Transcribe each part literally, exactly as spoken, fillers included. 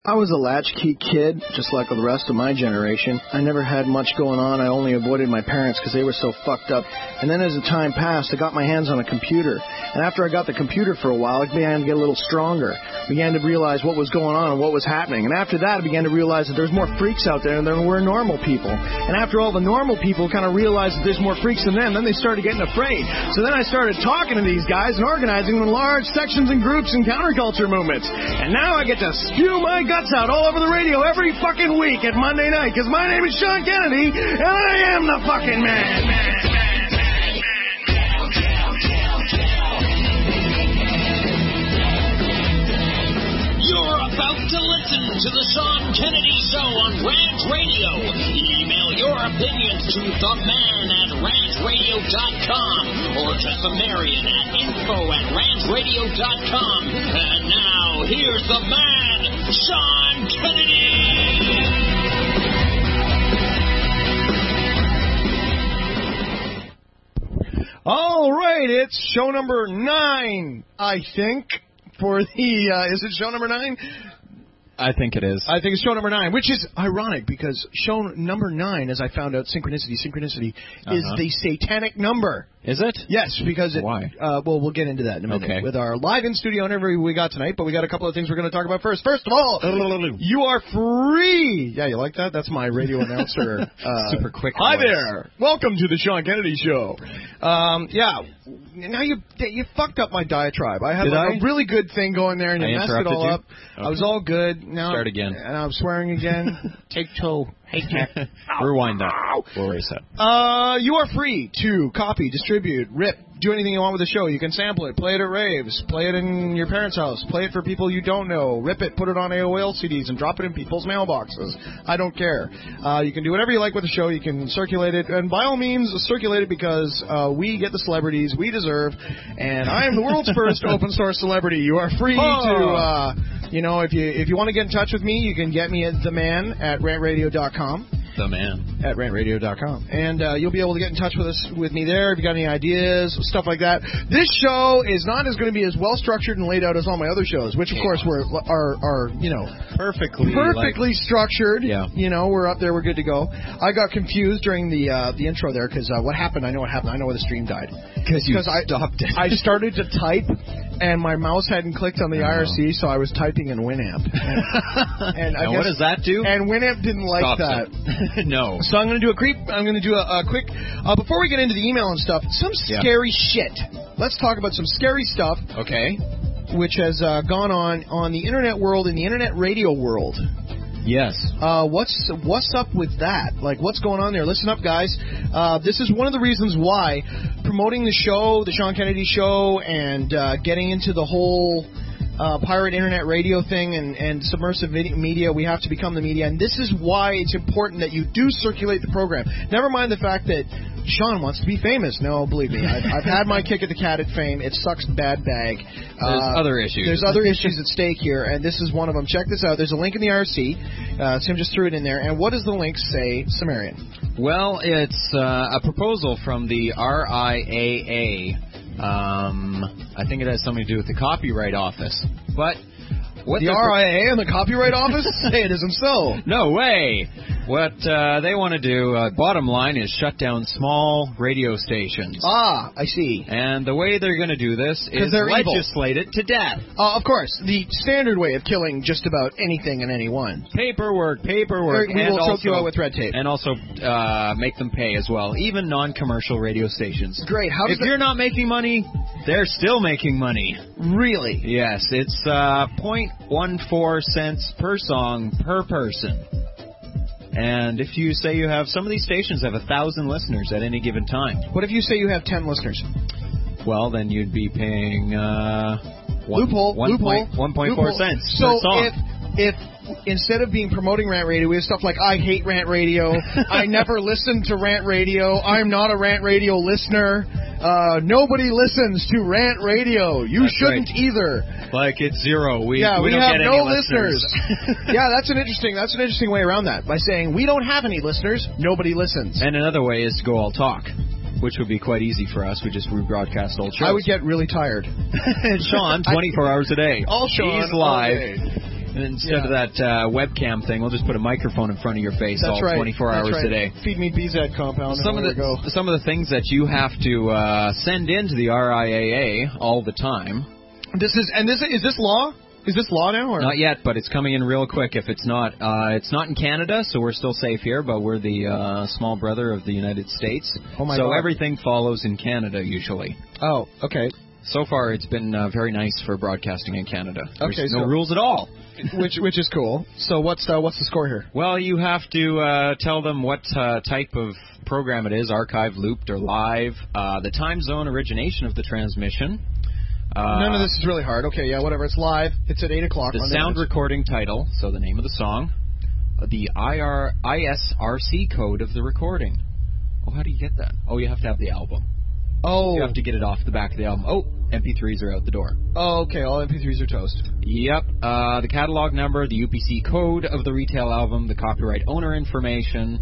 I was a latchkey kid, just like the rest of my generation. I never had much going on. I only avoided my parents because they were so fucked up. And then as the time passed, I got my hands on a computer. And after I got the computer for a while, I began to get a little stronger. I began to realize what was going on and what was happening. And after that, I began to realize that there's more freaks out there than there were normal people. And after all the normal people kind of realized that there's more freaks than them, then they started getting afraid. So then I started talking to these guys and organizing them in large sections and groups and counterculture movements. And now I get to spew my guts out all over the radio every fucking week at Monday night, because my name is Sean Kennedy, and I am the fucking man, man, man, man, man. You're about to listen to the Sean Kennedy Show on Rant Radio. Email your opinions to the man at rant radio dot com or to the Marion at info at rant radio dot com. And now, here's the man, Sean Kennedy! All right, it's show number nine, I think, for the, uh, is it show number nine? I think it is. I think it's show number nine, which is ironic because show number nine, as I found out, synchronicity, synchronicity, uh-huh. is the satanic number. Is it? Yes, because it, Why? Uh, well, we'll get into that in a minute okay. with our live in studio and everything we got tonight. But we got a couple of things we're going to talk about first. First of all, you are free. Yeah, you like that? That's my radio announcer. uh, Super quick. Hi voice. there. Welcome to the Sean Kennedy Show. Um, yeah. Now you you fucked up my diatribe. I had Did like I? a really good thing going there, and you I messed it all you? up. Okay. I was all good. Now Start again. And I'm swearing again. Take two. Hey, Jack. Rewind that. We'll erase that. Uh, you are free to copy, distribute, rip, do anything you want with the show. You can sample it, play it at raves, play it in your parents' house, play it for people you don't know, rip it, put it on A O L C Ds, and drop it in people's mailboxes. I don't care. Uh, you can do whatever you like with the show. You can circulate it, and by all means, circulate it because uh, we get the celebrities we deserve, and I am the world's first open source celebrity. You are free oh. to... Uh, You know, if you if you want to get in touch with me, you can get me at the man at rant radio dot com. The man at rant radio dot com, and uh, you'll be able to get in touch with us with me there if you got any ideas, stuff like that. This show is not as going to be as well structured and laid out as all my other shows, which of yeah. course were are are you know perfectly perfectly like, structured. Yeah, you know, we're up there, we're good to go. I got confused during the uh, the intro there because uh, what happened? I know what happened. I know why the stream died. Because you I stopped it. I started to type. And my mouse hadn't clicked on the I R C, so I was typing in Winamp. And, and I now guess, what does that do? And Winamp didn't like Stops that. No. So I'm going to do a creep. I'm going to do a, a quick. Uh, before we get into the email and stuff, some yeah. scary shit. Let's talk about some scary stuff. Okay. Which has uh, gone on on the internet world, in the internet radio world. Yes. Uh, what's what's up with that? Like, what's going on there? Listen up, guys. Uh, this is one of the reasons why promoting the show, the Sean Kennedy Show, and uh, getting into the whole uh, pirate internet radio thing and, and submersive media, we have to become the media. And this is why it's important that you do circulate the program. Never mind the fact that Sean wants to be famous. No, believe me. I've, I've had my kick at the cat at fame. It sucks bad bag. There's uh, other issues. There's other issues at stake here, and this is one of them. Check this out. There's a link in the I R C. Uh, Tim just threw it in there. And what does the link say, Sumerian? Well, it's uh, a proposal from the R I A A. Um, I think it has something to do with the Copyright Office. But what the R I A A and the Copyright Office? Say it isn't so. No way. What uh, they want to do, uh, bottom line, is shut down small radio stations. Ah, I see. And the way they're going to do this is legislate it to death. Uh, of course, the standard way of killing just about anything and anyone. Paperwork, paperwork. We and will also, choke you out with red tape. And also uh, make them pay as well, even non-commercial radio stations. Great. How does if that... you're not making money, they're still making money. Really? Yes. It's uh, zero point one four cents per song per person. And if you say you have, some of these stations have a thousand listeners at any given time. What if you say you have ten listeners? Well, then you'd be paying uh, one, loophole, one loophole, point, one point four cents so per song. if if instead of being promoting Rant Radio, we have stuff like I hate Rant Radio, I never listened to Rant Radio, I'm not a Rant Radio listener. Uh, nobody listens to Rant Radio. You that's shouldn't right. either. Like it's zero. We, yeah, we, we don't have get no any listeners. listeners. yeah, that's an interesting. That's an interesting way around that. By saying we don't have any listeners, nobody listens. And another way is to go all talk, which would be quite easy for us. We just rebroadcast old shows. I would get really tired. Sean, twenty-four hours a day. All Sean. He's live. Okay. And instead Yeah. of that uh, webcam thing, we'll just put a microphone in front of your face That's all right. twenty-four That's hours right. a day. Feed me B Z compound. Some of and the away we go. some of the things that you have to uh, send in to the R I A A all the time. This is and this is this law? Is this law now? Or? Not yet, but it's coming in real quick. If it's not, uh, it's not in Canada, so we're still safe here. But we're the uh, small brother of the United States. Oh my so God. everything follows in Canada usually. Oh, okay. So far, it's been uh, very nice for broadcasting in Canada. There's Okay, no so- rules at all. which which is cool. So what's uh, what's the score here? Well, you have to uh, tell them what uh, type of program it is, archive, looped, or live, uh, the time zone origination of the transmission. Uh, None of this is really hard. Okay, yeah, whatever. It's live. It's at eight o'clock. The Monday sound nights. recording title, so the name of the song, uh, the I R I S R C code of the recording. Oh, how do you get that? Oh, you have to have the album. Oh. You have to get it off the back of the album. Oh, M P threes are out the door. Oh, okay. All M P threes are toast. Yep. Uh, the catalog number, the U P C code of the retail album, the copyright owner information.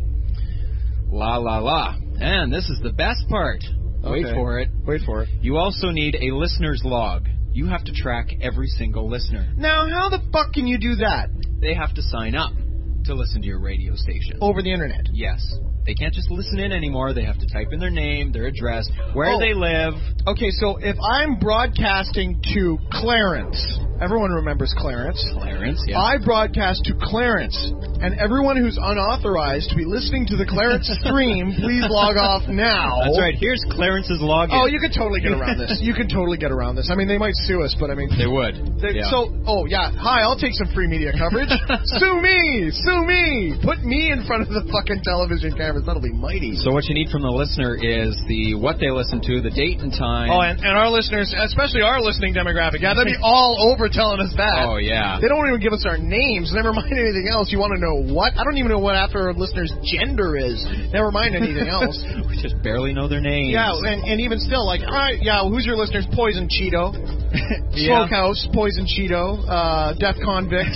La la la. And this is the best part. Wait Okay. for it. Wait for it. You also need a listener's log. You have to track every single listener. Now, how the fuck can you do that They have to sign up to listen to your radio station. over the internet? Yes. They can't just listen in anymore. They have to type in their name, their address, where Oh. they live. Okay, so if I'm broadcasting to Clarence, everyone remembers Clarence. Clarence, yeah. I broadcast to Clarence, and everyone who's unauthorized to be listening to the Clarence stream, please log off now. That's right. Here's Clarence's login. Oh, you could totally get around this. You could totally get around this. I mean, they might sue us, but I mean, They would. they- Yeah. so, oh yeah, hi, I'll take some free media coverage. Sue me, sue me, put me in front of the fucking television cameras. That'll be mighty. So what you need from the listener is the what they listen to, the date and time. Oh, and, and our listeners, especially our listening demographic, yeah, they'd be all over telling us that. Oh, yeah. They don't even give us our names. Never mind anything else. You want to know what? I don't even know what half our listeners' gender is. Never mind anything else. We just barely know their names. Yeah, and, and even still, like, all right, yeah, who's your listeners? Poison Cheeto, Yeah. Smokehouse, Poison Cheeto, uh, Death Convict,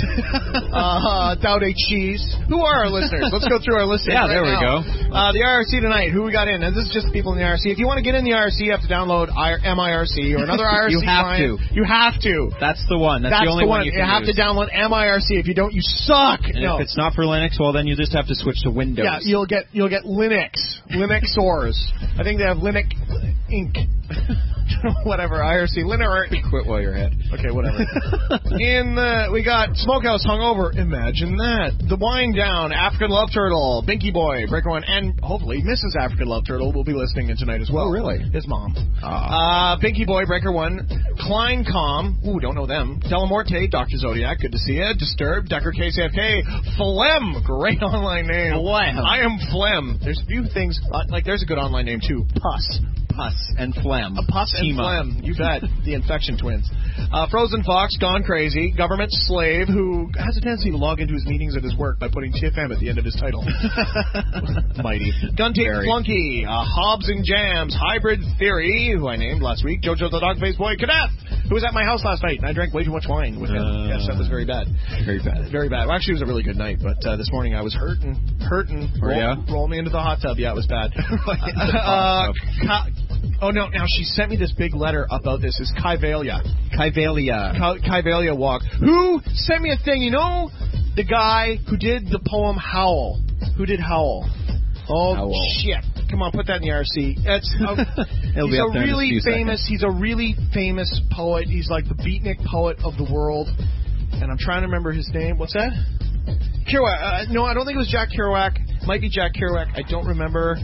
uh, Dowday Cheese. Who are our listeners? Let's go through our listeners. Yeah, right there we now. go. Uh, the I R C tonight. Who we got in? And this is just people in the I R C. If you want to get in the I R C, you have to download M I R C or another I R C You have client. to. You have to. That's the one. That's, That's the only the one. one you You can have use. to download M I R C. If you don't, you suck. And no. if it's not for Linux, well, then you just have to switch to Windows. Yeah, you'll get you'll get Linux, Linuxors. I think they have Linux Incorporated. Whatever, I R C, Linux. Quit while you're ahead. Okay, whatever. In uh, we got Smokehouse Hungover. Imagine that. The Wind Down, African Love Turtle, Binky Boy, Breaker One, and hopefully Missus African Love Turtle will be listening in tonight as well. Oh, really? His mom. Ah. Uh, Binky Boy, Breaker One, Klein Com. Ooh, don't know them. Telemorte, Doctor Zodiac. Good to see you. Disturbed, Decker K C F K. Phlegm. Great online name. Phlegm. I am Phlegm. There's a few things uh, like there's a good online name too. Pus. Pus and phlegm. A pus and Team up. phlegm. You bet. The infection twins. Uh, Frozen Fox, Gone Crazy. Government Slave, who has a tendency to log into his meetings at his work by putting T F M at the end of his title. Mighty. Gun Tape Very. Flunky. Uh, Hobbs and Jams. Hybrid Theory, who I named last week. Jojo the Dog-Faced Boy. Kadeth, who was at my house last night, and I drank way too much wine with him. Uh, yes, that was very bad. Very bad. Very bad. Well, actually, it was a really good night, but uh, this morning I was hurting. Hurting. Were roll, ya? roll me into the hot tub. Yeah, it was bad. uh, Ka- oh, no. Now, she sent me this big letter about this. It's Kyvalia. Kyvalia. Ky- Kyvalia Walk. Who sent me a thing? You know the guy who did the poem Howl? Who did Howl? Oh, Howl. shit. Come on, put that in the I R C. It's, uh, It'll he's be up a there in a really few famous, seconds. he's a really famous poet. He's like the beatnik poet of the world. And I'm trying to remember his name. What's that? Kerouac. Uh, no, I don't think it was Jack Kerouac. Might be Jack Kerouac. I don't remember.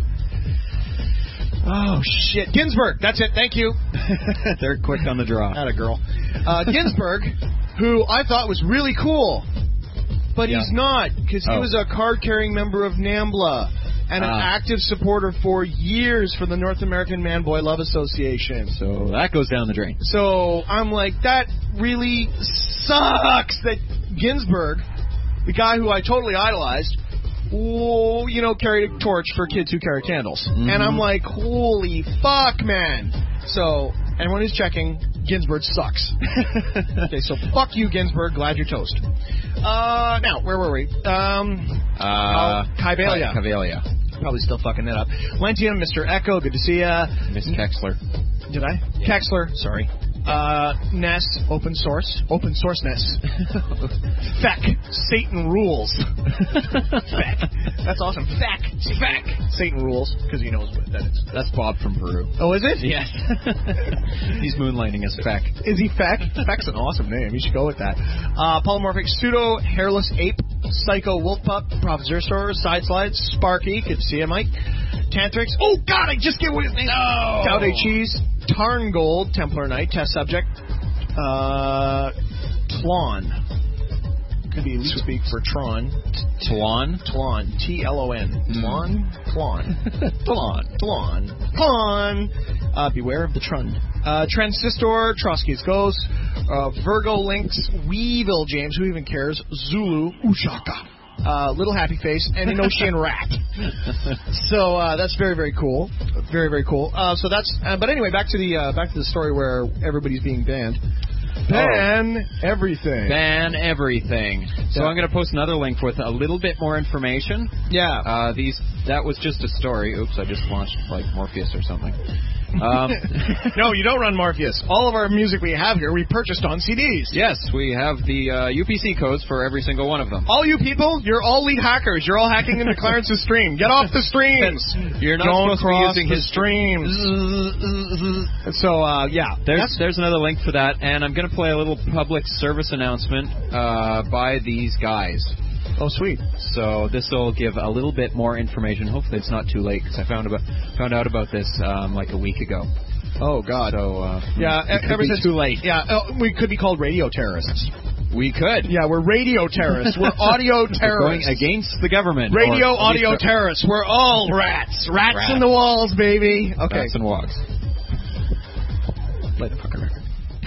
Oh, shit. Ginsberg. That's it. Thank you. They're quick on the draw. Atta girl. Uh, Ginsberg, who I thought was really cool, but Yeah. he's not, because he Oh. was a card-carrying member of NAMBLA and an Ah. active supporter for years for the North American Man-Boy Love Association. So that goes down the drain. So I'm like, that really sucks that Ginsberg, the guy who I totally idolized, oh, you know, carried a torch for kids who carry candles. Mhm. And I'm like, holy fuck, man. So, anyone who's checking, Ginsberg sucks. Okay, so fuck you, Ginsberg. Glad you're toast. Uh, now, where were we? Um, Uh, oh, Kyvalia. Kyvalia. Probably still fucking that up. Lentium, Mister Echo, good to see ya. Miss Kexler. Did I? Kexler, sorry. Uh, N E S, open source. Open source N E S. F E C, Satan rules. F E C. That's awesome. F E C. F E C. Satan rules, because he knows what that is. That's Bob from Peru. Oh, is it? Yes. He's moonlighting as F E C. Is he F E C? F E C's an awesome name. You should go with that. Uh, polymorphic pseudo hairless ape, psycho wolf pup, Professor Store, side slides, Sparky, good to see you, Mike. Tantrix. Oh God, I just gave away his name. No. Dowday Cheese, Tarn Gold, Templar Knight, test subject. Uh, Tlon. Could be leak speak for Tron. Tlon. Tlon. T L O N. Tlon. Tlon. Tlon. Tlon. Tlon. Uh, beware of the Trund. Uh, Transistor, Trotsky's Ghost, uh, Virgo Lynx, Weevil James, who even cares, Zulu, Ushaka, uh, Little Happy Face, and Enochian Rat. So uh, that's very, very cool. Very, very cool. Uh, so that's. Uh, but anyway, back to the uh, back to the story where everybody's being banned. Ban oh. everything. Ban everything. So yeah. I'm going to post another link with a little bit more information. Yeah. Uh, these that was just a story. Oops, I just launched like Morpheus or something. Um, no, you don't run Morpheus. All of our music we have here, we purchased on C Ds. Yes, we have the uh, U P C codes for every single one of them. All you people, you're all lead hackers. You're all hacking into Clarence's stream. Get off the streams. You're not don't supposed to be using the his streams. So, uh, yeah. There's, there's another link for that, and I'm going to play a little public service announcement uh, by these guys. Oh, sweet. So this will give a little bit more information. Hopefully it's not too late, because I found about found out about this um, like a week ago. Oh, God. So, uh, yeah, it could ever be since too late. Yeah, uh, we could be called radio terrorists. We could. Yeah, we're radio terrorists. We're audio terrorists. We're going against the government. Radio audio terrorists. We're all rats. Rats, rats in the walls, baby. Okay. Rats and walks. Play the fucking record.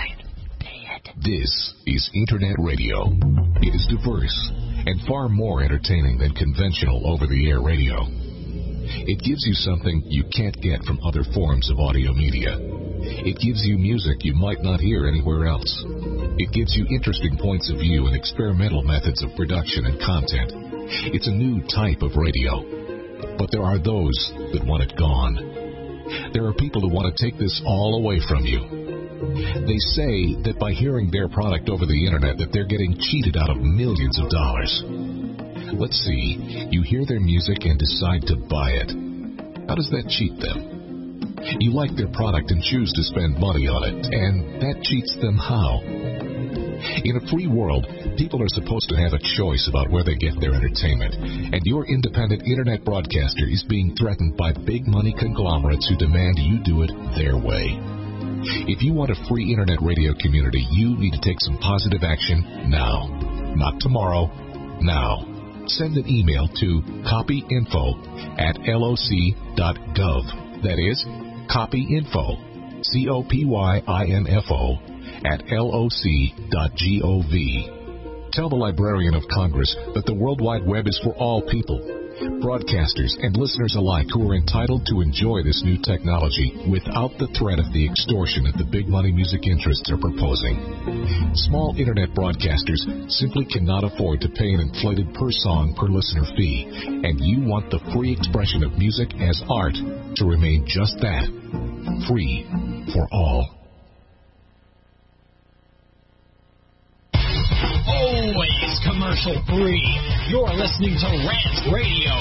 This is Internet Radio. It is diverse and far more entertaining than conventional over-the-air radio. It gives you something you can't get from other forms of audio media. It gives you music you might not hear anywhere else. It gives you interesting points of view and experimental methods of production and content. It's a new type of radio. But there are those that want it gone. There are people who want to take this all away from you. They say that by hearing their product over the internet that they're getting cheated out of millions of dollars. Let's see, you hear their music and decide to buy it. How does that cheat them? You like their product and choose to spend money on it, and that cheats them how? In a free world, people are supposed to have a choice about where they get their entertainment, and your independent internet broadcaster is being threatened by big money conglomerates who demand you do it their way. If you want a free internet radio community, you need to take some positive action now. Not tomorrow, now. Send an email to copyinfo at loc.gov. That is, copyinfo, C O P Y I N F O, at loc.gov. Tell the Librarian of Congress that the World Wide Web is for all people. Broadcasters and listeners alike who are entitled to enjoy this new technology without the threat of the extortion that the big money music interests are proposing. Small internet broadcasters simply cannot afford to pay an inflated per song per listener fee, and you want the free expression of music as art to remain just that, free for all. Always commercial free. You're listening to Rant Radio.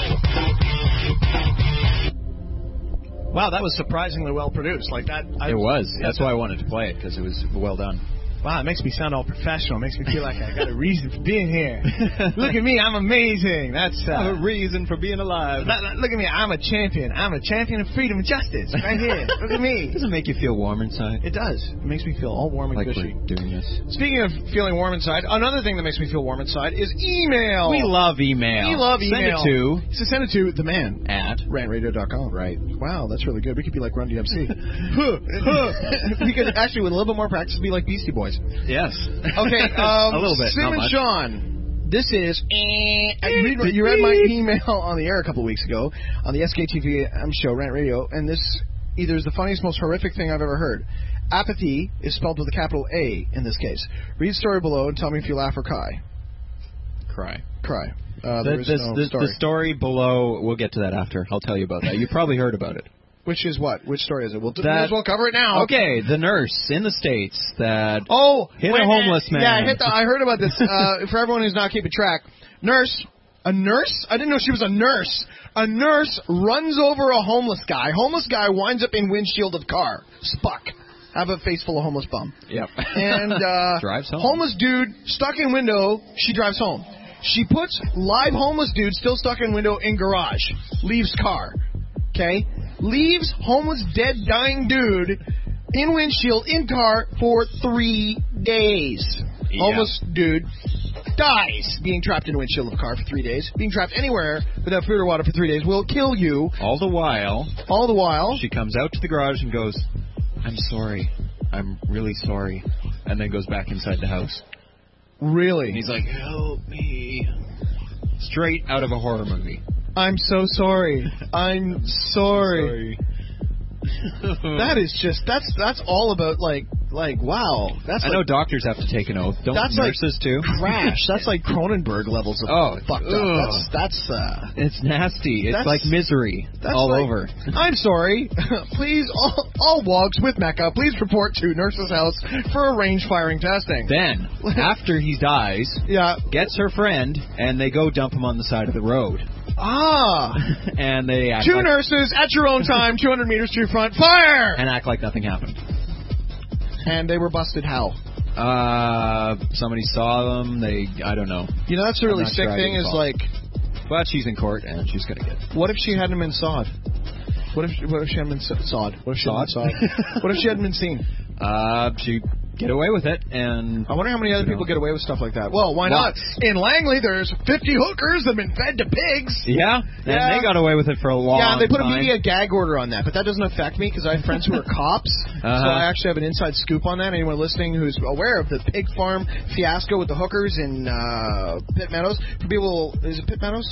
Wow, that was surprisingly well produced. Like that. I, it was. That's why I wanted to play it, because it was well done. Wow, it makes me sound all professional. It makes me feel like I got a reason for being here. Look at me, I'm amazing. That's uh, I have a reason for being alive. Look at me, I'm a champion. I'm a champion of freedom and justice. Right here. Look at me. Does it make you feel warm inside? It does. It makes me feel all warm and like gushy. We're doing this. Speaking of feeling warm inside, another thing that makes me feel warm inside is email. We love email. We love email. Send it to. So send it to the man at rant radio dot com. Right. Wow, that's really good. We could be like Run D M C. We could actually, with a little bit more practice, be like Beastie Boys. Yes. Okay, um, a little bit. Sim and Sean, this is. Uh, you, you read my email on the air a couple of weeks ago on the S K T V M show, Rant Radio, and this either is the funniest, most horrific thing I've ever heard. Apathy is spelled with a capital A in this case. Read the story below and tell me if you laugh or cry. Cry. Cry. Uh, the, there is this, no the, story. the story below, we'll get to that after. I'll tell you about that. You probably heard about it. Which is what? Which story is it? We'll, That- might as well cover it now. Okay, the nurse in the States that Oh, hit wait, a homeless man. Yeah, hit the, I heard about this. Uh, for everyone who's not keeping track, nurse, a nurse? I didn't know she was a nurse. A nurse runs over a homeless guy. Homeless guy winds up in windshield of car. Spuck. Have a face full of homeless bum. Yep. And uh, drives home. Homeless dude stuck in window. She drives home. She puts live homeless dude still stuck in window in garage. Leaves car. Okay? Leaves homeless dead dying dude in windshield in car for three days. Yeah. Homeless dude dies being trapped in a windshield of a car for three days. Being trapped anywhere without food or water for three days will kill you. All the while, All the while, she comes out to the garage and goes, I'm sorry. I'm really sorry. And then goes back inside the house. really, And he's like, help me. Straight out of a horror movie. I'm so sorry. I'm sorry. That is just that's that's all about like like wow. That's I like know doctors have to take an oath. Don't That's like nurses too? trash. That's like Cronenberg levels of Oh, fucked up. ugh. That's that's uh It's nasty. It's That's- like Misery That's all like, over. I'm sorry. Please, all, all wogs with Mecca, please report to nurse's house for a range firing testing. Then, after he dies, Yeah. gets her friend, and they go dump him on the side of the road. Ah. and they act Two like, nurses at your own time, two hundred meters to your front, fire! and act like nothing happened. And they were busted how? Uh, somebody saw them. They, I don't know. You know, that's a really not sick sure I thing didn't is follow. like, But she's in court, and she's gonna get. what if she hadn't been sawed? What if what if she hadn't been sa- sawed? What if she hadn't Sawed? been sawed? What if she hadn't been seen? Uh, she get away with it, and I wonder how many other people get away with stuff like that. Well, why not? Lots. In Langley, there's fifty hookers that have been fed to pigs. yeah, and Yeah. they got away with it for a long Yeah, they put time. a media gag order on that, but that doesn't affect me because I have friends who are cops, so Uh-huh. I actually have an inside scoop on that. Anyone listening who's aware of the pig farm fiasco with the hookers in uh, Pitt Meadows, for people, is it Pitt Meadows?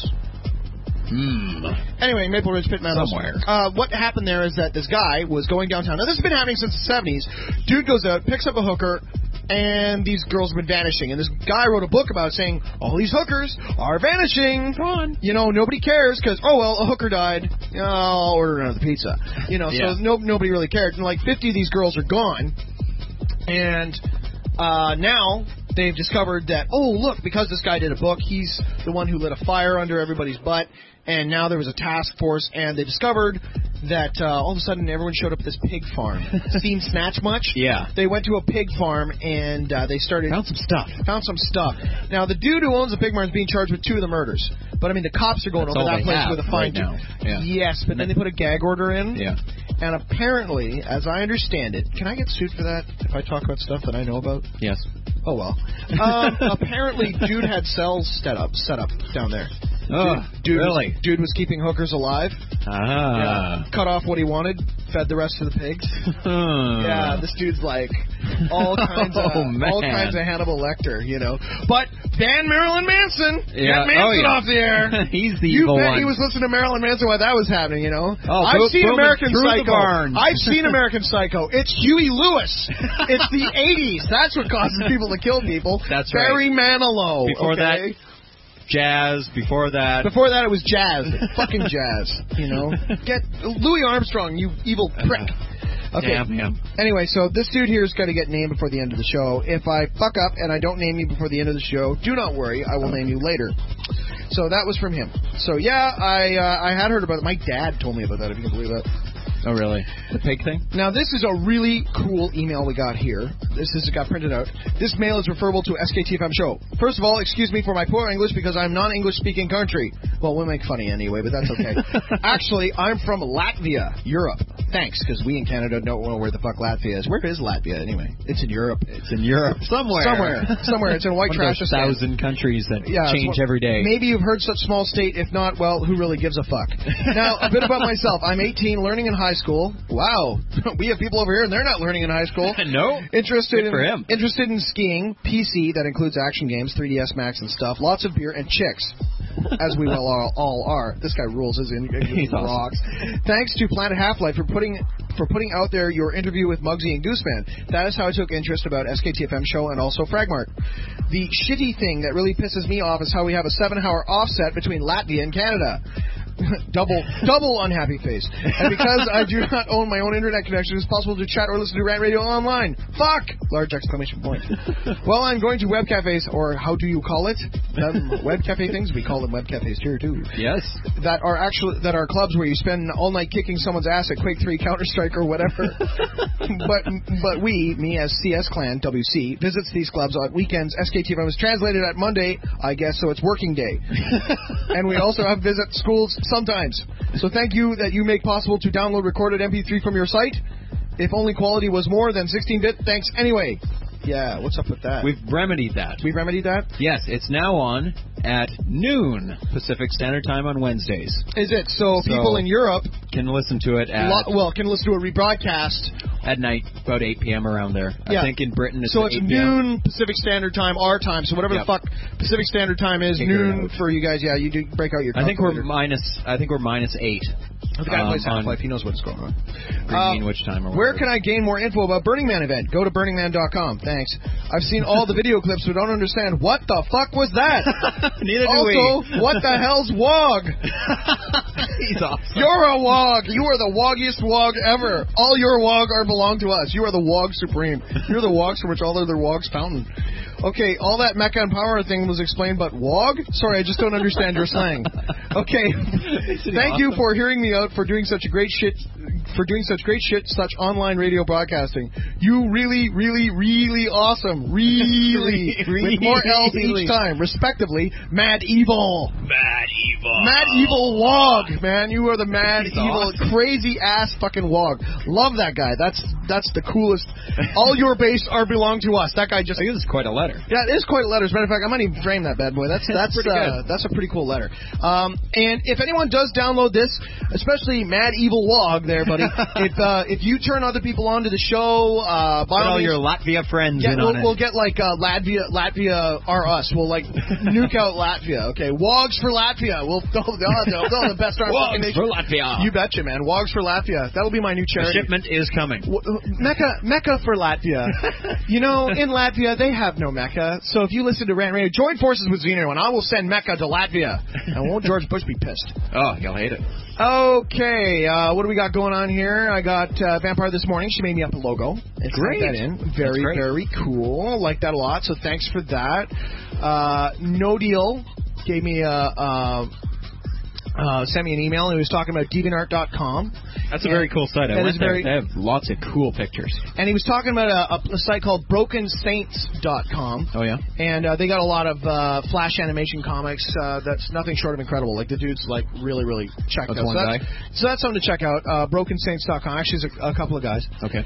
Hmm. Anyway, Maple Ridge, Pitt Meadows. Somewhere. Uh, what happened there is that this guy was going downtown. Now, this has been happening since the seventies. Dude goes out, picks up a hooker, and these girls have been vanishing. And this guy wrote a book about it saying, all these hookers are vanishing. Gone. You know, nobody cares because, oh, well, a hooker died. You know, I'll order another pizza. You know, Yeah. so no, nobody really cared. And like fifty of these girls are gone. And uh, now they've discovered that, oh, look, because this guy did a book, he's the one who lit a fire under everybody's butt. And now there was a task force, and they discovered that uh, all of a sudden everyone showed up at this pig farm. Seen Snatch much? Yeah. They went to a pig farm, and uh, they started... Found some stuff. Found some stuff. Now, the dude who owns the pig farm is being charged with two of the murders. But, I mean, the cops are going That's over all that they place have with a fine right now. Yeah. Yes, but then they put a gag order in. Yeah. And apparently, as I understand it, can I get sued for that if I talk about stuff that I know about? Yes. Oh, well. Um, apparently, dude had cells set up, set up down there. Oh, dude, dude really? Was, dude was keeping hookers alive. Ah. Yeah. Cut off what he wanted, fed the rest of the pigs. Yeah, this dude's like all kinds of Oh, man. all kinds of Hannibal Lecter, you know. But ban Marilyn Manson. Yeah. Get Manson Oh, yeah. off the air. He's the You evil bet one. he was listening to Marilyn Manson while that was happening, you know. Oh, I've boom- seen booming American through the Psycho. barn. I've seen American Psycho. It's Huey Lewis. It's the eighties. That's what causes people to kill people. That's right. Barry Manilow. Before okay? that, Jazz. Before that, Before that, it was jazz. Fucking jazz. You know. Get Louis Armstrong, you evil prick. Okay. Damn him. Anyway, so this dude here is going to get named before the end of the show. If I fuck up and I don't name you before the end of the show, do not worry. I will name you later. So that was from him. So yeah, I uh, I had heard about it. My dad told me about that, if you can believe that. Oh, really? The pig thing? Now, this is a really cool email we got here. This is got printed out. This mail is referable to S K T F M show. First of all, excuse me for my poor English because I'm non-English speaking country. Well, we'll make funny anyway, but that's okay. Actually, I'm from Latvia, Europe. Thanks, because we in Canada don't know where the fuck Latvia is. Where is Latvia anyway? It's in Europe. It's in Europe. Somewhere. Somewhere. Somewhere. It's in white One of trash. those thousand countries that Yeah, it's change one- every day. Maybe you've heard such small state. If not, well, who really gives a fuck? Now, a bit about myself. I'm eighteen, learning in high school. Wow. We have people over here, and they're not learning in high school. No. Interested Good for in, him. Interested in skiing, P C, that includes action games, three D S Max and stuff, lots of beer, and chicks. As we well all, all are. This guy rules his in, He's awesome. rocks. Thanks to Planet Half-Life for putting for putting out there your interview with Muggsy and Gooseman. That is how I took interest about S K T F M show and also Fragmart. The shitty thing that really pisses me off is how we have a seven-hour offset between Latvia and Canada. double double unhappy face. And because I do not own my own internet connection, it's possible to chat or listen to Rant Radio online. Fuck! Large exclamation point. Well, I'm going to web cafes, or how do you call it? Um, web cafe things? We call them web cafes here, too. Yes. That are actually that are clubs where you spend all night kicking someone's ass at Quake three, Counter-Strike, or whatever. but but we, me as C S Clan, W C, visits these clubs on weekends. S K T F M is translated at Monday, I guess, so it's working day. And we also have visit schools sometimes. So thank you that you make possible to download recorded M P three from your site. If only quality was more than sixteen bit, thanks anyway. Yeah, what's up with that? We've remedied that. We've remedied that? Yes, it's now on at noon Pacific Standard Time on Wednesdays. Is it? So, So people in Europe can listen to it at lo- well can listen to a rebroadcast at night, about eight p.m. around there. Yeah. I think in Britain it's so at it's eight p.m. noon Pacific Standard Time, our time. So whatever Yep. the fuck Pacific Standard Time is, Figure it noon out. for you guys. Yeah, you do break out your. I think we're calculator. minus. I think we're minus eight. The guy who plays um, Half-Life, on he knows what's going on. Greenwich time or Where whatever. can I gain more info about Burning Man event? Go to burning man dot com. Thanks. I've seen all the video clips, but don't understand what the fuck was that. Neither do also, we. what the hell's WOG? He's awesome. You're a WOG. You are the woggiest WOG ever. All your WOG are belong to us. You are the WOG supreme. You're the WOGs from which all other WOGs fountain. Okay, all that mecha and power thing was explained, but WOG? Sorry, I just don't understand your slang. Okay, thank you for hearing me out for doing such a great shit, for doing such great shit, such online radio broadcasting. You really, really, really awesome. Really, with more L's each time, respectively. Mad Evil. Mad Evil. Mad Evil WOG, man. You are the mad, He's evil, awesome. crazy ass fucking WOG. Love that guy. That's that's the coolest. All your base are belong to us. That guy just. I think this is quite a letter. Yeah, it is quite a letter. As a matter of fact, I might even frame that bad boy. That's that's pretty uh, good. that's a pretty cool letter. Um, and if anyone does download this, especially Mad Evil WOG, there, buddy, if uh, if you turn other people onto the show, uh, by Put all means- your Latvia friends yeah, in we'll, on it. we'll get like uh, Latvia, Latvia are us. We'll like nuke out Latvia. Okay, WOGs for Latvia. We'll they'll, they'll, they'll, they'll the best our fucking Wogs nation. for Latvia. You betcha, man. WOGs for Latvia. That'll be my new The charity. shipment is coming. W- Mecca, Mecca for Latvia. You know, in Latvia they have no Mecca. So if you listen to Rant Radio, join forces with Xeno, and I will send Mecca to Latvia. And won't George Bush be pissed? Oh, you'll hate it. Okay, uh, what do we got going on here? I got uh, Vampire this morning. She made me up a logo. It's Great. That in. That's Very, great. very cool. Like that a lot. So thanks for that. Uh, no Deal gave me a. Uh, uh, sent me an email and he was talking about deviantart dot com. That's a very cool site. I That went is there. very- They have lots of cool pictures. And he was talking about a, a, a site called broken saints dot com. Oh, yeah? And uh, they got a lot of uh, flash animation comics uh, that's nothing short of incredible. Like, the dude's, like, really, really checked That's out. one so, guy? That's, so that's something to check out. Uh, broken saints dot com. Actually, there's a, a couple of guys. Okay.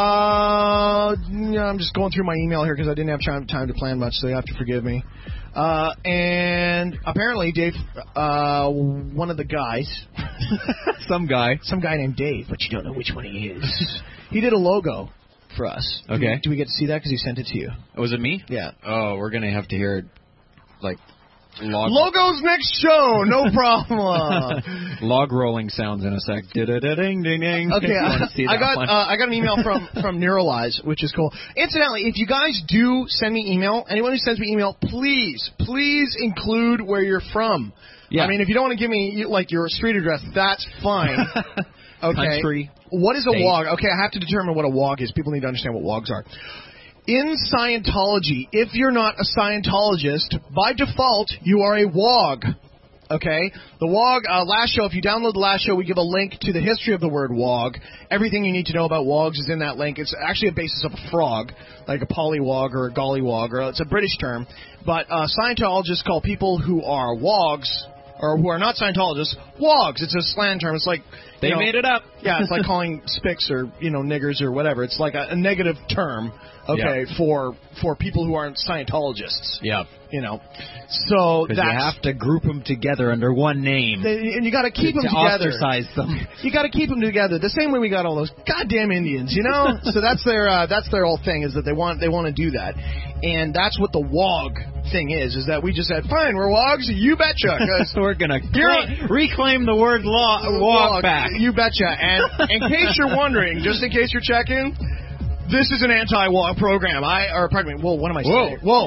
Uh, yeah, I'm just going through my email here because I didn't have time, time to plan much, so you have to forgive me. Uh, and apparently, Dave, uh, one of the guys, Some guy. some guy named Dave, but you don't know which one he is, he did a logo for us. Okay. Do we get to see that? Because he sent it to you. Was it me? Yeah. Oh, we're going to have to hear it, like, log, Logos next show, no problem. log rolling sounds in a sec. Ding, ding, ding. Okay, You I, wanna see I that got one? uh, I got an email from from Neuralize, which is cool. Incidentally, if you guys do send me email, anyone who sends me email, please, please include where you're from. Yeah. I mean, if you don't want to give me like your street address, that's fine. Okay. Country. What is a State. WOG? Okay, I have to determine what a WOG is. People need to understand what WOGs are. In Scientology, if you're not a Scientologist, by default, you are a WOG. Okay? The WOG, uh, last show, if you download the last show, we give a link to the history of the word WOG. Everything you need to know about WOGs is in that link. It's actually a basis of a frog, like a pollywog or a gollywog, or it's a British term. But uh, Scientologists call people who are WOGs, or who are not Scientologists, WOGs. It's a slang term. It's like... They you know, made it up. Yeah, it's like calling spics or, you know, niggers or whatever. It's like a, a negative term, okay, Yeah. for for people who aren't Scientologists. Yeah. You know. So Because that's... you have to group them together under one name. they- and you got to keep to, them to together. ostracize them. You got to keep them together. The same way we got all those goddamn Indians, you know. So that's their uh, that's their whole thing, is that they want they want to do that, and that's what the WOG thing is. Is that we just said, fine, we're WOGs, you betcha. 'cause We're going to You're- reclaim the word law, WOG back. You betcha. And in case you're wondering, just in case you're checking, This is an anti-war program. I, or pardon me, whoa, what am I saying? Whoa. Whoa.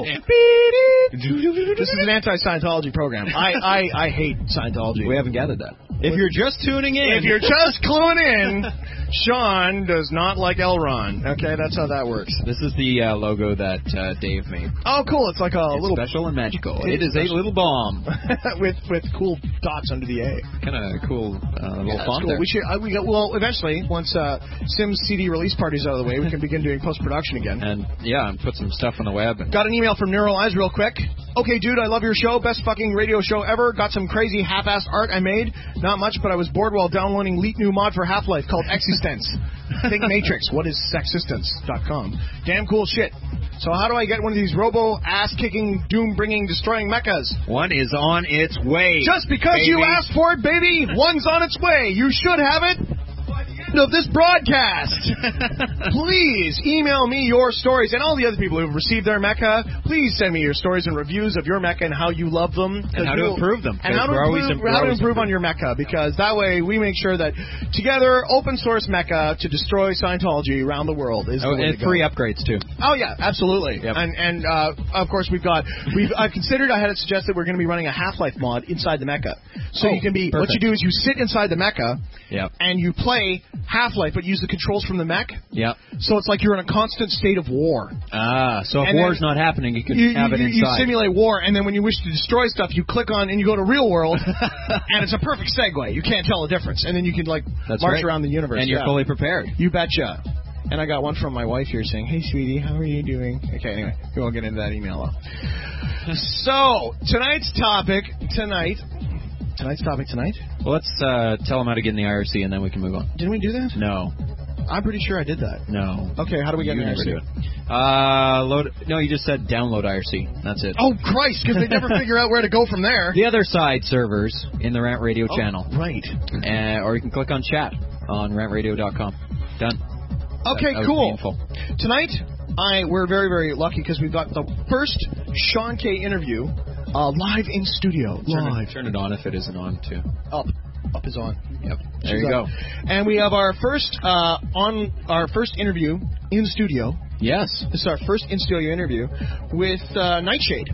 This is an anti-Scientology program. I, I, I hate Scientology. We haven't gathered that. If you're just tuning in. If you're just cluing in, Sean does not like L. Ron. Okay, that's how that works. This is the uh, logo that uh, Dave made. Oh, cool. It's like a It's little... special and magical. It's It is a special. little bomb. with with cool dots under the A. Kind of cool uh, little Yeah, that's font cool. there. We should. Uh, we got, well, eventually, once uh, Sims C D release party's out of the way, we can begin doing post-production again. And, yeah, and put some stuff on the web. And Got an email from Neural Eyes real quick. Okay, dude, I love your show. Best fucking radio show ever. Got some crazy half-assed art I made. Not much, but I was bored while downloading Leet new mod for Half-Life called Existence. Think Matrix. What is Sexistence dot com? Damn cool shit. So how do I get one of these robo ass-kicking, doom-bringing, destroying mechas? one is on its way. Just because you baby. asked for it, baby, one's on its way. You should have it by the end of this broadcast. Please email me your stories, and all the other people who've received their mecha, please send me your stories and reviews of your mecha and how you love them. And how to we'll- improve them. And how to We're always improve, im- how to we're always improve on your mecha, because that way we make sure that together, open source mecha to destroy Scientology around the world is Oh, the way and to go. free upgrades, too. Oh yeah, absolutely. Yep. And and uh, of course we've got we've I've considered I had it suggested we're going to be running a Half-Life mod inside the mecha. So Oh, you can be what perfect. you do is you sit inside the mecha Yep. and you play Half-Life but use the controls from the mech. Yep. So it's like you're in a constant state of war. Ah, so if And then war's not happening, you can You, have you, it you- you inside. simulate war, and then when you wish to destroy stuff, you click on and you go to real world, and it's a perfect segue. You can't tell the difference, and then you can like That's march right. around the universe. and you're Yeah. fully prepared. You betcha. And I got one from my wife here saying, "Hey, sweetie, how are you doing?" Okay, anyway, we won't get into that email. Though. So tonight's topic tonight. Tonight's topic tonight. Well, let's uh, tell them how to get in the I R C, and then we can move on. Didn't we do that? No. I'm pretty sure I did that. No. Okay, how do we get you in the never I R C? do it. Uh, load. No, you just said download I R C. That's it. Oh Christ! Because they never figure out where to go from there. The other side servers in the Rant Radio Oh, channel. Right. Uh, or you can click on chat on rant radio dot com. Done. Okay, That- that was cool. painful. Tonight, I we're very very lucky because we've got the first Sean K interview uh, live in studio. Turn Live. it, turn it on if it isn't on too. Up. Up is on. Yep. There She's you up. go. And we have our first uh, on our first interview in studio. Yes. This is our first in studio interview with uh, Nightshade,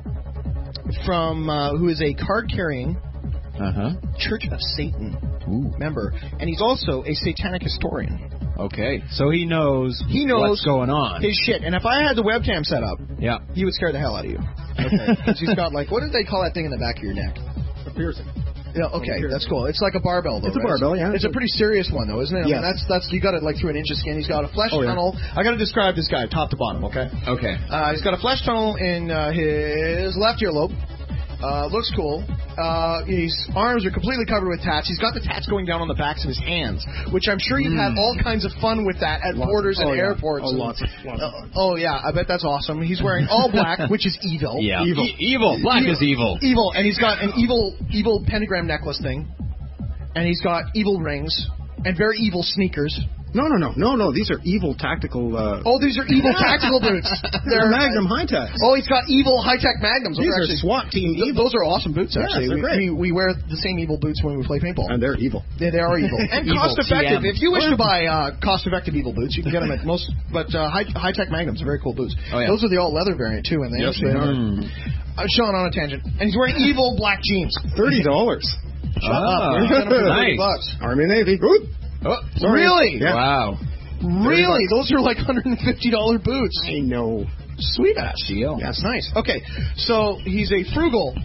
from uh, who is a card carrying Uh huh. Church of Satan Ooh. member, and he's also a satanic historian. Okay. So he knows. He knows what's going on. His shit. And if I had the webcam set up, Yeah. he would scare the hell out of you. Okay. Because he's got like, what did they call that thing in the back of your neck? A piercing. Yeah, okay, that's cool. It's like a barbell, though. It's a right? barbell, yeah. It's a pretty serious one, though, isn't it? I mean, Yes. that's that's you got it like through an inch of skin. He's got a flesh Oh, yeah. tunnel. I got to describe this guy top to bottom, okay? Okay. Uh, he's got a flesh tunnel in uh, his left earlobe. Uh, looks cool. Uh, his arms are completely covered with tats. He's got the tats going down on the backs of his hands, which I'm sure you've had all kinds of fun with that at Lots. borders and Oh, yeah. airports. Oh, and- lots of- lots of Uh, oh yeah, I bet that's awesome. He's wearing all black, which is evil. Yeah. Evil. E- evil. Black is evil. Evil, and he's got an evil, evil pentagram necklace thing, and he's got evil rings and very evil sneakers. No, no, no, no, no. These are evil tactical. Uh, Oh, these are evil tactical boots. they're Magnum high techs. Oh, he's got evil high-tech magnums. Those These are are actually SWAT team Th- evil. Those are awesome boots, Yes, actually. they're we, great. we we wear the same evil boots when we play paintball. And they're evil. They, they are evil and Evil cost-effective. T M. If you wish to buy uh, cost-effective evil boots, you can get them at most. But uh, high high-tech magnums are very cool boots. Oh, yeah. Those are the all-leather variant too, and they Yes, actually they are. Mm. Uh, Sean on a tangent, and he's wearing evil black jeans. Thirty dollars. Shut Ah, up! We're gonna put thirty nice. bucks. Army Navy. Oop. Oh, Sorry. really? Yeah. Wow. Really? Those are like one hundred fifty dollars boots. I know. Sweet ass. Deal. That's nice. Okay, so he's a frugal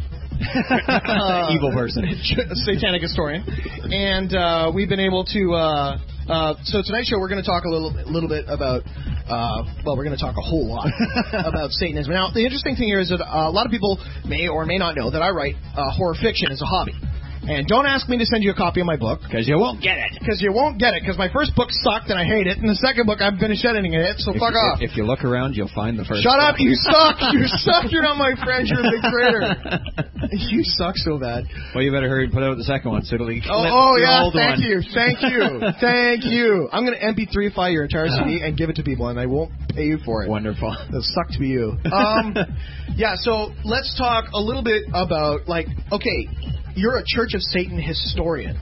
uh, Evil person. satanic historian, and uh, we've been able to. Uh, uh, so tonight's show, we're going to talk a little, little bit about. Uh, well, we're going to talk a whole lot about Satanism. Now, the interesting thing here is that uh, a lot of people may or may not know that I write uh, horror fiction as a hobby. And don't ask me to send you a copy of my book. Because you won't get it. Because you won't get it. Because my first book sucked and I hate it. And the second book, I've finished editing it. So If fuck you, off. If you look around, you'll find the first. Shut one. up, you suck! You suck! You're not my friend, you're a big traitor. You suck so bad. Well, you better hurry and put out the second one so it'll Oh, clip oh the yeah, old thank one. you, thank you, thank you. I'm going to M P three file your entire C D and give it to people, and I won't pay you for it. Wonderful. It'll suck to be you. Um, yeah, so let's talk a little bit about, like, okay, you're a Church of Satan historian.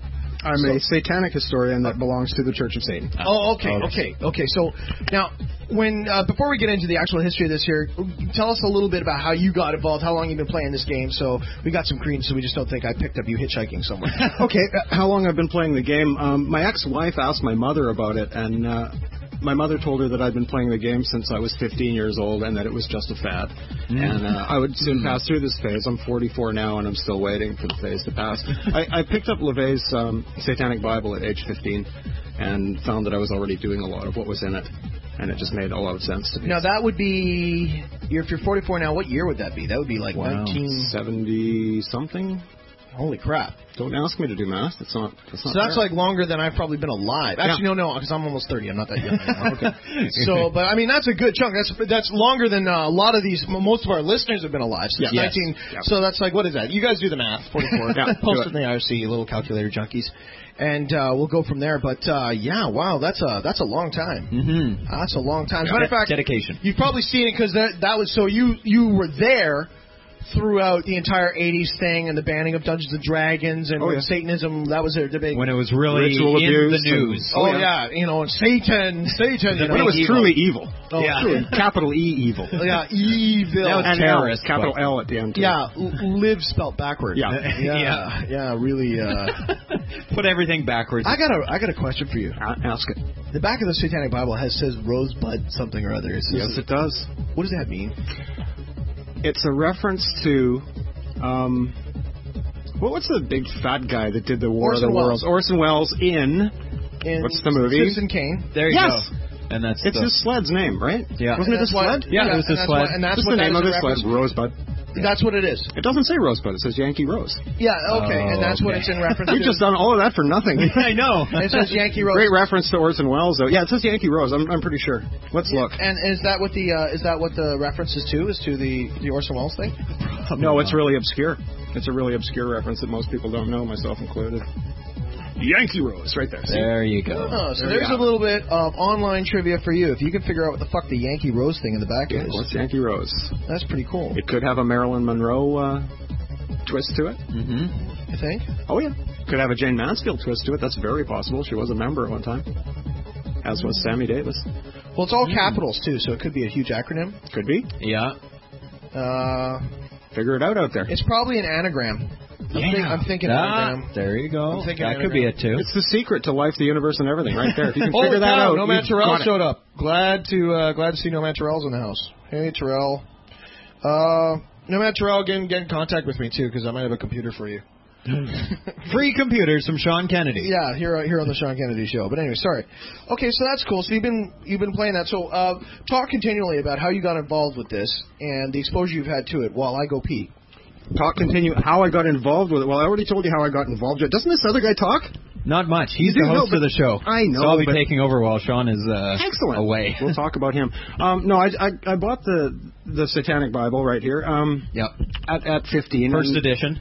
I'm a satanic historian that belongs to the Church of Satan. Oh, okay, okay, okay. So now, when uh, before we get into the actual history of this here, tell us a little bit about how you got involved, how long you've been playing this game. So we got some cream, so we just don't think I picked up you hitchhiking somewhere. Okay, uh, how long I've been playing the game? Um, my ex-wife asked my mother about it, and uh, my mother told her that I'd been playing the game since I was fifteen years old, and that it was just a fad. Mm. And uh, I would soon pass through this phase. I'm forty-four now, and I'm still waiting for the phase to pass. I, I picked up LeVay's um, Satanic Bible at age fifteen, and found that I was already doing a lot of what was in it. And it just made a lot of sense to me. Now, that would be, you're, if you're forty-four now, what year would that be? That would be like wow. nineteen seventy-something? Holy crap. Don't ask me to do math. It's not, it's not so that's fair. like longer than I've probably been alive. Actually, yeah. no, no, because I'm almost thirty. I'm not that young anymore. Okay. So, but I mean, that's a good chunk. That's that's longer than uh, a lot of these, most of our listeners have been alive since yeah. nineteen. Yes. So that's like, what is that? You guys do the math. forty-four. yeah, Post it in the I R C, little calculator junkies. And uh, we'll go from there. But uh, yeah, wow, that's a that's a long time. Mm-hmm. That's a long time. As a De- matter of fact, dedication. You've probably seen it because that, that was so you you were there throughout the entire eighties thing and the banning of Dungeons and Dragons and oh, yeah. Satanism. That was their debate. When it was really Ritual in abuse the news. Oh, oh yeah. yeah, you know, Satan, Satan. You when know, it was evil. truly evil. Oh, yeah. Truly, capital E evil. Yeah, evil. That was and terrorist, L, capital but- L at the end. Too. Yeah, l- live spelt backward. Yeah. yeah, yeah, yeah, really. Uh, Put everything backwards. I got a, I got a question for you. A- ask it. The back of the Satanic Bible has says rosebud something or other. Is Yes, this, it does. what does that mean? It's a reference to, um, what was the big fat guy that did the War Orson of the Welles. Worlds? Orson Welles in, In what's the movie? Citizen Kane. There you Yes. go. And that's It's the, his sled's name, right? Yeah. Wasn't it That's his what- sled? Yeah, it was and his that's sled. what- and that's Just what the that name is of a his sled, reference- Rosebud. That's what it is. It doesn't say Rosebud, it says Yankee Rose. Yeah, okay, Oh, and that's what okay. it's in reference We've to. just done all of that for nothing. I know. It says Yankee Rose. Great reference to Orson Welles, though. Yeah, it says Yankee Rose. I'm, I'm pretty sure. Let's look. And is that what the uh, is that what the reference is to? Is to the the Orson Welles thing? No, it's really obscure. It's a really obscure reference that most people don't know, myself included. Yankee Rose, right there. See? There you go. Oh, so There you there's have a little bit of online trivia for you. If you can figure out what the fuck the Yankee Rose thing in the back Yeah, is, what's Yankee Rose? that's pretty cool. It could have a Marilyn Monroe uh, twist to it. Mm-hmm. You think? Oh, yeah. Could have a Jane Mansfield twist to it. That's very possible. She was a member at one time, as was Sammy Davis. Well, it's all capitals too, so it could be a huge acronym. Could be. Yeah. Uh, Figure it out out there. it's probably an anagram. I'm, Yeah. think, I'm thinking Ah, anagram. there you go. I'm thinking That could be it too. It's the secret to life, the universe, and everything right there. If you can Oh, figure that cow, out, Nomad you've Terrell got it. showed up. Glad to uh, glad to see Nomad Terrell's in the house. Hey, Terrell. Uh, Nomad Terrell, get in, get in contact with me too, because I might have a computer for you. Free computers from Sean Kennedy. Yeah, here here on the Sean Kennedy Show. But anyway, sorry. Okay, so that's cool. So you've been you've been playing that. So uh, talk continually about how you got involved with this and the exposure you've had to it. While I go pee. Talk continue. How I got involved with it. Well, I already told you how I got involved. Doesn't this other guy talk? Not much. He's You the do know, host of but- the show. I know, So I'll be but- taking over while Sean is uh, Excellent. away. We'll talk about him. Um, no, I, I I bought the the Satanic Bible right here. Um, Yep. at at fifteen. First and- edition.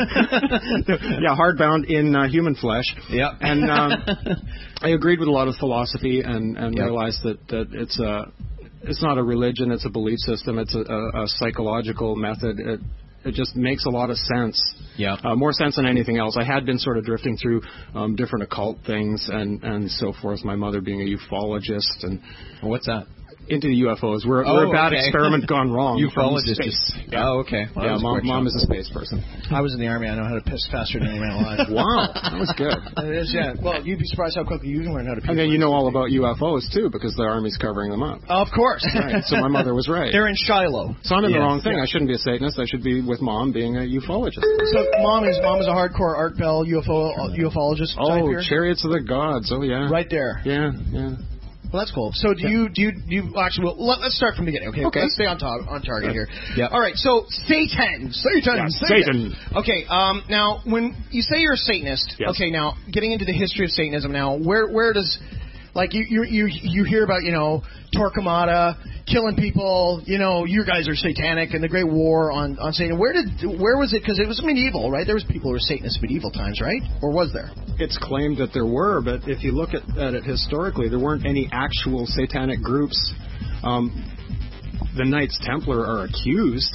yeah, hardbound in uh, human flesh. Yep. And um, I agreed with a lot of philosophy and, and Yep. realized that, that it's a it's not a religion, it's a belief system, it's a, a, a psychological method. It, it just makes a lot of sense. Yeah. Uh, more sense than anything else. I had been sort of drifting through um, different occult things and, and so forth, my mother being a ufologist and What's that? into the U F Os. We're, Oh, we're a bad okay. experiment gone wrong. from Ufologist. space. Oh, okay. Well, Yeah, that was mom, quick, mom Sean. is a space person. I was in the Army. I know how to piss faster than any man alive. Wow, that was good. It is, yeah. Well, you'd be surprised how quickly you can learn how to pee. And then you know all about U F Os, too, because the Army's covering them up. Of course. Right, so my mother was right. They're in Shiloh. So I'm in the Yes. wrong thing. I shouldn't be a Satanist. I should be with Mom being a ufologist. So mom is mom is a hardcore Art Bell U F O uh, ufologist type Oh, here. Chariots of the Gods. Oh, yeah. Right there. Yeah, yeah. Well, that's cool. So do you do you, do you actually? Well, let, let's start from the beginning. Okay. Okay. Let's stay on top on target here. Yep. All right. So Satan, Satan, Yeah, Satan. Satan. Okay. Um. Now, when you say you're a Satanist, Yes. okay. Now, getting into the history of Satanism. Now, where where does like you you you you hear about you know Torquemada killing people? You know, you guys are satanic and the Great War on on Satan. Where did where was it? Because it was medieval, right? There was people who were Satanists in medieval times, right? Or was there? It's claimed that there were, but if you look at, at it historically, there weren't any actual satanic groups. Um, the Knights Templar are accused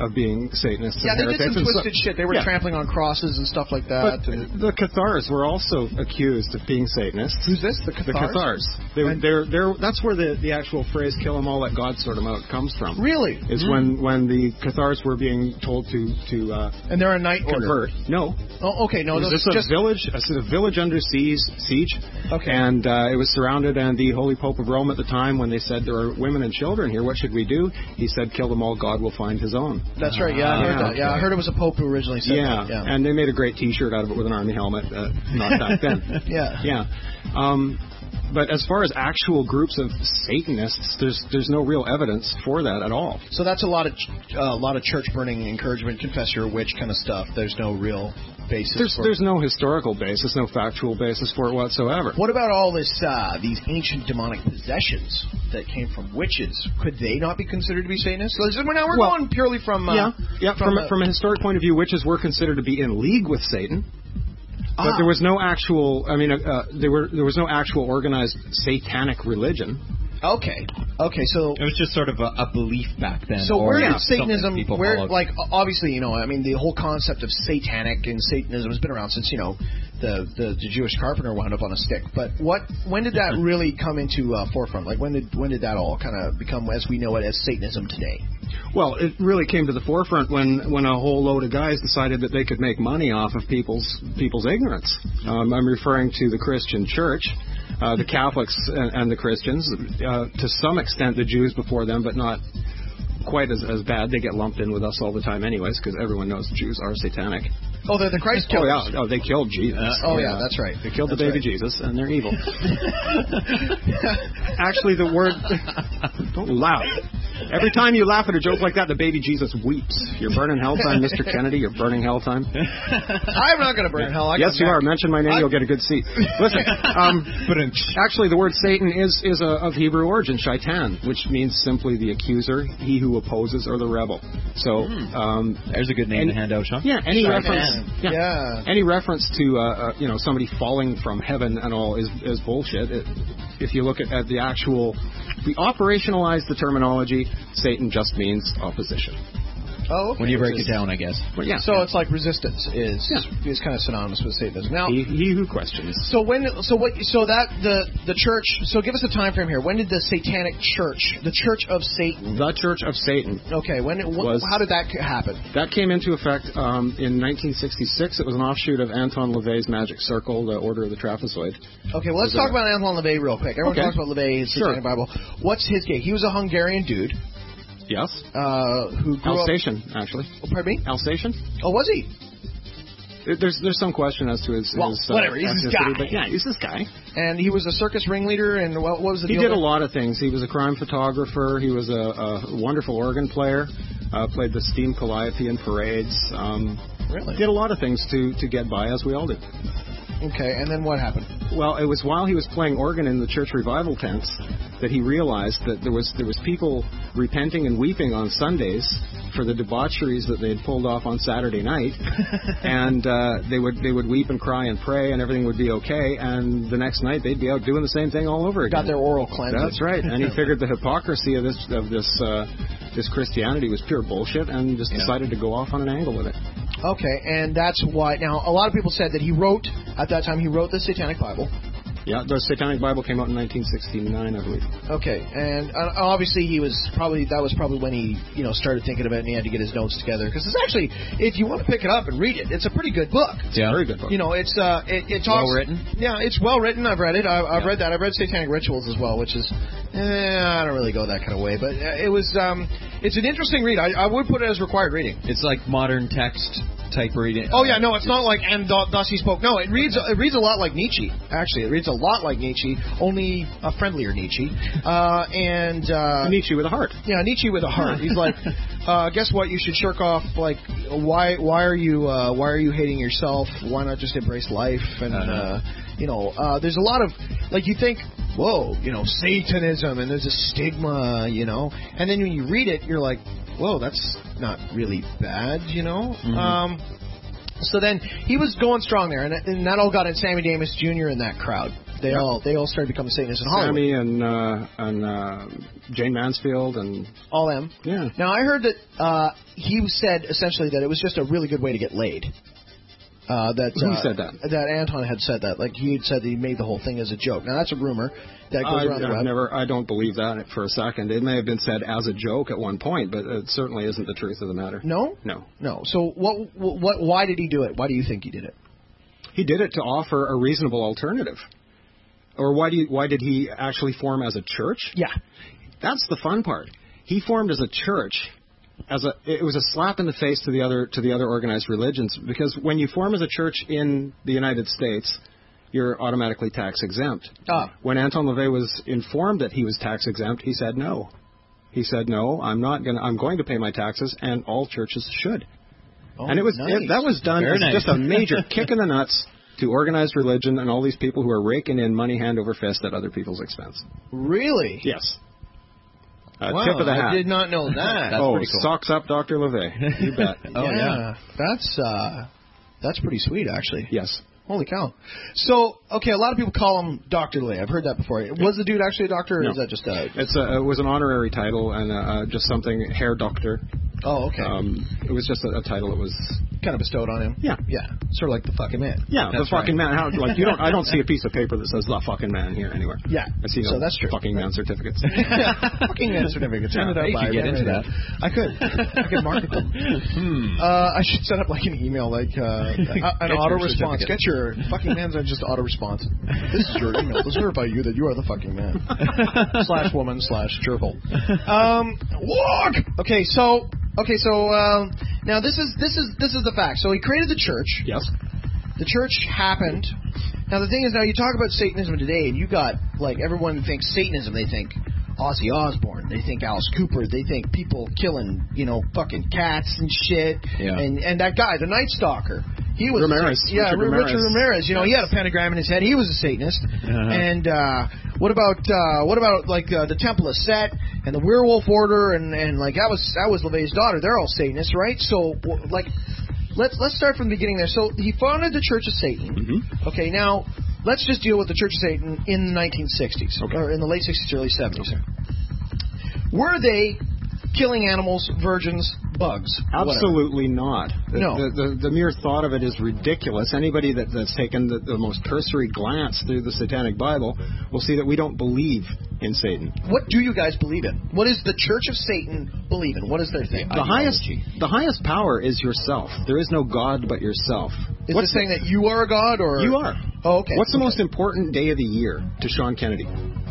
of being Satanists Yeah, and they did heretics. some And so- twisted shit. They were yeah. trampling on crosses and stuff like that. But and- the Cathars were also accused of being Satanists. Who's this? The Cathars? The Cathars. They, were- they're, they're, that's where the, the actual phrase "kill them all, let God sort them out" comes from. Really? Is when, when the Cathars were being told to to uh, And they're a night order. convert. No, Oh, okay. No, it was those just a just village, a sort of village under siege, siege, Okay. and uh, it was surrounded. And the Holy Pope of Rome at the time, when they said there are women and children here, what should we do? He said, "Kill them all. God will find His own." That's right. Yeah, I heard Yeah. that. Yeah, I heard it was a pope who originally said Yeah. that. Yeah. and they made a great T-shirt out of it with an army helmet. Uh, not back then. Yeah. Yeah. Um, but as far as actual groups of Satanists, there's there's no real evidence for that at all. So that's a lot of ch- uh, a lot of church burning encouragement, confess you're a witch kind of stuff. There's no real basis. There's for there's no historical basis, no factual basis for it whatsoever. What about all this uh, these ancient demonic possessions that came from witches? Could they not be considered to be Satanists? So this is- now we're Well, going purely from uh, yeah, yeah. From the- a, from a historic point of view, witches were considered to be in league with Satan. But Ah. there was no actual. I mean, uh, uh, there were there was no actual organized satanic religion. Okay. Okay. So It was just sort of a, a belief back then. So or where yeah, did Satanism, something people where, followed. like, obviously, you know, I mean, the whole concept of satanic and Satanism has been around since, you know, the, the, the Jewish carpenter wound up on a stick. But what, when did that really come into uh, forefront? Like, when did when did that all kind of become, as we know it, as Satanism today? Well, it really came to the forefront when, when a whole load of guys decided that they could make money off of people's people's ignorance. Um, I'm referring to the Christian Church, uh, the Catholics and, and the Christians, uh, to some extent the Jews before them, but not quite as, as bad. They get lumped in with us all the time anyways, because everyone knows Jews are satanic. Oh, they're the Christ Oh, killers. yeah. Oh, they killed Jesus. Oh, yeah, that's right. They killed That's the baby right. Jesus, and they're evil. Actually, the word... Don't laugh. Every time you laugh at a joke like that, the baby Jesus weeps. You're burning hell time, Mister Kennedy. You're burning hell time. I'm not going to burn hell. I Yes, come you back. are. Mention my name, you'll get a good seat. Listen, um, actually, the word Satan is is a, of Hebrew origin, shaitan, which means simply the accuser, he who opposes, or the rebel. So, um, There's a good name to hand out, Sean. yeah, any Shaitan. reference, yeah, Yeah. any reference to uh, uh, you know somebody falling from heaven and all is is bullshit. It, if you look at, at the actual, we operationalize the terminology. Satan just means opposition. Oh, okay. When you break it down, I guess. But yeah, So it's like resistance is Yeah. is kind of synonymous with Satanism. Now, he, he who questions. So when, so what, so that the the church. So give us a time frame here. When did the Satanic Church, the Church of Satan? The Church of Satan. Okay, when? It, wh- Was- how did that happen? That came into effect um, in nineteen sixty-six. It was an offshoot of Anton LaVey's Magic Circle, the Order of the Trapezoid. Okay, well let's Was talk it- about Anton LaVey real quick. Everyone Okay. talks about LaVey, his Sure. Satanic Bible. What's his gig? He was a Hungarian dude Yes. uh, who grew up. Alsatian, actually. Oh, pardon me? Alsatian? Oh, was he? There's there's some question as to his, Well, his uh, whatever, he's this ethnicity, guy. but yeah, he's this guy. And he was a circus ringleader. And what, what was the He deal did a there? lot of things. He was a crime photographer. He was a, a wonderful organ player. Uh, played the steam calliope in parades. Um, Really? Did a lot of things to, to get by, as we all did. Okay, and then what happened? Well, it was while he was playing organ in the church revival tents that he realized that there was there was people repenting and weeping on Sundays for the debaucheries that they had pulled off on Saturday night, and uh, they would they would weep and cry and pray, and everything would be okay. And the next night they'd be out doing the same thing all over again. Got their oral cleanse. That's right. And he figured the hypocrisy of this of this uh, this Christianity was pure bullshit, and just Yeah. decided to go off on an angle with it. Okay, and that's why. Now, a lot of people said that he wrote at that time. He wrote the Satanic Bible. Yeah, the Satanic Bible came out in nineteen sixty-nine, I believe. Okay, and uh, obviously he was probably that was probably when he you know started thinking about it and he had to get his notes together because it's actually if you want to pick it up and read it, it's a pretty good book. Yeah. Very good book. You know, it's uh, it, it talks Well written? Yeah, it's well written. I've read it. I, I've Yeah. read that. I've read Satanic Rituals as well, which is eh, I don't really go that kind of way, but uh, it was um, it's an interesting read. I, I would put it as required reading. It's like modern text type reading. Oh yeah, no, it's not like and th- thus he spoke. No, it reads it reads a lot like Nietzsche. Actually, it reads a lot like Nietzsche, only a friendlier Nietzsche. Uh, and uh, Nietzsche with a heart. yeah, Nietzsche with a heart. He's like, uh, guess what? You should shirk off. Like, why why are you uh, why are you hating yourself? Why not just embrace life? And uh, you know, uh, there's a lot of like you think. Whoa, you know, Satanism, and there's a stigma, you know, and then when you read it, you're like, whoa, that's not really bad, you know. Mm-hmm. Um, so then he was going strong there, and, and that all got in Sammy Davis Junior in that crowd. They Yeah. all they all started becoming Satanists in Hollywood. Sammy and uh, and uh, Jane Mansfield and all them. Yeah. Now I heard that uh, he said essentially that it was just a really good way to get laid. Uh, that Who uh, said that? That Anton had said that. Like he had said that he made the whole thing as a joke. Now that's a rumor that goes I, around the I've web. never, I don't believe that for a second. It may have been said as a joke at one point, but it certainly isn't the truth of the matter. No, no, no. So what? What? Why did he do it? Why do you think he did it? He did it to offer a reasonable alternative. Or why do you, why did he actually form as a church? Yeah, that's the fun part. He formed as a church. As a, it was a slap in the face to the other to the other organized religions, because when you form as a church in the United States, you're automatically tax exempt. Ah. When Anton LaVey was informed that he was tax exempt, he said no. He said no. I'm not going. I'm going to pay my taxes, and all churches should. Oh, and it was nice. it, that was done Very as nice. just a major kick in the nuts to organized religion and all these people who are raking in money hand over fist at other people's expense. Really? Yes. Uh, Wow, tip of the hat. I did not know that. That's oh, pretty cool. socks up, Doctor LaVey. You bet. Oh, yeah. That's uh, that's pretty sweet, actually. Yes. Holy cow. So, okay, a lot of people call him Doctor LaVey. I've heard that before. Was the dude actually a doctor, or No. is that just a... It's a, it was an honorary title and uh, uh, just something, hair doctor. Oh, okay. Um, it was just a, a title. It was kind of bestowed on him. Yeah. Yeah. Sort of like the fucking man. yeah, That's the fucking right. man. How, like you don't, I don't see a piece of paper that says the fucking man here anywhere. Yeah. I see no So that's true. fucking man certificates. Fucking man certificates. Handed out you by could get into Red that. Radio. I could. I could market them. Hmm. Uh, I should set up like an email, like uh, an Get auto your response. certificate. Get your fucking man's on just auto response. This is your email. Let's verify you that you are the fucking man. slash woman slash gerbil. Um, walk. Okay, so okay, so um, now this is this is this is the fact. So he created the church. Yes. The church happened. Now the thing is, now you talk about Satanism today, and you got like everyone thinks Satanism. They think Ozzy Osbourne. They think Alice Cooper. They think people killing, you know, fucking cats and shit. Yeah. And and that guy, the Night Stalker. He was Ramirez. Yeah, Richard Richard, Ramirez. Richard Ramirez. You know, he had a pentagram in his head. He was a Satanist. Uh-huh. And uh, what about uh, what about like uh, the Temple of Set and the Werewolf Order and, and like that was that was LaVey's daughter. They're all Satanists, right? So w- like, let's let's start from the beginning there. So he founded the Church of Satan. Mm-hmm. Okay, now let's just deal with the Church of Satan in the nineteen sixties Okay. or in the late sixties, early seventies. Were they killing animals, virgins, bugs? whatever? Absolutely not. The, No. The, the, the mere thought of it is ridiculous. Anybody that, that's taken the, the most cursory glance through the Satanic Bible will see that we don't believe in Satan. What do you guys believe in? What is the Church of Satan believe in? What is their thing? The highest, the highest power is yourself. There is no God but yourself. Is What's it saying that you are a god, or You are. Oh, okay. What's the Okay. most important day of the year to Sean Kennedy?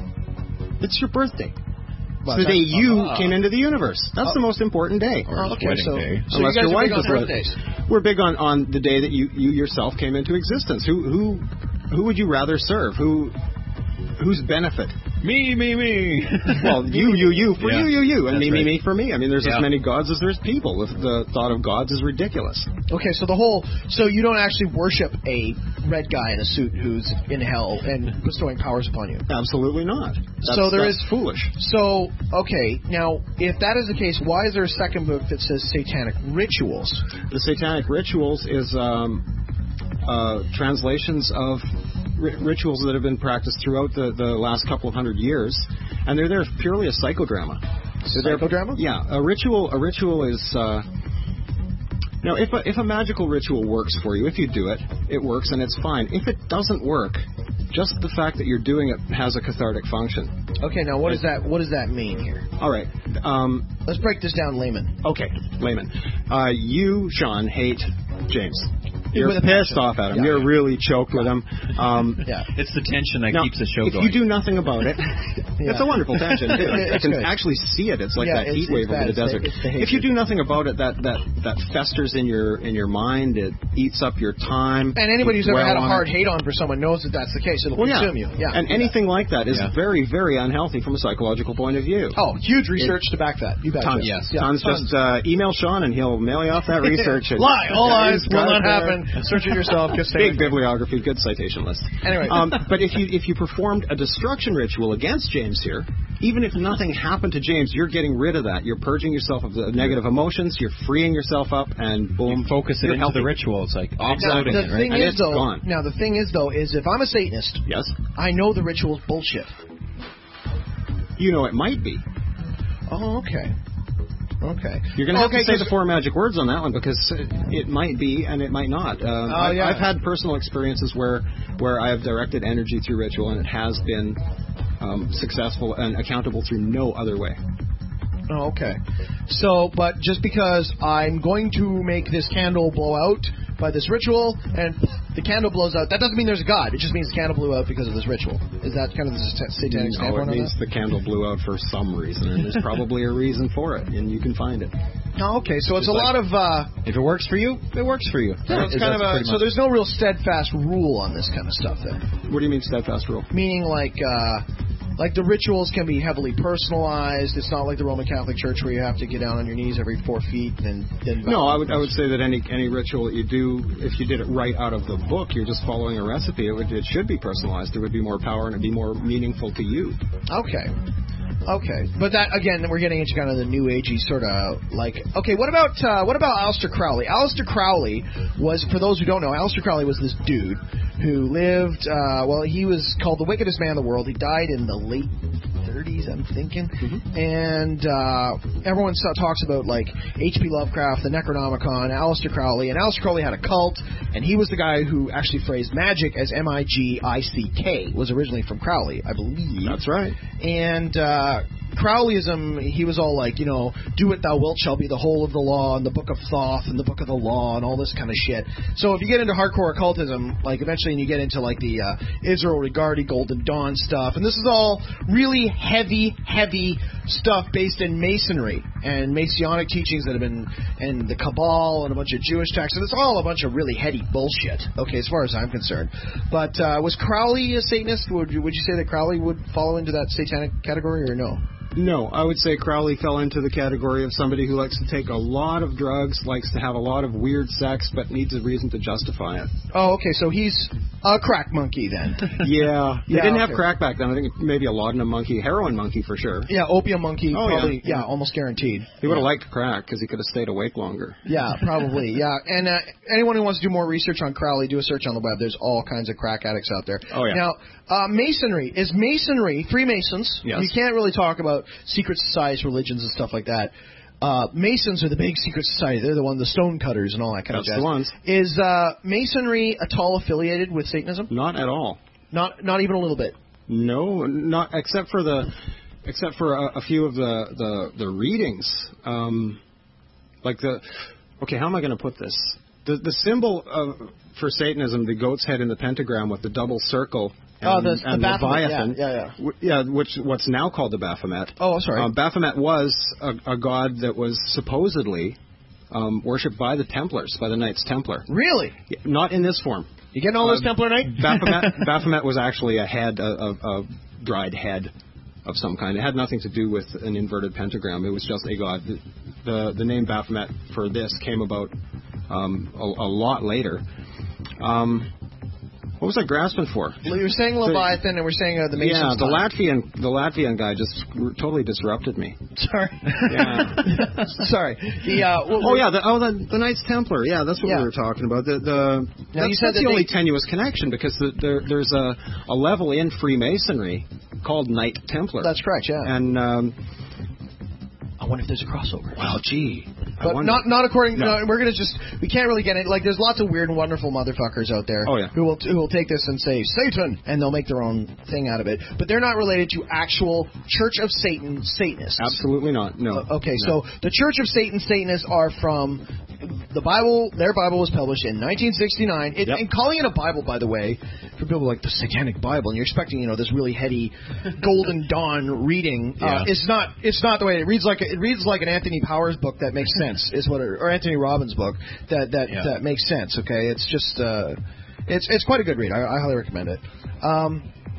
It's your birthday. Well, It's the day that's- you uh, came into the universe. That's Oh. the most important day. Oh, okay, wedding so, day. so you Unless guys your are big wife on is wed- birthdays. We're big on, on the day that you, you yourself came into existence. Who who who would you rather serve? Who whose benefit? Me, me, me. Well, you, you, you for Yeah. you, you, you, and That's me, me, right. me for me. I mean, there's Yeah. as many gods as there's people. The, the thought of gods is ridiculous. Okay, so the whole, so you don't actually worship a red guy in a suit who's in hell and bestowing powers upon you. Absolutely not. That's, So there that's is- foolish. So, okay, now if that is the case, why is there a second book that says satanic rituals? The satanic rituals is um, uh, translations of ri- rituals that have been practiced throughout the, the last couple of hundred years, and they're there purely as psychodrama. They're there- Psychodrama? Yeah, a ritual. A ritual is. Uh, now, if a, if a magical ritual works for you, if you do it, it works and it's fine. If it doesn't work, just the fact that you're doing it has a cathartic function. Okay, now what does that what does that mean here? All right. Um, Let's break this down layman. Okay, layman. Uh, you, Sean, hate James. You're With a pissed passion. off at him. Yeah. You're really choked with him. Um, Yeah. It's the tension that now, keeps the show if going. you do nothing about it, it's a wonderful tension. I It's can good. actually see it. It's like Yeah, that it's- heat wave it's over bad. the It's the- desert. it's the If you hatred. do nothing about it, that, that, that festers in your in your mind. It eats up your time. And anybody You who's ever dwell had a on hard it. hate on for someone knows that that's the case. It'll Well, yeah. consume you. Yeah. And anything like that is Yeah. very, very unhealthy from a psychological point of view. Oh, huge research to back that. You bet. Tons. Yes. Yeah, Tons. Just uh, email Sean and he'll mail you off that research. And Lie. All Yeah, lies he's will got not it there. happen. again. Search it yourself. Just Big bibliography, good citation list. Anyway, um, but if you if you performed a destruction ritual against James here, even if nothing happened to James, you're getting rid of that. You're purging yourself of the negative emotions. You're freeing yourself up, and boom, you focus it into healthy. the ritual. It's like now, offloading the it, right? thing And is it's though, gone. now the thing is though, is if I'm a Satanist, yes, I know the ritual's bullshit. You know it might be. Oh, okay. Okay. You're going to have okay, to say the four magic words on that one because it might be and it might not. Um, oh, I've, yeah. I've had personal experiences where where I have directed energy through ritual and it has been um, successful and accountable through no other way. Oh, okay. So, but just because I'm going to make this candle blow out by this ritual, and the candle blows out, that doesn't mean there's a God. It just means the candle blew out because of this ritual. Is that kind of the satanic no, standpoint it on means that? the candle blew out for some reason, and there's probably a reason for it, and you can find it. Oh, okay. So it's, It's a like- lot of. Uh, If it works for you, it works for you. yeah, it's Is kind of that a. pretty So much- there's no real steadfast rule on this kind of stuff then. What do you mean steadfast rule? Meaning like. Uh, Like the rituals can be heavily personalized. It's not like the Roman Catholic Church where you have to get down on your knees every four feet and then. No, I would I would say that any any ritual that you do, if you did it right out of the book, you're just following a recipe. It would it should be personalized. There would be more power and it'd be more meaningful to you. Okay. Okay, but that again, we're getting into kind of the new agey sort of like. Okay, what about uh, what about Aleister Crowley? Aleister Crowley was, for those who don't know, Aleister Crowley was this dude who lived. Uh, well, he was called the wickedest man in the world. He died in the late thirties, I'm thinking, mm-hmm. and uh, everyone so- talks about like H P Lovecraft, the Necronomicon, Aleister Crowley, and Aleister Crowley had a cult, and he was the guy who actually phrased magic as M I G I C K. Was originally from Crowley, I believe. That's right. And uh, Crowleyism, he was all like, you know, do what thou wilt shall be the whole of the law, and the book of Thoth, and the book of the law, and all this kind of shit. So if you get into hardcore occultism, like eventually you get into like the uh, Israel Regardie Golden Dawn stuff, and this is all really heavy, heavy stuff based in Masonry and Masonic teachings that have been, and the Cabal and a bunch of Jewish texts, and it's all a bunch of really heady bullshit, okay, as far as I'm concerned. But uh, was Crowley a Satanist? Would you, would you say that Crowley would fall into that satanic category or no? No, I would say Crowley fell into the category of somebody who likes to take a lot of drugs, likes to have a lot of weird sex, but needs a reason to justify it. Oh, okay, so he's a crack monkey then. Yeah, they Yeah, didn't okay. have crack back then. I think maybe a laudanum monkey, heroin monkey for sure. Yeah, opium monkey, Oh, probably, yeah. yeah, almost guaranteed. He would have liked crack because he could have stayed awake longer. Yeah, probably, yeah. And uh, anyone who wants to do more research on Crowley, do a search on the web. There's all kinds of crack addicts out there. Oh, yeah. Now, uh, Masonry, is Masonry, Freemasons, Yes. you can't really talk about secret societies, religions, and stuff like that. Uh, Masons are the big secret society. They're the one, the stone cutters and all that kind That's of jazz. the ones. Is uh, Masonry at all affiliated with Satanism? Not at all. Not, not even a little bit. No, not except for the, except for a, a few of the the, the readings. Um, like the, okay, how am I going to put this? The the symbol of, for Satanism, the goat's head in the pentagram with the double circle. And, Oh, the- the and Baphomet, Leviathan, yeah, yeah, w- yeah, which what's now called the Baphomet. Oh, sorry. Um, Baphomet was a, a god that was supposedly um, worshipped by the Templars, by the Knights Templar. Really? Yeah, not in this form. You getting all this Uh, Templar night? Baphomet, Baphomet was actually a head, a, a, a dried head of some kind. It had nothing to do with an inverted pentagram. It was just a god. The the, the name Baphomet for this came about um, a, a lot later. Um, what was I grasping for? Well, you were saying Leviathan, and we're saying uh, the Masons. Yeah, the time. Latvian, the Latvian guy just r- totally disrupted me. Sorry. Yeah. Sorry. The, uh, well, Oh yeah, the, oh the, the Knights Templar. Yeah, that's what Yeah. we were talking about. The, the Now, you that's, said that's that the only they- tenuous connection because the, there, there's a, a level in Freemasonry called Knight Templar. That's correct, yeah. And um, I wonder if there's a crossover. well, gee, I But wonder- not not according. No. No, we're gonna just we can't really get it. Like there's lots of weird and wonderful motherfuckers out there. Oh, yeah. Who will who will take this and say Satan, and they'll make their own thing out of it. But they're not related to actual Church of Satan Satanists. Absolutely not. No. Uh, okay, No. so the Church of Satan Satanists are from the Bible. Their Bible was published in nineteen sixty-nine. It, Yep. And calling it a Bible, by the way, for people like the Satanic Bible, and you're expecting, you know, this really heady Golden Dawn reading, uh, Yeah. it's not. It's not the way it reads. Like it reads like an Anthony Powers book that makes sense. Is what, it, or Anthony Robbins book that that Yeah. that makes sense. Okay, it's just. Uh, it's it's quite a good read. I, I highly recommend it. Um,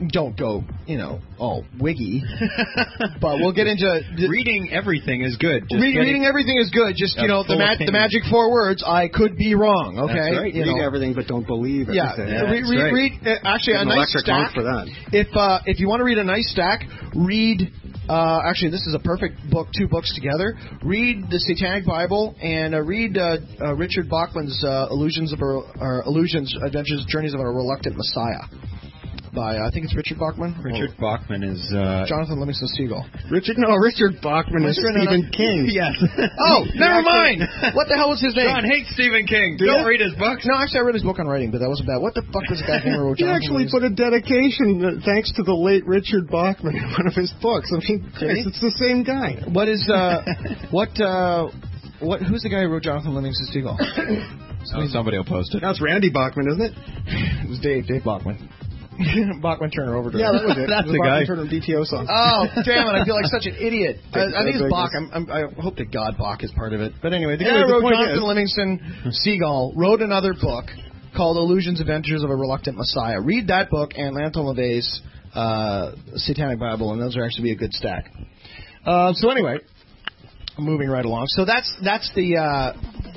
don't go, you know, all wiggy. But we'll get into reading everything is good. Just Read, reading everything is good. Just you know, the, ma- the magic four words. I could be wrong. Okay, That's right. You read know. everything, but don't believe everything. Yeah, read, read, right. read uh, actually Get a an nice electric stack. monk for that. If uh, if you want to read a nice stack, read. Uh, actually, this is a perfect book. Two books together. Read the Satanic Bible and uh, read uh, uh, Richard Bachman's uh, Illusions of a, or Illusions, Adventures, Journeys of a Reluctant Messiah. By uh, I think it's Richard Bachman. Richard oh. Bachman is uh, Jonathan Livingston Seagull. Richard, no, Richard Bachman is Stephen King. Yes. Oh, never mind. What the hell was his name? John hates Stephen King. Do Don't you? read his books. No, actually, I read his book on writing, but that wasn't bad. What the fuck was the guy's name who wrote He Jonathan actually Livingston? put a dedication uh, thanks to the late Richard Bachman in one of his books. I mean, Christ, it's the same guy. What is uh, what uh, what? Who's the guy who wrote Jonathan Livingston Seagull? Oh, somebody will post it. That's Randy Bachman, isn't it? It was Dave. Dave Bachman. Bachman Turner Overdrive. Yeah, that was it. That's the the Bachman guy. Turner D T O song. Oh, damn it! I feel like such an idiot. I, I think it's Big Bach. business. I'm, I'm, I hope to God Bach is part of it. But anyway, the Anyway, guy the who wrote point Jonathan is- Livingston Seagull wrote another book called Illusions, Adventures of a Reluctant Messiah. Read that book and Lanton LaVey's uh, Satanic Bible, and those are actually be a good stack. Uh, so anyway, moving right along. So that's that's the. Uh,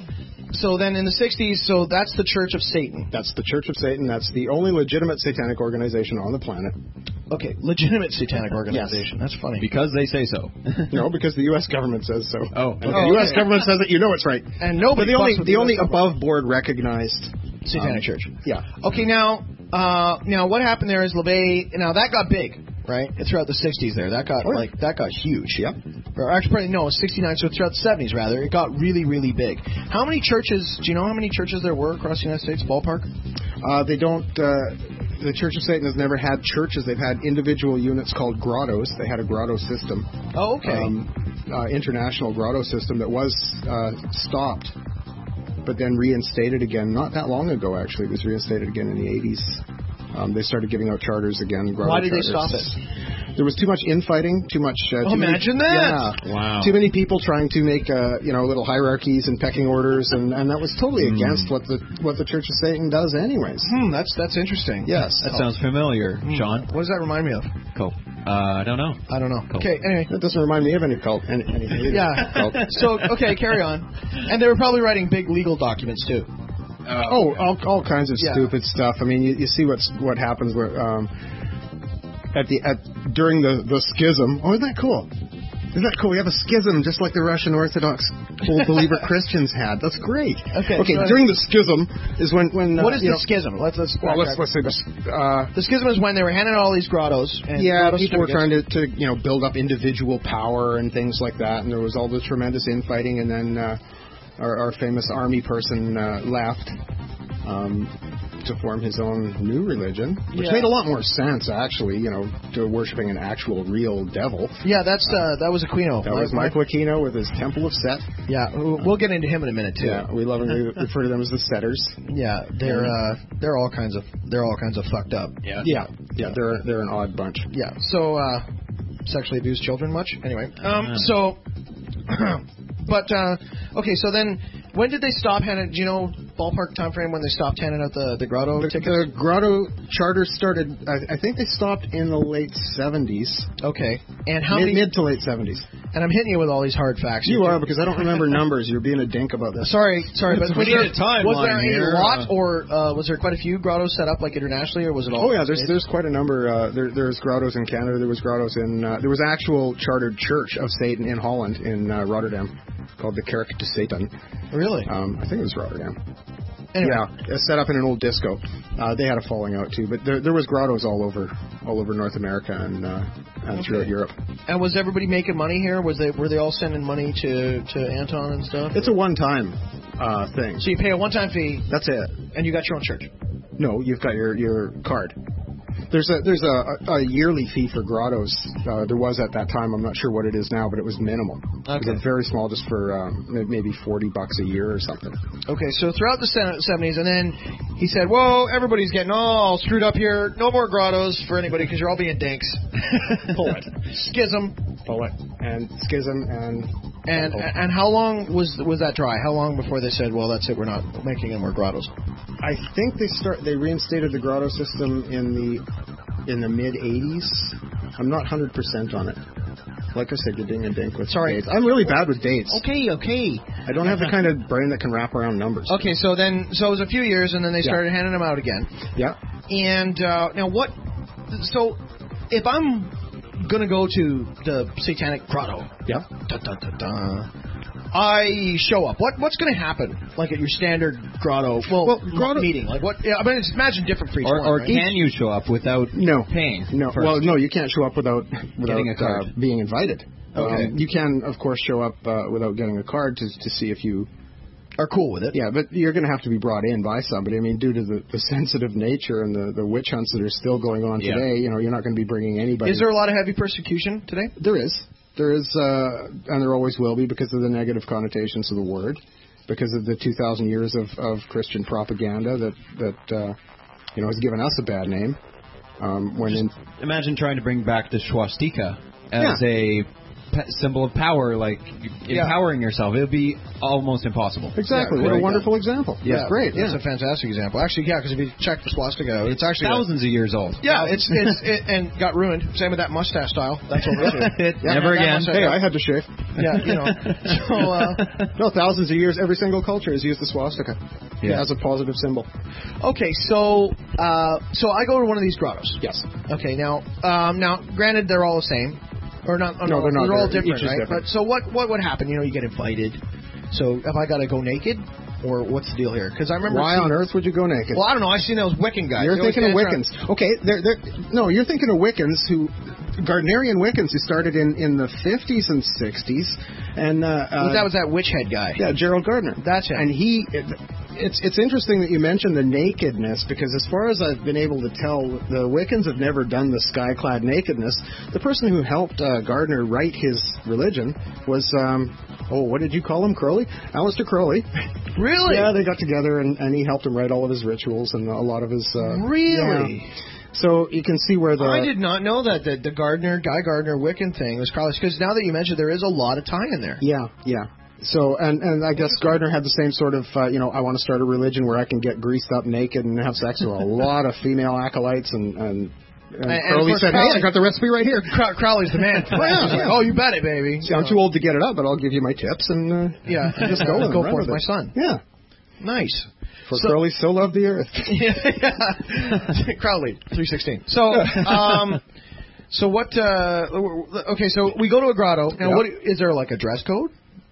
So then in the sixties, so that's the Church of Satan. That's the Church of Satan. That's the only legitimate satanic organization on the planet. Okay, legitimate satanic organization. That's funny. Because they say so. No, because the U S government says so. Oh, If okay. the U S government says it, you know it's right. And But nobody the only fucks with the only U S government. above board recognized Satanic um, Church. Yeah. Okay, now, uh, now what happened there is LaVey. Now that got big, right? Throughout the sixties, there that got Oh, yeah. like that got huge. Yep. Or actually, probably, no, it was sixty-nine. So throughout the seventies, rather, it got really, really big. How many churches? Do you know how many churches there were across the United States? Ballpark? Uh, they don't. Uh, the Church of Satan has never had churches. They've had individual units called grottos. They had a grotto system. Oh, okay. Um, uh, international grotto system that was uh, stopped, but then reinstated again not that long ago. Actually, it was reinstated again in the eighties. Um, they started giving out charters again. Why did charters. they stop it? There was too much infighting, too much. Uh, Oh, too imagine many, that. Yeah. Wow. Too many people trying to make uh, you know little hierarchies and pecking orders, and, and that was totally Mm. against what the what the Church of Satan does, anyways. Hmm, that's that's interesting. Yes. That sounds familiar, Sean. What does that remind me of? Cool. Uh, I don't know. I don't know. Cool. Okay, anyway. That doesn't remind me of any cult. Any, anything. Yeah. Cult. So, okay, carry on. And they were probably writing big legal documents, too. Oh, all, all kinds of Yeah. stupid stuff. I mean, you, you see what's what happens where, um, at the at during the, the schism. Oh, isn't that cool? Isn't that cool? We have a schism just like the Russian Orthodox full believer Christians had. That's great. Okay, Okay. so- during the schism is when when uh, What is you the know, schism? Let's let's. Well, let's backtrack. let's say this. Uh, The schism is when they were handing out all these grottos. And yeah, grotto people were trying certificates. to, to you know build up individual power and things like that, and there was all the tremendous infighting, and then uh, our, our famous army person uh, left um, to form his own new religion, which Yeah. made a lot more sense actually. You know, to worshiping an actual real devil. Yeah, that's uh, that was Aquino. That was Michael Aquino with his Temple of Set. Yeah, we'll we'll get into him in a minute too. Yeah, we lovingly refer to them as the Setters. Yeah, they're uh, they're all kinds of they're all kinds of fucked up. Yeah. Yeah, yeah, they're they're an odd bunch. Yeah. So uh, sexually abused children much? Anyway. Um. So. But uh, okay, so then when did they stop handing? Do you know ballpark time frame when they stopped handing out the the grotto The, tickets? the Grotto charter started. I, I think they stopped in the late seventies. Okay, and how mid, many? mid to late seventies. And I'm hitting you with all these hard facts. You are, because I don't remember numbers. You're being a dink about this. Sorry, sorry, but was We need there, a timeline was there here. a lot, Uh, or uh, was there quite a few grottos set up like internationally, or was it all? Oh yeah, there's there's quite a number. Uh, there there's grottos in Canada. There was grottos in. Uh, there was actual chartered Church of Satan in Holland, in uh, Rotterdam, called the Kerk de Satan. Really? Um, I think it was Rotterdam. Anyway. Yeah, it's set up in an old disco. Uh, they had a falling out too, but there, there was grottos all over, all over North America and, uh, and Okay. throughout Europe. And was everybody making money here? Was they were they all sending money to, to Anton and stuff? It's a one-time uh, thing. So you pay a one-time fee, That's it. and you got your own church. No, you've got your, your card. There's a there's a, a yearly fee for grottos. Uh, there was at that time. I'm not sure what it is now, but it was minimal. It Okay. was very small, just for um, maybe forty bucks a year or something. Okay, so throughout the seventies, and then he said, "Whoa, everybody's getting all screwed up here. No more grottos for anybody because you're all being dinks." Pull it, Schism. pull it, and schism, and And Oh. and how long was was that dry? How long before they said, "Well, that's it. We're not making any more grottos"? I think they start they reinstated the grotto system in the in the mid eighties. I'm not one hundred percent on it. Like I said, you're ding and dink with Sorry. dates. I'm really bad with dates. Okay, okay. I don't have the kind of brain that can wrap around numbers. Okay, so then, so it was a few years, and then they Yeah. started handing them out again. Yeah. And uh, now what? So if I'm gonna go to the Satanic Grotto, Yeah. da, da, da, da, I show up. What what's gonna happen? Like at your standard grotto, well, Well, grotto- meeting. Like what? Yeah, I mean, it's imagine different for each Or, one. or right? can you show up without No. paying? No. first? Well, no, you can't show up without without Getting a card. Uh, being invited. Okay. Um, you can, of course, show up uh, without getting a card to to see if you. are cool with it. Yeah, but you're going to have to be brought in by somebody. I mean, due to the, the sensitive nature and the, the witch hunts that are still going on Yeah. today, you know, you're not going to be bringing anybody. Is there a lot of heavy persecution today? There is. There is, uh, and there always will be because of the negative connotations of the word, because of the two thousand years of, of Christian propaganda that, that uh, you know, has given us a bad name. Um, when in, Imagine trying to bring back the swastika as Yeah. a pe- symbol of power, like Yeah. empowering yourself. It would be almost impossible. exactly. Yeah, what right. a wonderful example. That's great. That's Yeah. a fantastic example. Actually, yeah, because if you check the swastika out, it's actually a- Thousands of years old. yeah, it's it's it, and got ruined. Same with that mustache style. That's what we do. It- Yeah, never that again. mustache Hey, style. I had to shave. Yeah, you know. So, uh, No, thousands of years, every single culture has used the swastika Yeah. as a positive symbol. okay, so uh, so I go to one of these grottos. Yes. Okay, now um, now granted they're all the same, or not? oh, No, they're not. They're all They're- different, each is right? different. But so what what would happen? You know, you get invited. So have I got to go naked, or what's the deal here? Because I remember. Why seeing, on earth would you go naked? Well, I don't know. I've seen those Wiccan guys. You're They always thinking of dance Wiccans. around- Okay, they're, they're, no, you're thinking of Wiccans who, Gardnerian Wiccans who started in, in the fifties and sixties. And, uh, uh, Well, that was that witch head guy. yeah, Gerald Gardner. That's him. And he, it, it's it's interesting that you mentioned the nakedness because as far as I've been able to tell, the Wiccans have never done the sky-clad nakedness. The person who helped uh, Gardner write his religion was, um, oh, what did you call him, Crowley? Aleister Crowley. Really? Yeah, they got together and, and he helped him write all of his rituals and a lot of his. Uh, Really? yeah. So you can see where the. I did not know that the, the Gardner, Guy Gardner Wiccan thing was probably because now that you mentioned, there is a lot of tie in there. Yeah, yeah. So and and I guess Gardner had the same sort of uh, you know I want to start a religion where I can get greased up naked and have sex with a lot of female acolytes and and. And, And- and of Crowley course said, Crowley- "Hey, I got the recipe right here. Crow- Crowley's the man. Oh, yeah, He's like, yeah. oh, you bet it, baby. See, I'm too old to get it up, but I'll give you my tips and uh, Yeah, just go and go run forth, with my it." son. Yeah, Nice. for So- Crowley so loved the earth. yeah. Crowley, three sixteen. So, um, so what? Uh, okay, so we go to a grotto. Now, Yeah. what is there like a dress code?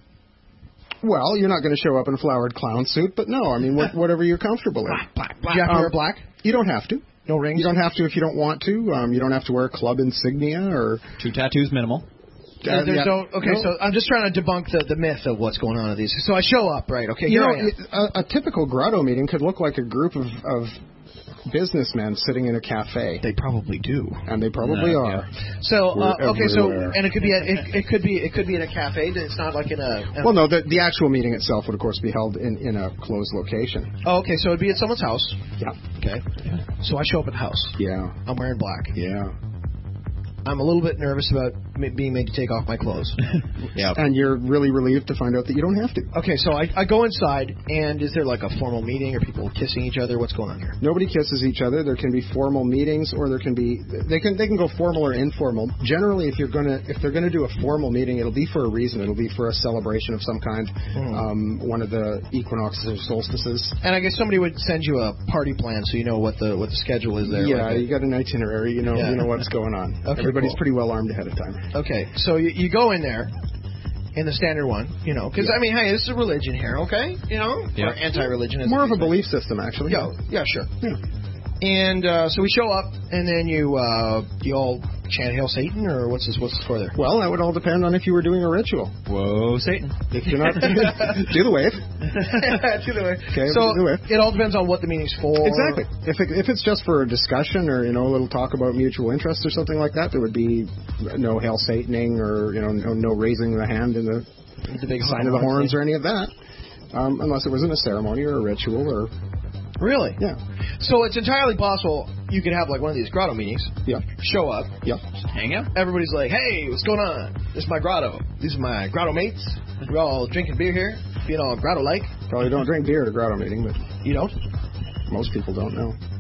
Well, you're not going to show up in a flowered clown suit, but no, I mean what, whatever you're comfortable in. Black, black. Do you have to wear Um, black? You don't have to. No rings. You don't have to if you don't want to. Um, you don't have to wear club insignia or. Two tattoos minimal. There- Uh, there's yeah. no, okay, No. so I'm just trying to debunk the, the myth of what's going on at these. So I show up, right? Okay, You here know, I am. a, a typical grotto meeting could look like a group of, of businessmen sitting in a cafe, They probably do. and they probably No, are. So uh, We're okay, so everywhere. and it could be at, it, it could be it could be in a cafe. It's not like in a. Well, no, the, the actual meeting itself would, of course, be held in, in a closed location. Oh, okay, so it'd be at someone's house. Yeah. Okay. So I show up at the house. Yeah. I'm wearing black. Yeah. I'm a little bit nervous about m- being made to take off my clothes. Yeah. And you're really relieved to find out that you don't have to. Okay, so I, I go inside, and is there like a formal meeting? Are people kissing each other? What's going on here? Nobody kisses each other. There can be formal meetings, or there can be they can they can go formal or informal. Generally, if you're gonna if they're gonna do a formal meeting, it'll be for a reason. It'll be for a celebration of some kind, Mm. um, one of the equinoxes or solstices. And I guess somebody would send you a party plan so you know what the what the schedule is there. Yeah, like you got an itinerary. You know Yeah. you know what's going on. Okay, Everybody's cool. pretty well armed ahead of time. Okay, so you, you go in there in the standard one, you know, because Yeah. I mean, hey, this is a religion here, okay? You know, Yeah. or anti-religion. as More of they a say. belief system, actually. Yeah, yeah, sure. Yeah. And uh, so we show up, and then you uh, you all chant Hail Satan, or what's this? What's this for there? Well, that would all depend on if you were doing a ritual. Whoa, Satan. If you're not, do the wave. Okay, we'll so do it. it all depends on what the meeting's for. Exactly. If it, if it's just for a discussion or you know a little talk about mutual interest or something like that, there would be no hail Sataning or you know no, no raising the hand in the, The big sign of the horns or any of that, um, unless it was in a ceremony or a ritual or Really? yeah, So it's entirely possible you could have like one of these grotto meetings. yeah, Show up, yeah. Hang out. everybody's like, "Hey, what's going on? This is my grotto. These are my grotto mates. We're all drinking beer here, being all grotto-like. Probably don't drink beer at a grotto meeting, but You don't? most people don't know.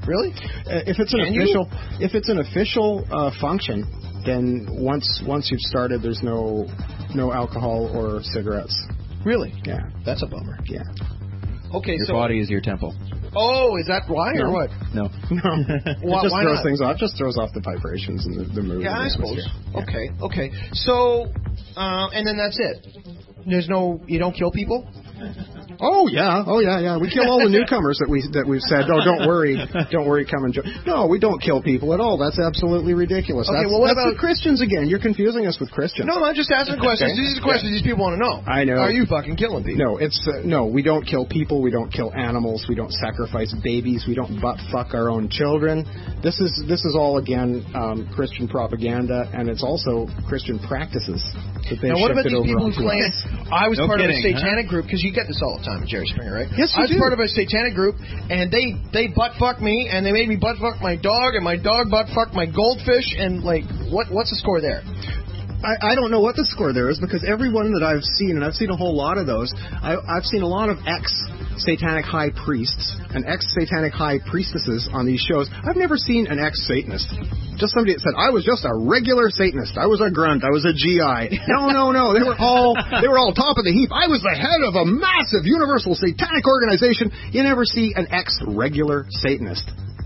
Really? Uh, if it's an Can you? official, if it's an official uh, function, then once once you've started, there's no no alcohol or cigarettes. Really? Yeah, That's a bummer. yeah. Okay, Your so body is your temple. oh, is that why or No. what? No. No, Why- it just why throws not? things off. Just throws off the vibrations and the, the mood. Yeah, and I the suppose. atmosphere. Okay, okay. So, uh, and then that's it. There's no, you don't kill people? Oh yeah, oh yeah, yeah. We kill all the newcomers that we that we've said. Oh, don't worry, don't worry, come and join. No, we don't kill people at all. That's absolutely ridiculous. Okay, that's, well, what that's about- the Christians again? You're confusing us with Christians. No, I'm just asking questions. Okay. These are questions these people want to know. I know. Are you fucking killing people? No, it's uh, no. We don't kill people. We don't kill animals. We don't sacrifice babies. We don't butt fuck our own children. This is this is all again um, Christian propaganda, and it's also Christian practices that they Now, what about shifted these over people who onto claim us. I was No part kidding, of a satanic group? Because you get this all the time at Jerry Springer, right? Yes, you I was do. part of a satanic group, and they they butt fucked me, and they made me butt fuck my dog, and my dog butt fucked my goldfish, and like, what what's the score there? I, I don't know what the score there is because everyone that I've seen, and I've seen a whole lot of those, I, I've seen a lot of ex-satanic high priests and ex-satanic high priestesses on these shows. I've never seen an ex-Satanist. Just somebody that said, I was just a regular Satanist. I was a grunt. I was a G I. No, no, no. They were all they were all top of the heap. I was the head of a massive universal satanic organization. You never see an ex-regular Satanist.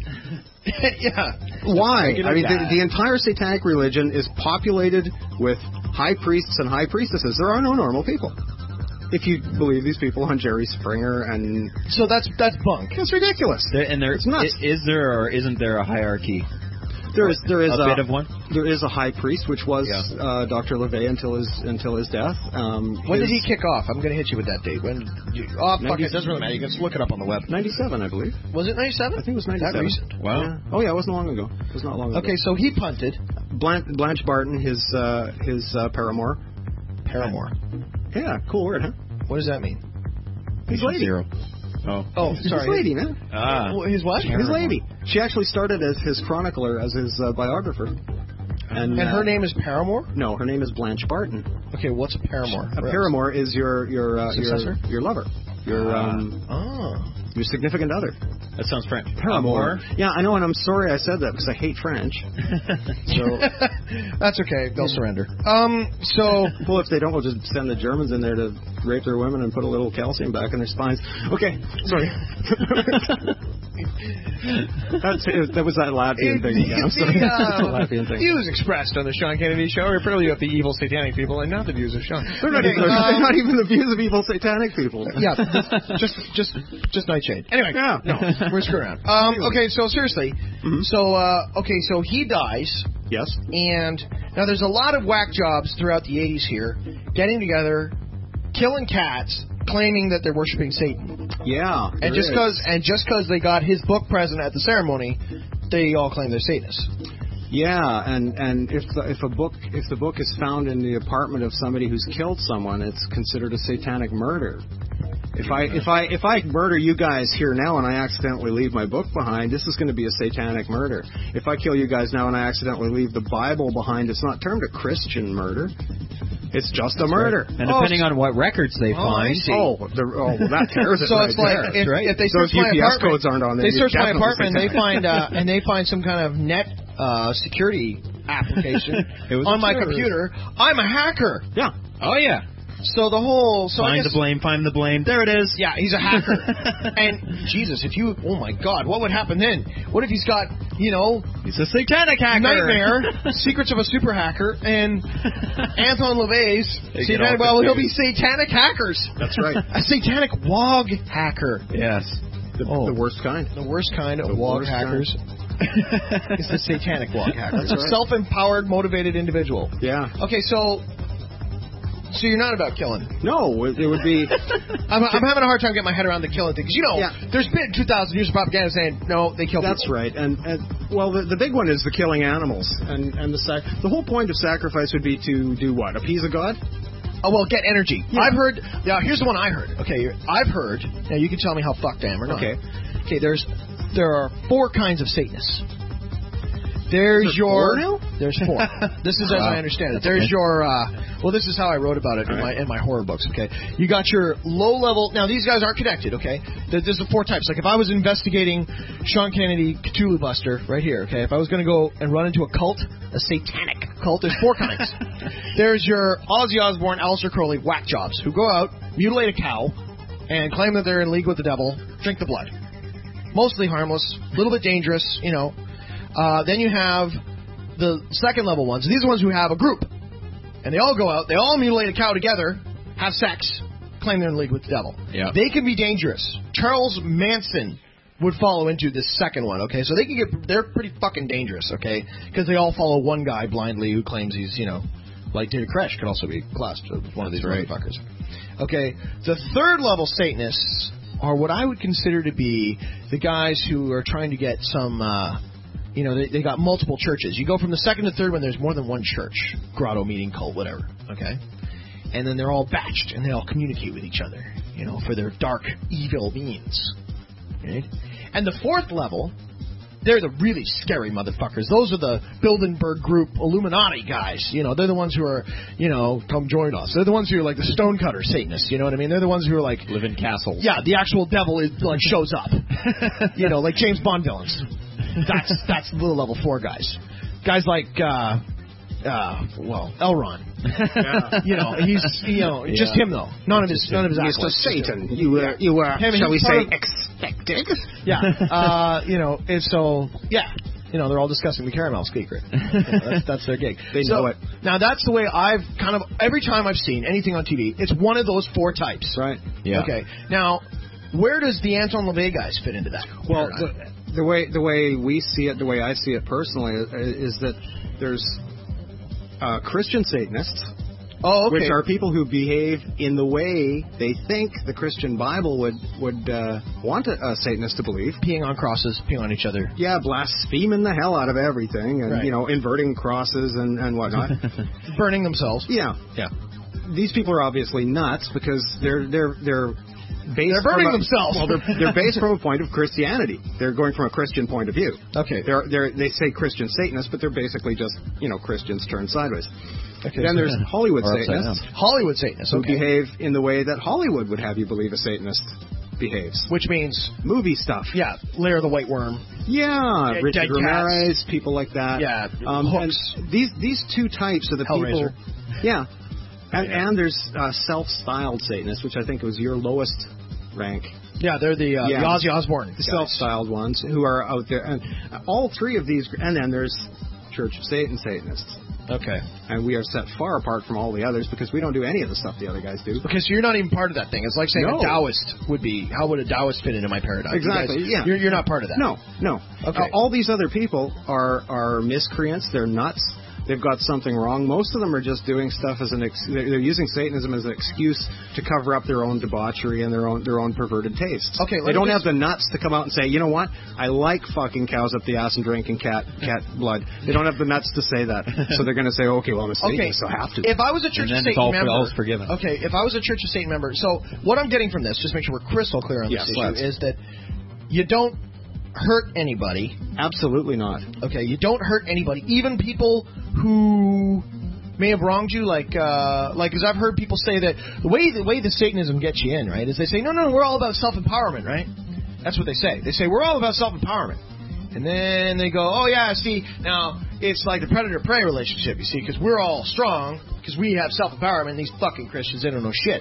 Yeah. Why? Regular I mean, guy. the, the entire satanic religion is populated with high priests and high priestesses. There are no normal people. If you believe these people on Jerry Springer, and So that's that's bunk. it's ridiculous. There, and there It's nuts. i- is there or isn't there a hierarchy? There is there is a, bit of one. There is a high priest, which was Yeah. uh, Doctor LeVay until his until his death. Um, When his- did he kick off? I'm going to hit you with that date. When? You, oh, fuck it. Doesn't really matter. You can just look it up on the web. ninety-seven, I believe. Was it ninety-seven? I think it was That ninety-seven. recent. Wow. Yeah. Oh yeah, it wasn't long ago. It was not long ago. Okay, so he punted. Blanche, Blanche Barton, his uh, his uh, paramour. Paramore. Yeah, cool word, huh? What does that mean? His lady. Zero. Oh. Oh, His sorry. lady, man. Ah. Wh- His what? His lady. She actually started as his chronicler, as his uh, biographer. And, And uh, her name is Paramore? No, her name is Blanche Barton. Okay, what's a paramour? A paramour is your your uh, Successor? your your lover, your um Oh. your significant other. That sounds French. Paramour. Yeah, I know, and I'm sorry I said that because I hate French. So, That's okay. They'll surrender. Um. So. well, if they don't, we'll just send the Germans in there to rape their women and put a little calcium back in their spines. Okay, sorry. That's that was that Latvian thing. Yeah, I'm sorry. That's the Latvian thing. Views expressed on the Sean Kennedy Show are purely of the evil satanic people and not the views of Sean. They're not, even, they're not even the views of evil satanic people. Yeah, just just just nightshade. Anyway, Yeah. no, we're screwing around. Um, okay, so seriously, so uh, okay, so he dies, Yes. and now there's a lot of whack jobs throughout the eighties here, getting together, killing cats, claiming that they're worshiping Satan, Yeah. and there just is. because and just because they got his book present at the ceremony, they all claim they're Satanists. Yeah, and and if the, if a book if the book is found in the apartment of somebody who's killed someone, it's considered a satanic murder. If I if I if I murder you guys here now and I accidentally leave my book behind, this is going to be a satanic murder. If I kill you guys now and I accidentally leave the Bible behind, it's not termed a Christian murder. It's just a murder. And depending on what records they Oh, I find. see. Oh, the, oh, well, that tears it So right it's like there. if, right. if they Those search my U P S apartment, codes aren't on there. they You're search my definitely apartment and they satanic. find uh, and they find some kind of net uh, security application It was on a my terrorist. computer. I'm a hacker. Yeah. Oh yeah. So the whole so I Find guess, the blame. Find the blame. There it is. Yeah, he's a hacker. And Jesus, if you oh my God, what would happen then? What if he's got you know He's a satanic hacker. Nightmare, Secrets of a Super Hacker, and Anton LaVey's They get satanic. all Well, he'll be confused. satanic hackers. That's right. A satanic wog hacker. Yes. The, Oh. the worst kind. The worst kind of The wog worst hackers is the satanic wog hacker. That's It's a right. self-empowered, motivated individual. Yeah. Okay, so so you're not about killing. No, it, it would be. I'm, I'm having a hard time getting my head around the killing thing. 'Cause, you know, Yeah. there's been two thousand years of propaganda saying, no, they kill That's people. right, and, and well, the, the big one is the killing animals, and and the sac- the whole point of sacrifice would be to do what? Appease a god? Oh, well, get energy. Yeah. I've heard, now here's the one I heard. Okay, I've heard, now you can tell me how fucked I am or not. Okay. Okay, there's, there are four kinds of Satanists. There's Is there your, four now? There's four. This is as I understand it. There's okay. your, uh, well, this is how I wrote about it in my in my horror books, okay? You got your low-level, now these guys aren't connected, okay? There- There's the four types. Like if I was investigating Sean Kennedy, Cthulhu Buster, right here, okay? If I was going to go and run into a cult, a satanic cult, there's four kinds. There's your Ozzy Osbourne, Aleister Crowley whack jobs who go out, mutilate a cow, and claim that they're in league with the devil, drink the blood. Mostly harmless, a little bit dangerous, you know. Uh, then you have the second level ones. These are ones who have a group. And they all go out, they all mutilate a cow together, have sex, claim they're in league with the devil. Yeah. They can be dangerous. Charles Manson would follow into this second one, okay? So they can get, they're pretty fucking dangerous, okay? Because they all follow one guy blindly who claims he's, you know, like David Koresh could also be classed as one of these That's right. motherfuckers. Okay, the third level Satanists are what I would consider to be the guys who are trying to get some, uh, you know, they, they got multiple churches. You go from the second to third when there's more than one church, grotto, meeting, cult, whatever, okay? And then they're all batched, and they all communicate with each other, you know, for their dark, evil means, right? And the fourth level, they're the really scary motherfuckers. Those are the Bilderberg Group Illuminati guys. You know, they're the ones who are, you know, come join us. They're the ones who are like the stonecutter Satanists. You know what I mean? They're the ones who are like Live in castles. yeah, the actual devil is like shows up. You know, like James Bond villains. That's that's the level four guys. Guys like uh uh well, Elron. Yeah. You know, he's you know, just Yeah. him though. None of his none of his Mister acolytes. Satan, you were, you were, Him, shall we he's say, part of- expected? Yeah. Uh, you know, and so yeah. You know, they're all discussing the caramel secret. You know, that's, that's their gig. They so, know it. Now, that's the way I've kind of, every time I've seen anything on T V, it's one of those four types. Right. Yeah. Okay. Now, where does the Anton LaVey guys fit into that? Well, paradigm? the, the way the way we see it, the way I see it personally, is, is that there's uh, Christian Satanists, oh, okay. which are people who behave in the way they think the Christian Bible would would uh, want a, a Satanist to believe. peeing on crosses, peeing on each other. Yeah, blaspheming the hell out of everything, and Right. you know, inverting crosses and, and whatnot. Burning themselves. Yeah, Yeah. these people are obviously nuts because they're they're they're based They're burning from a, themselves. Well, they're they're based from a point of Christianity. They're going from a Christian point of view. Okay. They're they're they say Christian Satanists, but they're basically just you know Christians turned sideways. Okay, Then so- there's Hollywood Or upside Satanists Hollywood Satanists, who okay. behave in the way that Hollywood would have you believe a Satanist behaves. Which means, Movie stuff. yeah, Lair the White Worm. Yeah, Yeah, Richard Dead Ramirez, people like that. Yeah, um, and Hooks. these these two types are the Hellraiser. people. Yeah, and, Yeah. and there's uh, self-styled Satanists, which I think was your lowest rank. Yeah, they're the, uh, Yeah. the Ozzy Osbourne. The guys. self-styled ones who are out there, and all three of these, and then there's Church of Satan Satanists, Okay. and we are set far apart from all the others because we don't do any of the stuff the other guys do. Okay, so you're not even part of that thing. It's like saying No. a Taoist would be. How would a Taoist fit into my paradigm? You Exactly, guys- yeah. You're, you're not part of that. No, no. Okay. Uh, all these other people are are miscreants. They're nuts. They've got something wrong. Most of them are just doing stuff as an ex- they're they're using Satanism as an excuse to cover up their own debauchery and their own their own perverted tastes. Okay, let they me don't just- have the nuts to come out and say, you know what, I like fucking cows up the ass and drinking cat cat blood. They don't have the nuts to say that, so they're going to say, okay, well I'm a Okay. Satanist, so I have to. If I was a Church And of then it's Satan all- member, all's forgiven. Okay, if I was a Church of Satan member, so what I'm getting from this, just make sure we're crystal clear on Yes, this issue, let's. is that you don't hurt anybody. Absolutely not. Okay, you don't hurt anybody, even people who may have wronged you. Like, uh, like, because I've heard people say that the way the way the Satanism gets you in, right, is they say, no, no, we're all about self empowerment, right? That's what they say. They say we're all about self empowerment, and then they go, oh yeah, see, now it's like the predator prey relationship, you see, because we're all strong because we have self empowerment. These fucking Christians, they don't know shit,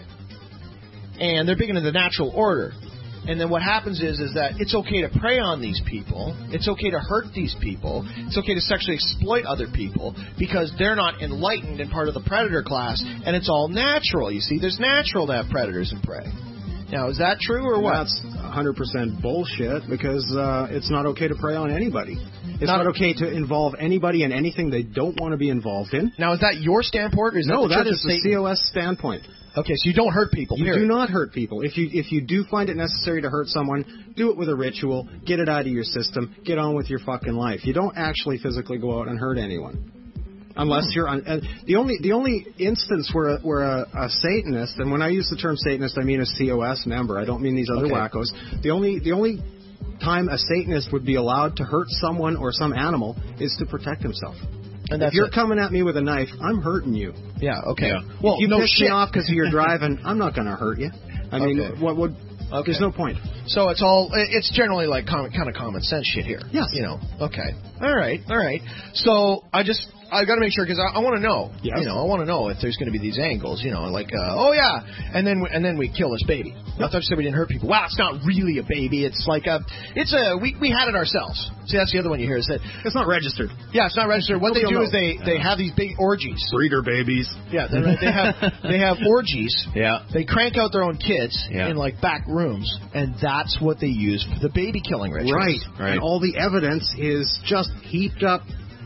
and they're big into the natural order. And then what happens is is that it's okay to prey on these people. It's okay to hurt these people. It's okay to sexually exploit other people because they're not enlightened and part of the predator class, and it's all natural. You see, there's natural to have predators and prey. Now, is that true or what? That's one hundred percent bullshit because uh, it's not okay to prey on anybody. It's Not- not, okay to involve anybody in anything they don't want to be involved in. Now, is that your standpoint or is No, that the that Church is of the Satan? C O S standpoint. Okay, so you don't hurt people. You period. do not hurt people. If you if you do find it necessary to hurt someone, do it with a ritual. Get it out of your system. Get on with your fucking life. You don't actually physically go out and hurt anyone. Unless you're on, and the only the only instance where a, where a, a Satanist, and when I use the term Satanist, I mean a C O S member. I don't mean these other Okay. wackos. The only the only time a Satanist would be allowed to hurt someone or some animal is to protect himself. And if that's you're it. coming at me with a knife, I'm hurting you. Yeah, okay. Yeah. Well, if you no piss shit. me off because you're driving, I'm not going to hurt you. I mean, Okay. what would? Okay. There's no point. So it's all, it's generally like common, kind of common sense shit here. Yes. You know, okay. All right, all right. So I just, I got to make sure, because I, I want to know. Yes. You know, I want to know if there's going to be these angles, you know, like, uh, oh yeah, and then we, and then we kill this baby. I thought you said we didn't hurt people. Wow, it's not really a baby. It's like a, it's a, we, we had it ourselves. See, that's the other one you hear is that, It's not registered. yeah, it's not registered. What they Nobody do will is they, they have these big orgies. Breeder babies. Yeah, they, they have, they have orgies. Yeah. They crank out their own kids Yeah. in like back rooms, and that's what they use for the baby killing rituals. Right. Right. And all the evidence is just heaped up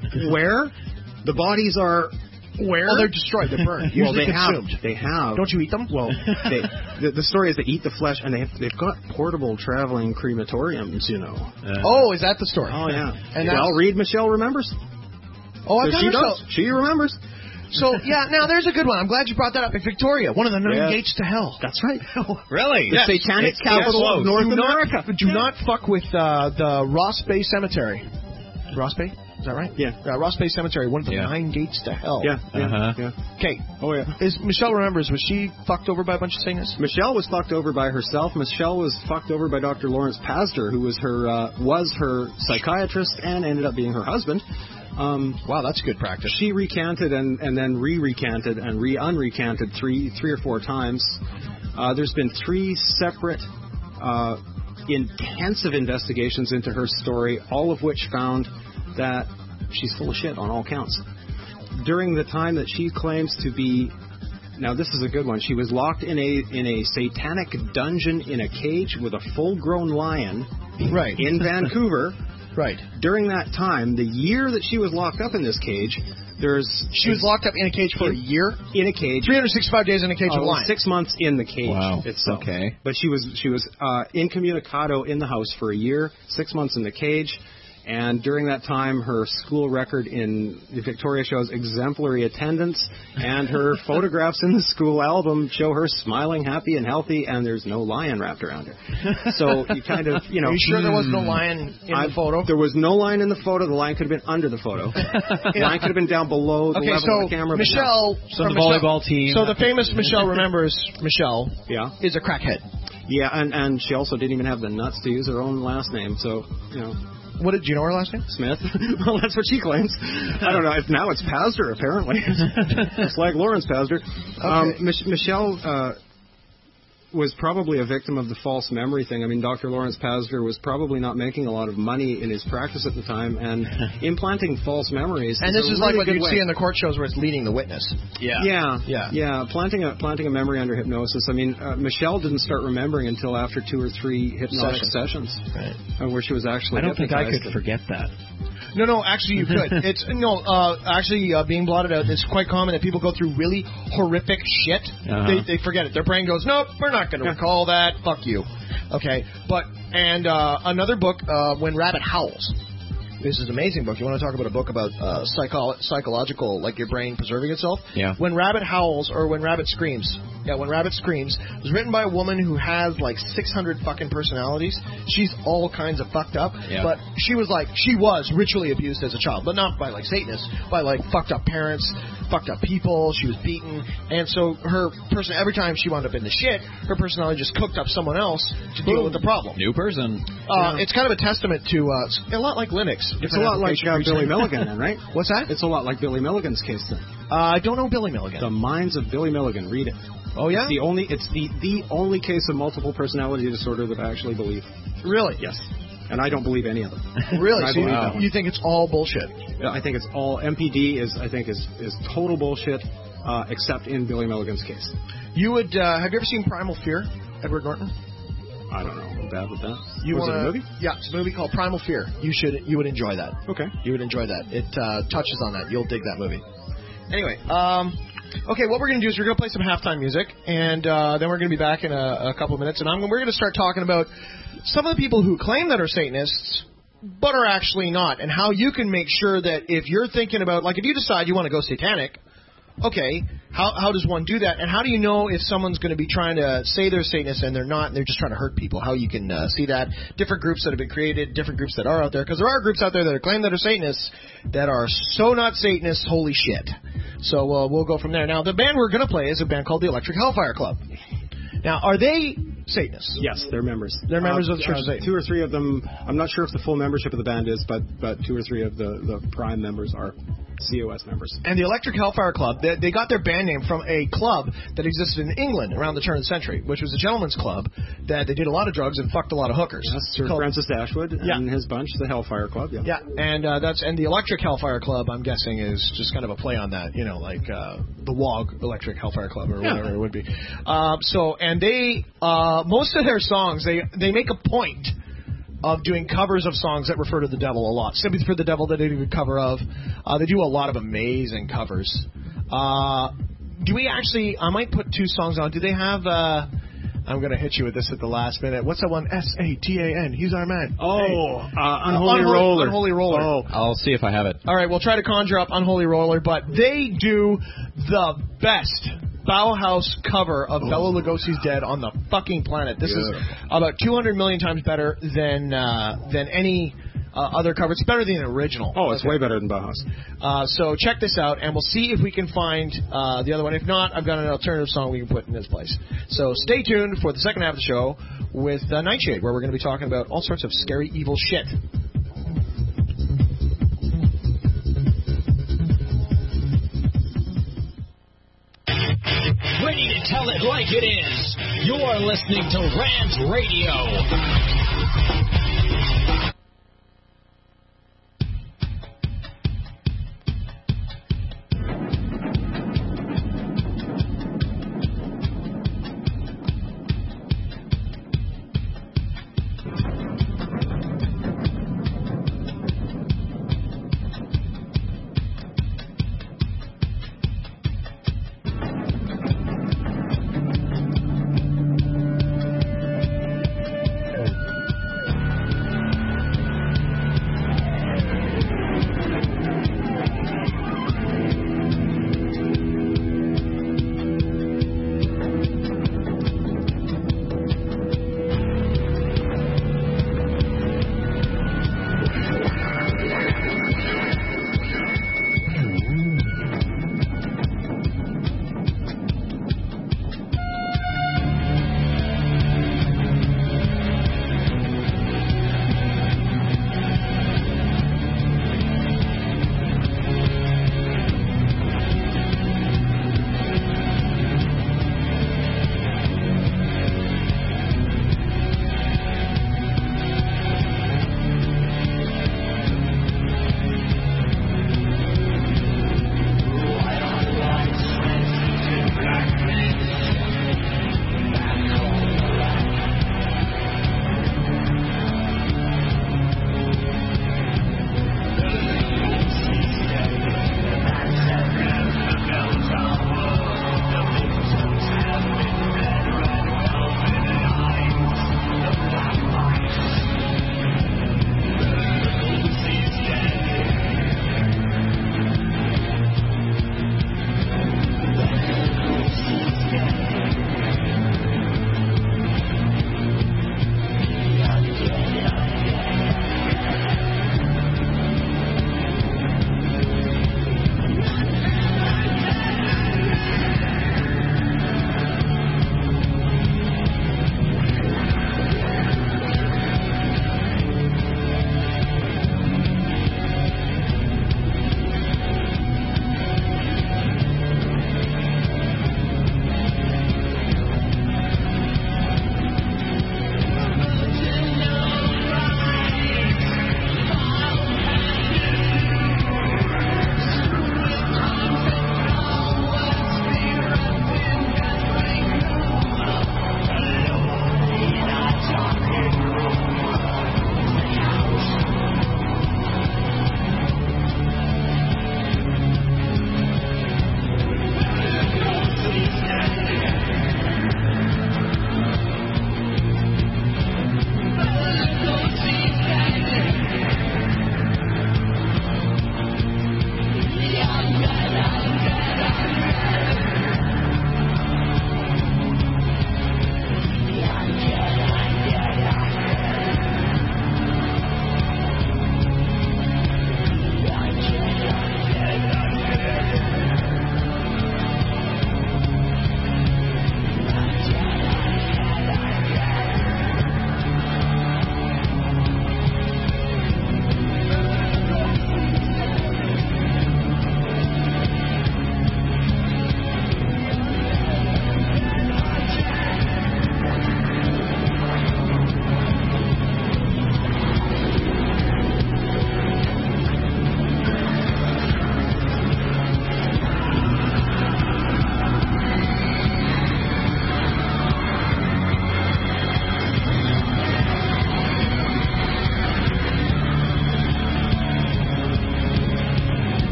where the bodies are. Where? Well, they're destroyed. They're burned. Well, Usually they consumed. have. They have. Don't you eat them? Well, they, the, the story is they eat the flesh, and they have, they've got portable traveling crematoriums. You know. Uh, Oh, is that the story? Oh yeah. And well, that's- read Michelle remembers. Oh, I So got she her does. so- She remembers. So yeah, now there's a good one. I'm glad you brought that up. In Victoria, one of the nine Yeah. gates to hell. That's right. Really? The satanic It's capital close. of North do America. Not, do not fuck with uh, the Ross Bay Cemetery. Ross Bay? Is that right? Yeah. Uh, Ross Bay Cemetery, one of the Yeah. nine gates to hell. Yeah. Yeah. Uh-huh. yeah. Okay. Oh yeah. Is Michelle remembers? Was she fucked over by a bunch of Satanists? Michelle was fucked over by herself. Michelle was fucked over by Doctor Lawrence Pastor, who was her uh, was her psychiatrist and ended up being her husband. Um, Wow, that's good practice. she recanted and, and then re-recanted and re-unrecanted three three or four times. Uh, there's been three separate uh, intensive investigations into her story, all of which found that she's full of shit on all counts. During the time that she claims to be, now this is a good one, she was locked in a in a satanic dungeon in a cage with a full-grown lion Right. in Vancouver. Right. During that time, the year that she was locked up in this cage, there's She was locked up in a cage for a year. in a cage. three hundred sixty-five days in a cage Uh, with lions. six months in the cage Wow. itself. Okay. But she was she was uh, incommunicado in the house for a year, six months in the cage, and during that time, her school record in Victoria shows exemplary attendance, and her photographs in the school album show her smiling, happy, and healthy, and there's no lion wrapped around her. So you kind of, you know. Are you sure there was no lion in I- the photo? There was no lion in the photo. The lion could have been under the photo. The lion could have been down below the Okay, level so of the camera. but no. Michelle, So from the Michelle- volleyball team- So the famous Michelle remembers Michelle Yeah. is a crackhead. Yeah, and, and she also didn't even have the nuts to use her own last name, so, you know, What did do you know her last name? Smith. Well, that's what she claims. I don't know. If now it's Pastor, apparently. It's like Lawrence Pastor. Um, Mich- Michelle uh, was probably a victim of the false memory thing. I mean, Doctor Lawrence Pastor was probably not making a lot of money in his practice at the time, and implanting false memories. And is this a is like really what good you'd way. see in the court shows where it's leading the witness. Yeah. Yeah, Yeah. yeah. Planting a planting a memory under hypnosis. I mean, uh, Michelle didn't start remembering until after two or three hypnotic Sessions. sessions, Right. uh, where she was actually. I don't think I hypnotized. could forget that. No, no, actually you could. It's no, uh, actually uh, being blotted out. It's quite common that people go through really horrific shit. Uh-huh. They, they forget it. Their brain goes, nope, we're not going to recall that. Fuck you. Okay, but and uh, another book, uh, When Rabbit Howls. This is an amazing book. You want to talk about a book about uh, psycho- psychological, like your brain preserving itself? Yeah. When Rabbit Howls or When Rabbit Screams. Yeah, When Rabbit Screams. It was written by a woman who has like six hundred fucking personalities. She's all kinds of fucked up. Yeah. But she was like, she was ritually abused as a child, but not by like Satanists, by like fucked up parents, fucked up people. She was beaten. And so her person, every time she wound up in the shit, her personality just cooked up someone else to deal with the problem. New person. Uh, It's kind of a testament to, uh, a lot like Linux. It's a lot like uh, Billy Milligan, then, right? What's that? It's a lot like Billy Milligan's case, then. Uh, I don't know Billy Milligan. The Minds of Billy Milligan. Read it. Oh, yeah? It's the only. It's the the only case of multiple personality disorder that I actually believe. Really? Yes. And I don't believe any of them. Really? I So believe you, that one. you think it's all bullshit? I think it's all M P D is. I think is is total bullshit, uh, except in Billy Milligan's case. You would, uh, have you ever seen Primal Fear, Edward Norton? I don't know. I'm bad with that. You Was wanna, it a movie? Yeah, it's a movie called Primal Fear. You should, you would enjoy that. Okay. You would enjoy that. It uh, touches on that. You'll dig that movie. Anyway, um, okay, what we're going to do is we're going to play some halftime music, and uh, then we're going to be back in a, a couple of minutes, and I'm, we're going to start talking about some of the people who claim that are Satanists, but are actually not, and how you can make sure that if you're thinking about, like if you decide you want to go satanic, okay, how how does one do that? And how do you know if someone's going to be trying to say they're Satanist and they're not, and they're just trying to hurt people? How you can uh, see that? Different groups that have been created, different groups that are out there, because there are groups out there that are claim that are Satanists that are so not Satanists, holy shit. So uh, we'll go from there. Now, the band we're going to play is a band called the Electric Hellfire Club. Now, are they Satanists? Yes, they're members. They're members uh, of the Church uh, of Satan. Two or three of them, I'm not sure if the full membership of the band is, but but two or three of the, the prime members are C O S members. And the Electric Hellfire Club, they, they got their band name from a club that existed in England around the turn of the century, which was a gentleman's club that they did a lot of drugs and fucked a lot of hookers. Yes, Sir called, Francis Dashwood and yeah. his bunch, the Hellfire Club. Yeah, yeah, and uh, that's and the Electric Hellfire Club, I'm guessing, is just kind of a play on that, you know, like uh, the W O G Electric Hellfire Club or yeah. whatever it would be. Uh, so, and they uh, most of their songs, they they make a point of doing covers of songs that refer to the devil a lot. Sympathy for the Devil, they did a cover of. Uh, they do a lot of amazing covers. Uh, do we actually, I might put two songs on. Do they have, uh, I'm going to hit you with this at the last minute. What's that one? S A T A N. He's our man. Oh, hey. uh, Unholy, Unholy Roller. Unholy Roller. Oh. I'll see if I have it. All right, we'll try to conjure up Unholy Roller, but they do the best Bauhaus cover of Bela Lugosi's Dead on the fucking planet. This Beautiful. is about two hundred million times better than uh, than any uh, other cover. It's better than the original. Oh, it's okay. way better than Bauhaus. Uh, so check this out, and we'll see if we can find uh, the other one. If not, I've got an alternative song we can put in its place. So stay tuned for the second half of the show with uh, Nightshade, where we're going to be talking about all sorts of scary, evil shit. Ready to tell it like it is. You're listening to Rant Radio.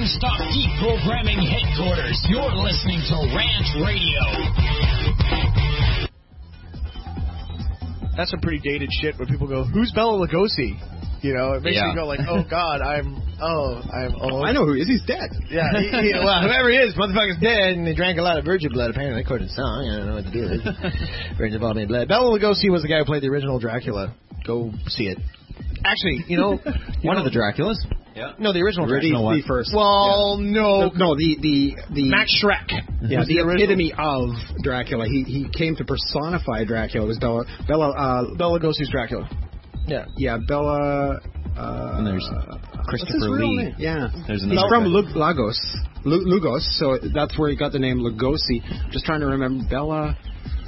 non-stop geek programming headquarters. You're listening to Rant Radio. That's some pretty dated shit where people go, "Who's Bela Lugosi?" You know, it makes Yeah. me go like, "Oh God, I'm oh I'm oh I know who he is. He's dead. yeah, he, he, well whoever he is, motherfucker's dead, and they drank a lot of virgin blood apparently according to the song. I don't know what the deal is. Virgin blood, made blood. Bela Lugosi was the guy who played the original Dracula. Go see it. Actually, you know, you One know, of the Draculas. Yeah. No, the original The, Dracula. the first. Well, no, No, the the the Max Schreck. Yeah, was the original. epitome of Dracula. He he came to personify Dracula. It was Bella Bella uh, Bela Lugosi's Dracula. Yeah. yeah Bella. Uh, And there's what's Christopher his real Lee. name? Yeah, There's he's another from guy. Lug- Lagos, Lu- Lugos. So that's where he got the name Lugosi. Just trying to remember Bella.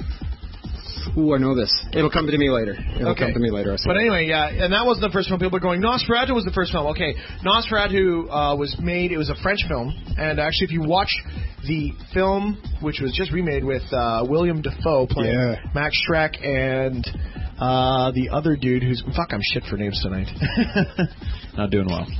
Ooh, I know this. It'll come to me later. It'll Okay. come to me later. I But anyway, yeah, and that wasn't the first film. People are going, Nosferatu was the first film. Okay, Nosferatu uh, was made, it was a French film, and actually if you watch the film, which was just remade with uh, William Dafoe playing Yeah. Max Schreck and uh, the other dude who's, fuck, I'm shit for names tonight. Not doing well.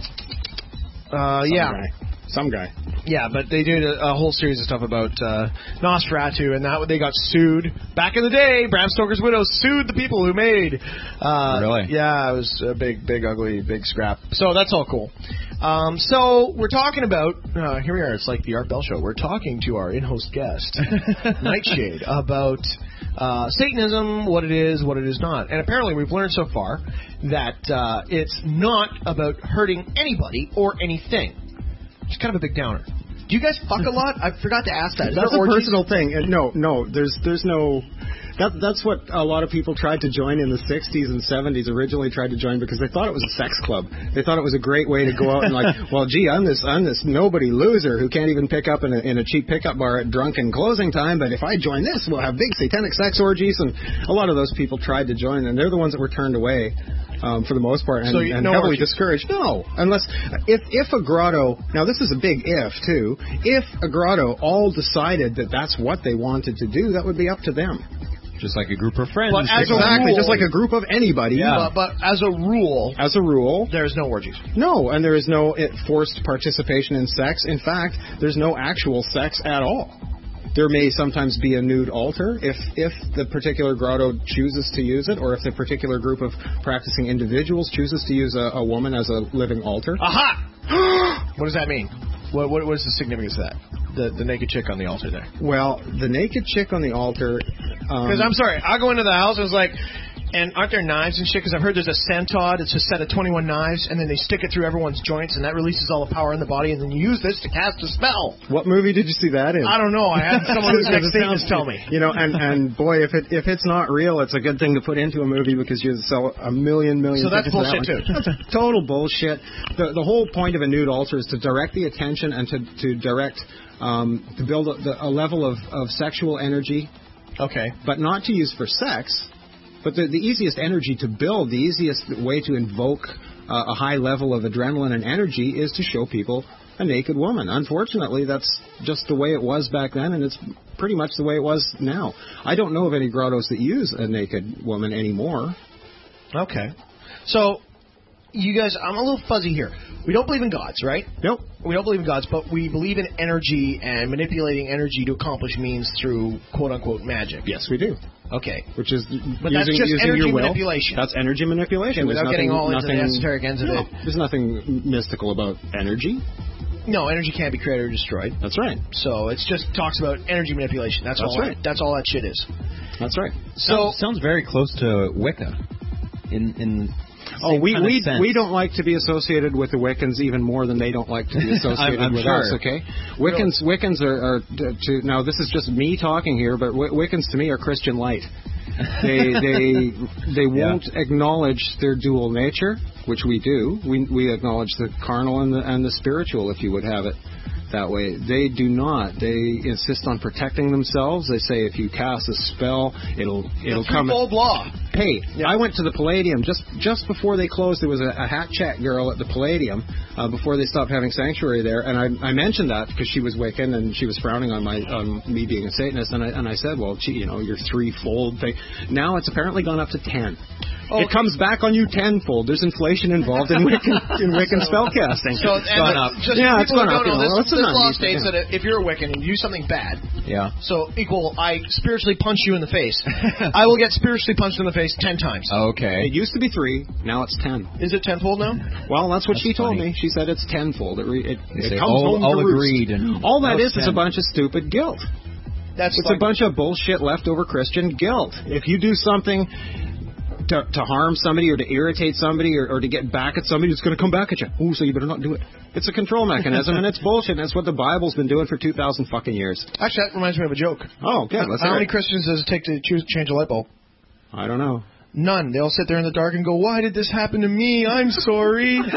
uh, Some yeah. guy. Some guy. Yeah, but they did a, a whole series of stuff about uh, Nosferatu, and that they got sued back in the day. Bram Stoker's widow sued the people who made. Uh, Really? Yeah, it was a big, big, ugly, big scrap. So that's all cool. Um, so we're talking about. Uh, here we are. It's like the Art Bell Show. We're talking to our in-host guest, Nightshade, about uh, Satanism, what it is, what it is not, and apparently we've learned so far that uh, it's not about hurting anybody or anything. It's kind of a big downer. Do you guys fuck a lot? I forgot to ask that. Is That's there a orgies? personal thing. Uh, No, no. There's there's no. That that's what a lot of people tried to join in the sixties and seventies. Originally tried to join because they thought it was a sex club. They thought it was a great way to go out and like, well, gee, I'm this I'm this nobody loser who can't even pick up in a, in a cheap pickup bar at drunken closing time. But if I join this, we'll have big satanic sex orgies. And a lot of those people tried to join, and they're the ones that were turned away. Um, for the most part, and, So you- and no heavily orgies. discouraged. No, unless if if a grotto. Now this is a big if too. If a grotto all decided that that's what they wanted to do, that would be up to them. Just like a group of friends. But as a Exactly, rule- just like a group of anybody. But, but as a rule, As a rule, there's no orgies. no, and there is no uh, forced participation in sex. In fact, there's no actual sex at all. There may sometimes be a nude altar if if the particular grotto chooses to use it, or if the particular group of practicing individuals chooses to use a, a woman as a living altar. Aha! What does that mean? What, what what is the significance of that? The the naked chick on the altar there. Well, the naked chick on the altar. Because Because I'm sorry, I go into the house and it's like, and aren't there knives and shit? Because I've heard there's a centod. It's a set of twenty-one knives, and then they stick it through everyone's joints, and that releases all the power in the body, and then you use this to cast a spell. What movie did you see that in? I don't know. I had someone who's Because next it sounds- Satanist tell me. You know, and and boy, if it if it's not real, it's a good thing to put into a movie because you sell a million million. So that's tickets to that bullshit, one. too. That's total bullshit. The the whole point of a nude altar is to direct the attention and to to direct um, to build a, the, a level of of sexual energy, Okay. but not to use for sex. But the, the easiest energy to build, the easiest way to invoke uh, a high level of adrenaline and energy is to show people a naked woman. Unfortunately, that's just the way it was back then, and it's pretty much the way it was now. I don't know of any grottos that use a naked woman anymore. Okay. So, you guys, I'm a little fuzzy here. We don't believe in gods, right? Nope. We don't believe in gods, but we believe in energy and manipulating energy to accomplish means through quote-unquote magic. Yes, we do. Okay. Which is But using, that's just using energy your will. manipulation. That's energy manipulation. Okay, There's without nothing, getting all into the nothing, esoteric ends of no, it. There's nothing mystical about energy. No, energy can't be created or destroyed. That's right. So it just talks about energy manipulation. That's, That's all. right. That, that's all that shit is. That's right. So sounds, sounds very close to Wicca. In in Oh, same we kind of we sense. we don't like to be associated with the Wiccans even more than they don't like to be associated I'm- I'm with sure. us. Okay, Wiccans Wiccans are, are to now this is just me talking here, but Wic- Wiccans to me are Christian light. They they they won't acknowledge their dual nature, which we do. We we acknowledge the carnal and the and the spiritual, if you would have it that way. They do not. They insist on protecting themselves. They say if you cast a spell, it'll it'll the come. threefold law. Hey, I went to the Palladium just just before they closed. There was a, a hat check girl at the Palladium uh, before they stopped having sanctuary there, and I, I mentioned that because she was Wiccan and she was frowning on my on me being a Satanist, and I and I said, well, gee, you know, your threefold thing. Now it's apparently gone up to ten. it comes back on you tenfold. There's inflation involved in Wiccan, in Wiccan spellcasting. So, and gone up. Just Yeah, it's people gone who up, don't know, you know. This, It's a this law nineties, states yeah. that if you're a Wiccan and you do something bad, Yeah. so equal, I spiritually punch you in the face, I will get spiritually punched in the face ten times. Okay. It used to be three. Now it's ten. Is it tenfold now? Well, that's what That's she told funny. me. She said it's tenfold. It, re- it, They it say comes all, home all to roost. agreed. And All that now is it's is a ten. bunch of stupid guilt. That's It's like, a bunch of bullshit leftover Christian guilt. If you do something to, to harm somebody or to irritate somebody or, or to get back at somebody, it's going to come back at you. Ooh, so you better not do it. It's a control mechanism, and it's bullshit. And that's what the Bible's been doing for two thousand fucking years. Actually, that reminds me of a joke. Oh, good. Let's How hear many it. Christians does it take to choose change a light bulb? I don't know. None. They'll sit there in the dark and go, "Why did this happen to me? I'm sorry." So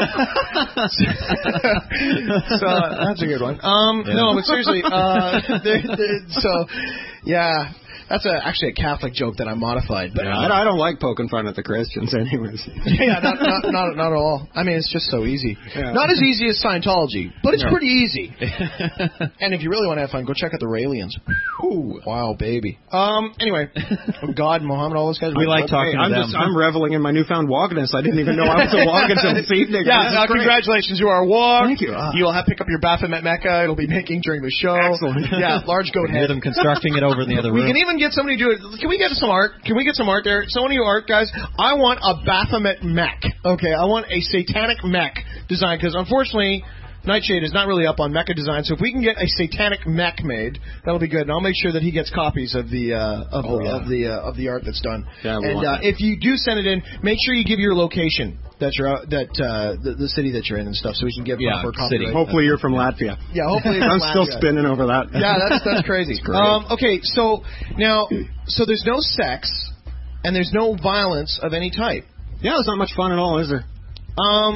that's a good one. Um, Yeah. No, but seriously, uh, they're, they're, so yeah, that's a, actually a Catholic joke that I modified. But Yeah, I, I don't like poking fun at the Christians, anyways. yeah, not, not not not at all. I mean, it's just so easy. Yeah. Not as easy as Scientology, but it's No. pretty easy. And if you really want to have fun, go check out the Raelians. Ooh, wow, baby. Um. Anyway, God, Muhammad, all those guys. We like talking Hey, to I'm them. just I'm reveling in my newfound wogness. I didn't even know I was a wog until this evening. Yeah, This is uh, great. congratulations, you are a wog. Thank you. Ah. You'll have pick up your Baphomet Mecca. It'll be making during the show. Excellent. Yeah, large goat Hear head. them constructing it over in the other We room. can even get somebody to do it. Can we get some art? Can we get some art there? Some of you art guys, I want a Baphomet mech. Okay, I want a satanic mech design because unfortunately, Nightshade is not really up on mecha design. So if we can get a satanic mech made, that'll be good. And I'll make sure that he gets copies of the uh, of, Oh, yeah. of the uh, of the art that's done. Yeah, we and want uh, that. if you do send it in, make sure you give your location that you're out, that uh, the, the city that you're in and stuff, so we can get Yeah, proper city. copyright. Hopefully you're from Latvia. Yeah, hopefully it's I'm from still Latvia. spinning over that. Yeah, that's that's crazy. great. Um, okay, so now, so there's no sex, and there's no violence of any type. Yeah, it's not much fun at all, is there? Um,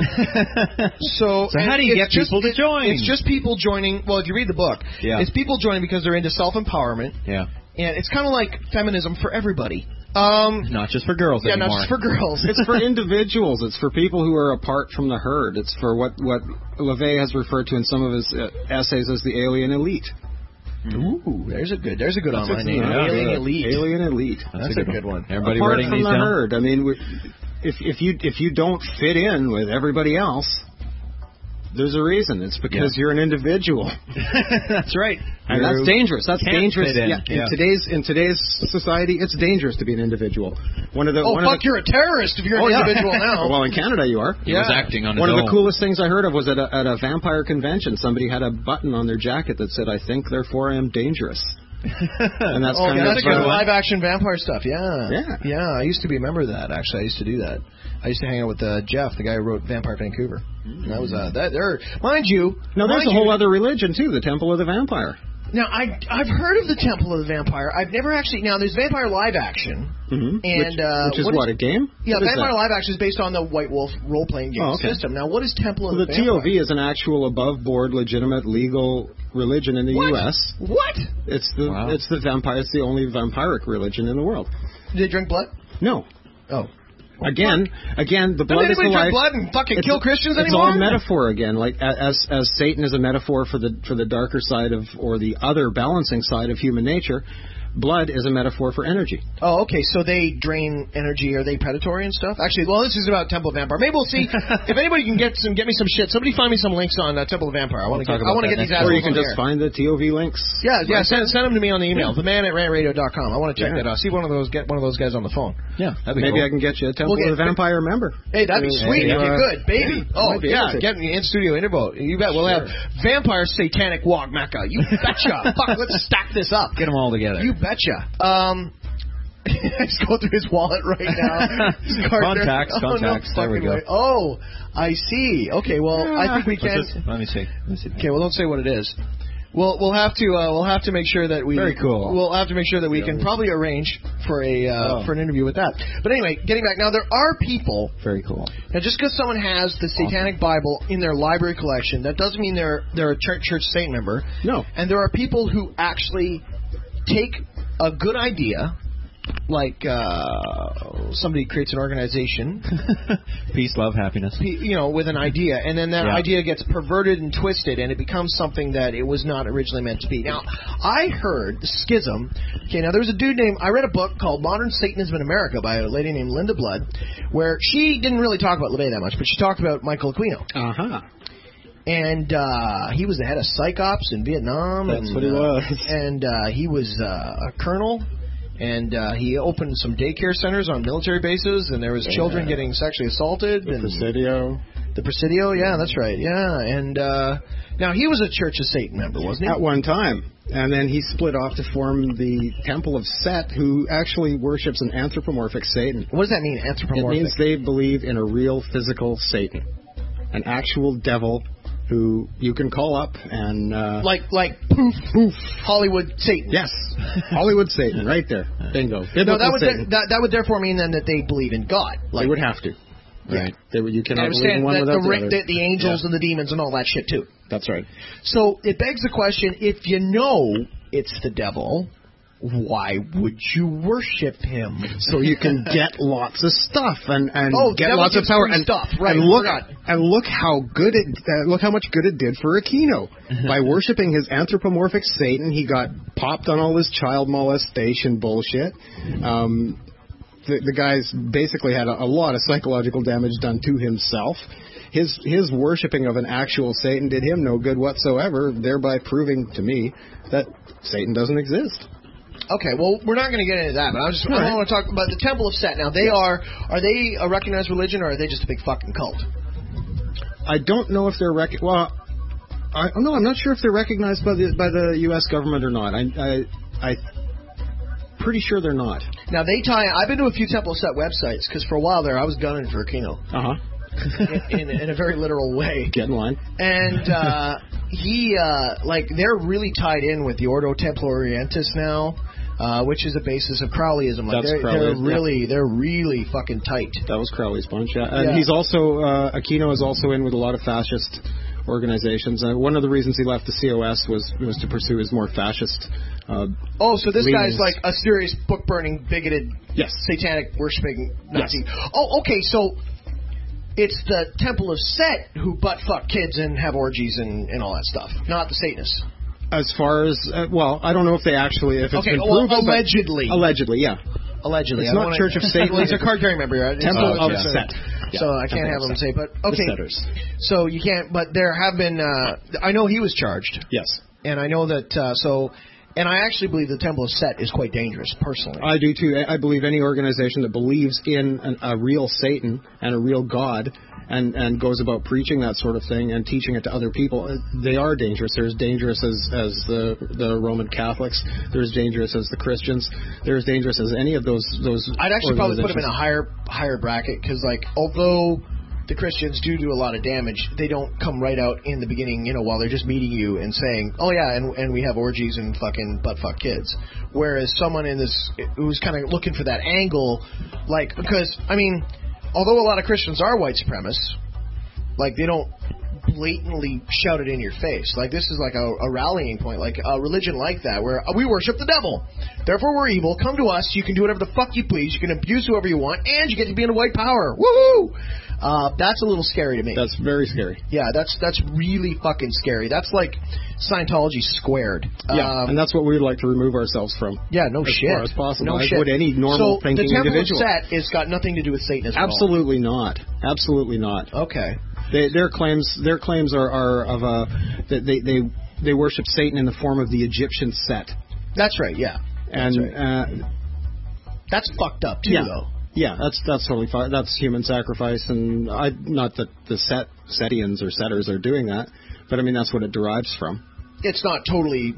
so So how and do you it's get just- people to it- join? It's just people joining. Well, if you read the book, Yeah. it's people joining because they're into self-empowerment, Yeah. and it's kind of like feminism for everybody. Um, Not just for girls yeah, anymore. not just for girls. It's for individuals. It's for people who are apart from the herd. It's for what what LaVey has referred to in some of his uh, essays as the alien elite. Ooh, there's a good, there's a good online name. Yeah, Alien yeah. Elite. Alien elite. That's, a good, one. Everybody apart writing from these the down? herd. I mean, we, if if you if you don't fit in with everybody else, there's a reason. It's because Yeah. you're an individual, That's right. and that's dangerous. That's can't dangerous. fit in. Yeah, in Yeah. today's in today's society, it's dangerous to be an individual. One of the Oh, one fuck, of the, you're a terrorist if you're an Oh, yeah. individual now. Well, in Canada, you are. He was acting on his One of own. the coolest things I heard of was at a, at a vampire convention. Somebody had a button on their jacket that said, "I think, therefore, I am dangerous." And that's Oh, kind yeah, of that's good. uh, Live action vampire stuff. Yeah. Yeah. Yeah. I used to be a member of that. Actually, I used to do that. I used to hang out with uh, Jeff, the guy who wrote Vampire Vancouver. And that was uh, that. There, mind you. No, there's mind a whole you, other religion too, the Temple of the Vampire. Now, I I've heard of the Temple of the Vampire. I've never actually. Now, there's Vampire Live Action. Mm-hmm. And, which, uh, which is what what, is- a game? Yeah, What is Vampire that? Live Action is based on the White Wolf role playing game Oh, okay. system. Now, what is Temple of Well, the the T Vampire? O V is an actual above-board, legitimate, legal religion in the What? U S. What? It's the Wow. it's the vampire. It's the only vampiric religion in the world. Do they drink blood? No. Oh. Again, again, the Does blood is the anybody life. drink blood and fucking It's- kill Christians it's anymore? all metaphor again. Like a- as as Satan is a metaphor for the for the darker side of or the other balancing side of human nature, blood is a metaphor for energy. Oh, okay. So they drain energy. Are they predatory and stuff? Actually, well, this is about Temple of Vampire. Maybe we'll see if anybody can get some, get me some shit. Somebody find me some links on uh, Temple of Vampire. I want to We'll get, talk I want to about get that these next Or assholes you can on just air. find the T O V links. Yeah, yeah. Send, send them to me on the email. The man at rant radio dot com. I want to check Yeah. that out. See one of those. Get one of those guys on the phone. Yeah, that'd be Maybe cool. I can get you a Temple We'll get- of the Vampire member. Hey, that'd be Hey, sweet. hey, If you uh, could, baby. Oh, might be yeah. able to. Get me in studio interval. You bet. We'll have Vampire Satanic Wog Mecca. You betcha. Fuck, let's stack this up. Get them all together. You betcha. Um, let's go through his wallet right now. His card there. Contacts, Oh, no contacts. There we fucking go. way. Oh, I see. Okay, well, I think we What's can. this? Let me see. Let me see. Okay, well, don't say what it is. We'll we'll have to uh, we'll have to make sure that we Very cool. We'll have to make sure that we can probably arrange for a uh, Oh. for an interview with that. But anyway, getting back now, there are people. Very cool. Now, just because someone has the Satanic Bible in their library collection, that doesn't mean they're they're a church, church Satan member. No. And there are people who actually take a good idea like uh, somebody creates an organization, peace, love, happiness, you know, with an idea, and then that yeah. idea gets perverted and twisted, and it becomes something that it was not originally meant to be. Now, I heard the schism. Okay, now there was a dude named, I read a book called Modern Satanism in America by a lady named Linda Blood, where she didn't really talk about LeVay that much, but she talked about Michael Aquino. Uh-huh. And uh, he was the head of psych ops in Vietnam. That's and, what he was. Uh, and uh, he was uh, a colonel. And uh, he opened some daycare centers on military bases, and there was children yeah. getting sexually assaulted. The and Presidio. The Presidio, yeah, that's right, yeah. And uh, now he was a Church of Satan member, wasn't he? At one time. And then he split off to form the Temple of Set, who actually worships an anthropomorphic Satan. What does that mean, anthropomorphic? It means they believe in a real physical Satan, an actual devil who you can call up and... Uh, like, like poof, poof, Hollywood Satan. Yes, Hollywood Satan, right there. Bingo. Biblical no, that would, Satan. that, that would therefore mean then that they believe in God. Like, they would have to. Right. They would, you cannot believe in understand one that without the, the other. the, the angels yeah. and the demons and all that shit, too. That's right. So it begs the question, if you know it's the devil, why would you worship him? So you can get lots of stuff and, and oh, get lots of power and stuff. Right, and look and look how good it uh, look how much good it did for Aquino. By worshiping his anthropomorphic Satan, he got popped on all his child molestation bullshit. Um, the, the guy's basically had a, a lot of psychological damage done to himself. His his worshiping of an actual Satan did him no good whatsoever, thereby proving to me that Satan doesn't exist. Okay, well, we're not going to get into that, but I just I right. want to talk about the Temple of Set. Now, they yes. are are they a recognized religion, or are they just a big fucking cult? I don't know if they're rec- well. I no, I'm not sure if they're recognized by the by the U S government or not. I I I pretty sure they're not. Now they tie. I've been to a few Temple of Set websites because for a while there I was gunning for Aquino. Uh huh. in, in, in a very literal way. Get in line. And uh, he, uh, like, they're really tied in with the Ordo Templi Orientis now, uh, which is a basis of Crowleyism. Like, That's they're, Crowleyism. They're really, they're really fucking tight. That was Crowley's bunch, yeah. And yeah. he's also, uh, Aquino is also in with a lot of fascist organizations. Uh, one of the reasons he left the C O S was was to pursue his more fascist. Uh, oh, so this leanings. guy's like a serious book burning, bigoted, yes. satanic worshipping Nazi. Yes. Oh, okay, so. It's the Temple of Set who butt fuck kids and have orgies and, and all that stuff, not the Satanists. As far as, uh, well, I don't know if they actually, if it's okay, been well, proven. allegedly. Allegedly, yeah. Allegedly. It's not wanna, Church of Satan. Well, he's a card carrying member, right? Temple oh, of yeah. Set. So Yeah, I can't have him say, but, okay. The setters. So you can't, but there have been, uh, I know he was charged. Yes. And I know that, uh, so... And I actually believe the Temple of Set is quite dangerous, personally. I do, too. I believe any organization that believes in an, a real Satan and a real God and, and goes about preaching that sort of thing and teaching it to other people, they are dangerous. They're as dangerous as, as the, the Roman Catholics. They're as dangerous as the Christians. They're as dangerous as any of those those I'd actually probably put them in a higher higher bracket because, like, although... the Christians do do a lot of damage, they don't come right out in the beginning, you know, while they're just meeting you and saying, oh, yeah, and, and we have orgies and fucking butt-fuck kids. Whereas someone in this who's kind of looking for that angle, like, because, I mean, although a lot of Christians are white supremacists, like, they don't blatantly shout it in your face. Like, this is like a, a rallying point, like a religion like that, where we worship the devil. Therefore, we're evil. Come to us. You can do whatever the fuck you please. You can abuse whoever you want, and you get to be in a white power. Woohoo! Uh, that's a little scary to me. That's very scary. Yeah, that's that's really fucking scary. That's like Scientology squared. Yeah, um, and that's what we'd like to remove ourselves from. Yeah, no as shit. As far as possible. No as shit. would any normal so thinking the Temple individual. of Set has got nothing to do with Satanism. Absolutely not. Absolutely not. Okay. They, their claims, their claims are, are of a that they, they they worship Satan in the form of the Egyptian Set. That's right. Yeah. And that's, right. uh, that's fucked up too, yeah. though. Yeah, that's that's totally fine. That's human sacrifice, and I not that the Set Setians or Setters are doing that, but I mean that's what it derives from. It's not totally.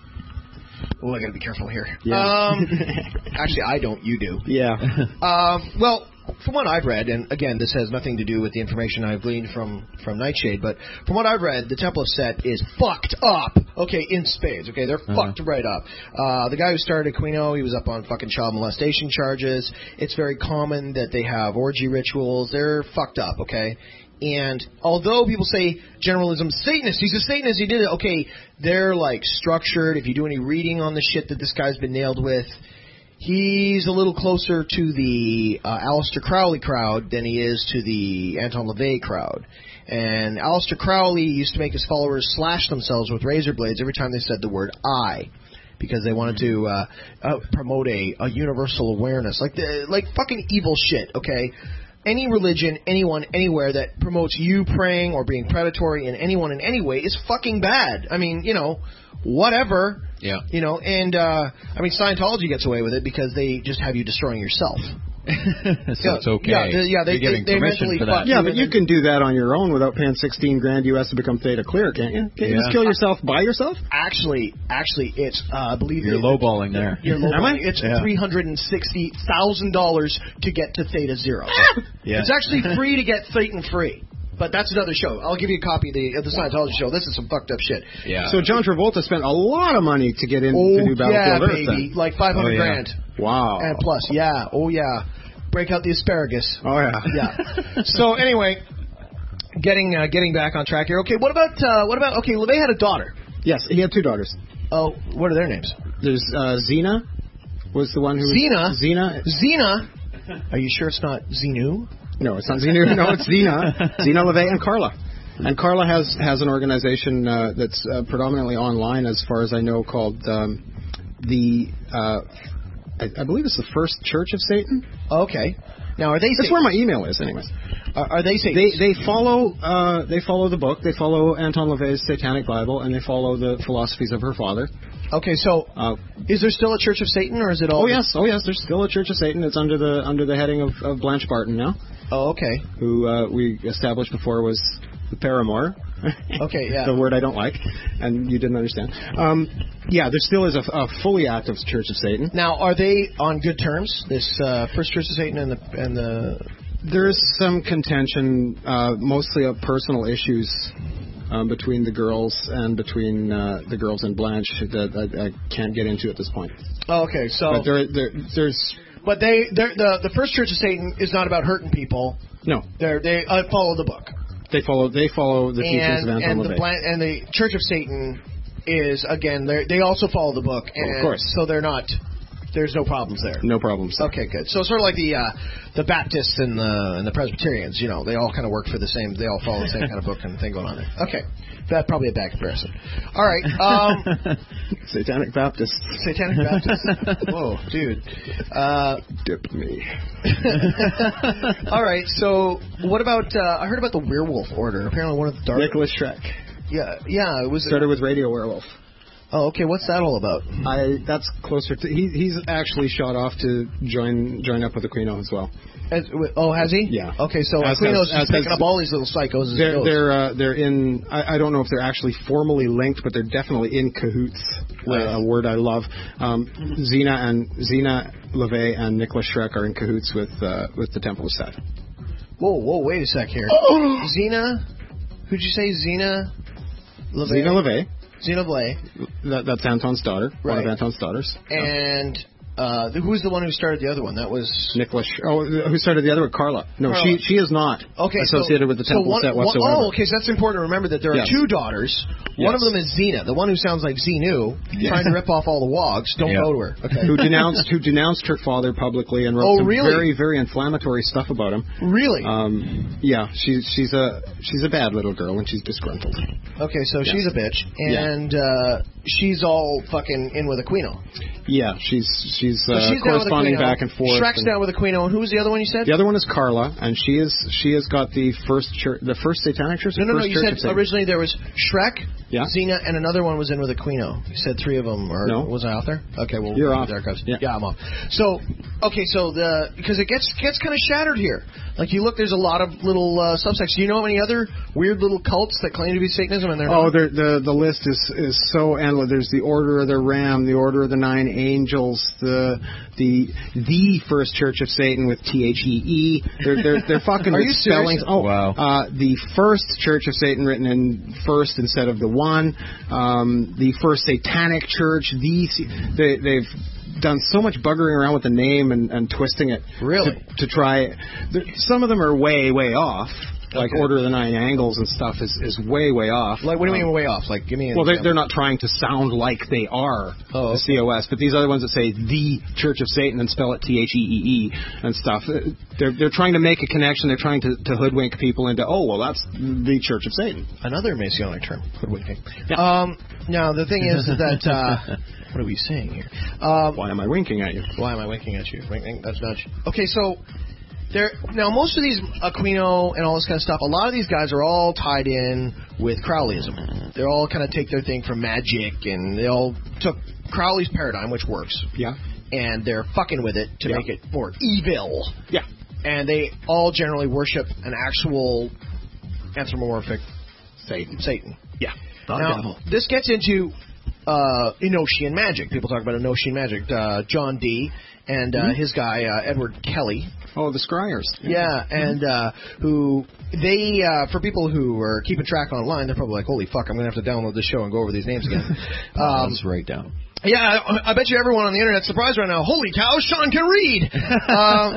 Well, I got to be careful here. Yeah. Um, actually, I don't. You do. Yeah. um, well, from what I've read, and again, this has nothing to do with the information I've gleaned from, from Nightshade, but from what I've read, the Temple of Set is fucked up. Okay, in spades. Okay, they're uh-huh. fucked right up. Uh, the guy who started Aquino, he was up on fucking child molestation charges. It's very common that they have orgy rituals. They're fucked up. Okay. And although people say generalism's Satanist, he's a Satanist, he did it, okay, they're like structured. If you do any reading on the shit that this guy's been nailed with, He's a little closer to the uh, Aleister Crowley crowd than he is to the Anton LaVey crowd. And Aleister Crowley used to make his followers slash themselves with razor blades every time they said the word I, because they wanted to uh, uh, promote a, a universal awareness. Like the, like fucking evil shit, okay? Any religion, anyone, anywhere that promotes you praying or being predatory in anyone in any way is fucking bad. I mean, you know, whatever. Yeah. You know, and, uh, I mean, Scientology gets away with it because they just have you destroying yourself. So yeah, it's okay. Yeah, they, yeah, they, You're getting they, they permission mentally for that. fuck Yeah, you but and you then- can do that on your own without paying sixteen grand U S to become Theta Clear, can't you? Can't you Yeah. just kill yourself by yourself? Actually, actually, it's, uh, I believe You're it- lowballing there. You're Am I? lowballing. It's Yeah. three hundred sixty thousand dollars to get to Theta Zero. Yeah. It's actually free to get Satan free. But that's another show. I'll give you a copy of the, of the Scientology show. This is some fucked up shit. Yeah. So John Travolta spent a lot of money to get into Oh, New yeah, Battlefield Earth. baby. then. Like five hundred Oh, yeah. grand. Wow. And plus, yeah. Oh, yeah. Break out the asparagus. Oh yeah. Yeah. So anyway, getting uh, getting back on track here. Okay, what about, uh, what about, okay, LaVey had a daughter. Yes, he had two daughters. Oh, what are their names? There's uh, Xena was the one who Xena? was, Xena. Xena. Are you sure it's not Xenu? No, it's not Xena. No, it's Xena. Xena LaVey and Carla. And Carla has has an organization uh, that's uh, predominantly online, as far as I know, called um, the. Uh, I, I believe it's the First Church of Satan. Okay. Now, are they That's Satan? where my email is, anyways. Are, are they They Satanists? they follow uh, they follow the book. They follow Anton LaVey's Satanic Bible, and they follow the philosophies of her father. Okay, so Uh, is there still a Church of Satan, or is it all? oh yes, oh yes. There's still a Church of Satan. It's under the under the heading of, of Blanche Barton now, Oh, okay. who uh, we established before was the paramour. Okay, yeah. The word I don't like, and you didn't understand. Um, yeah, there still is a, a fully active Church of Satan. Now, are they on good terms? This uh, First Church of Satan and the and the. There's some contention, uh, mostly of personal issues um, between the girls and between uh, the girls and Blanche that I, I can't get into at this point. Oh, okay, so But there, there, there's but they they're, the the First Church of Satan is not about hurting people. no. They're they uh, follow the book. They follow. They follow the teachings and of Anton and the LaVey. Blan- and the Church of Satan is again they they also follow the book. And of course. So they're not. There's no problems there. No problems. Okay, good. So sort of like the uh, the Baptists and the and the Presbyterians, you know, they all kind of work for the same. They all follow the same kind of book and thing going on there. Okay, that's probably a bad comparison. All right, um, Satanic Baptists. Satanic Baptists. Whoa, dude. Uh, Dip me. all right, so what about? Uh, I heard about the Werewolf Order. Apparently, one of the dark. Nicholas Schreck. Yeah, yeah. It was. Started with Radio Werewolf. Oh, okay. What's that all about? I. That's closer to. He, he's actually shot off to join join up with Aquino as well. As, oh, has he? Yeah. Okay, so As Aquino's has- just as picking has- up all these little psychos as he They're goes. they're uh, they're in. I, I don't know if they're actually formally linked, but they're definitely in cahoots. Uh, a word I love. Um, Xena and Xena LaVey and Nicholas Schreck are in cahoots with uh, with the Temple of Set. Whoa, whoa, wait a sec here. Xena, who'd you say? Xena LaVey? Xena LaVey. Xena LaVey. That, that's Anton's daughter. One Right. of Anton's daughters. And uh, who's the one who started the other one? That was... Nicholas. Oh, who started the other one? Carla. No, Carla. she she is not Okay, associated so, with the so Temple one, Set one- whatsoever. Oh, okay, so that's important to remember that there are Yes. two daughters. One Yes. of them is Xena, the one who sounds like Xenu, Yes. trying to rip off all the wogs. Don't Yeah. go to her. Okay. Who denounced who denounced her father publicly and wrote Oh, some really? very very inflammatory stuff about him. Really? Um, yeah, she's she's a she's a bad little girl and she's disgruntled. Okay, so Yes. she's a bitch, Yeah. and uh, she's all fucking in with Aquino. Yeah, she's she's, So uh, she's down with corresponding Aquino. back and forth. Shrek's and- down with Aquino, and who's the other one you said? The other one is Carla, and she is she has got the first church, the first Satanic Church. No, the no, no. first You church said of Satan. originally there was Shrek, Yeah. Xena, and another one was in with Aquino. You said three of them. Or No. was I out there? Okay, well, You're we'll off. There it goes. Yeah. I'm off. So, okay, so the because it gets gets kind of shattered here. Like you look, there's a lot of little uh, subsects. Do you know any other weird little cults that claim to be Satanism and they're Oh, not? the the the list is is so endless. There's the Order of the Ram, the Order of the Nine Angels, the the the First Church of Satan with T H E E. They're they're they're fucking Are with you serious? spellings. Oh, Wow. Uh, the First Church of Satan written in first instead of the one. Um, the First Satanic Church. The they, they've done so much buggering around with the name and, and twisting it Really? to, to try. there- Some of them are way way off. like Okay. Order of the Nine Angles and stuff is, is way, way off. Like, what do you Um, mean way off? Like, give me an Well, they're, example. they're not trying to sound like they are Oh, the C O S, but these other ones that say the Church of Satan and spell it T H E E E and stuff, uh, they're they're trying to make a connection. They're trying to, to hoodwink people into, oh, well, that's the Church of Satan. Another Masonic term, hoodwinking. Yeah. Um, now, the thing is that, uh, what are we saying here? Um, Why am I winking at you? Why am I winking at you? Winking, that's nudge. Okay, so there. Now, most of these Aquino and all this kind of stuff, a lot of these guys are all tied in with Crowleyism. They all kind of take their thing from magic, and they all took Crowley's paradigm, which works, Yeah. and they're fucking with it to Yeah. make it more evil. Yeah. And they all generally worship an actual anthropomorphic Satan. Satan. Yeah. The Now, devil. this gets into uh, Enochian magic. People talk about Enochian magic. Uh, John Dee and uh, Mm-hmm. his guy, uh, Edward Kelly. Oh, the scryers. Yeah, and uh, who they, uh, for people who are keeping track online, they're probably like, holy fuck, I'm going to have to download this show and go over these names again. um, Let's write down. yeah, I, I bet you everyone on the internet's surprised right now. Holy cow, Sean can read! um,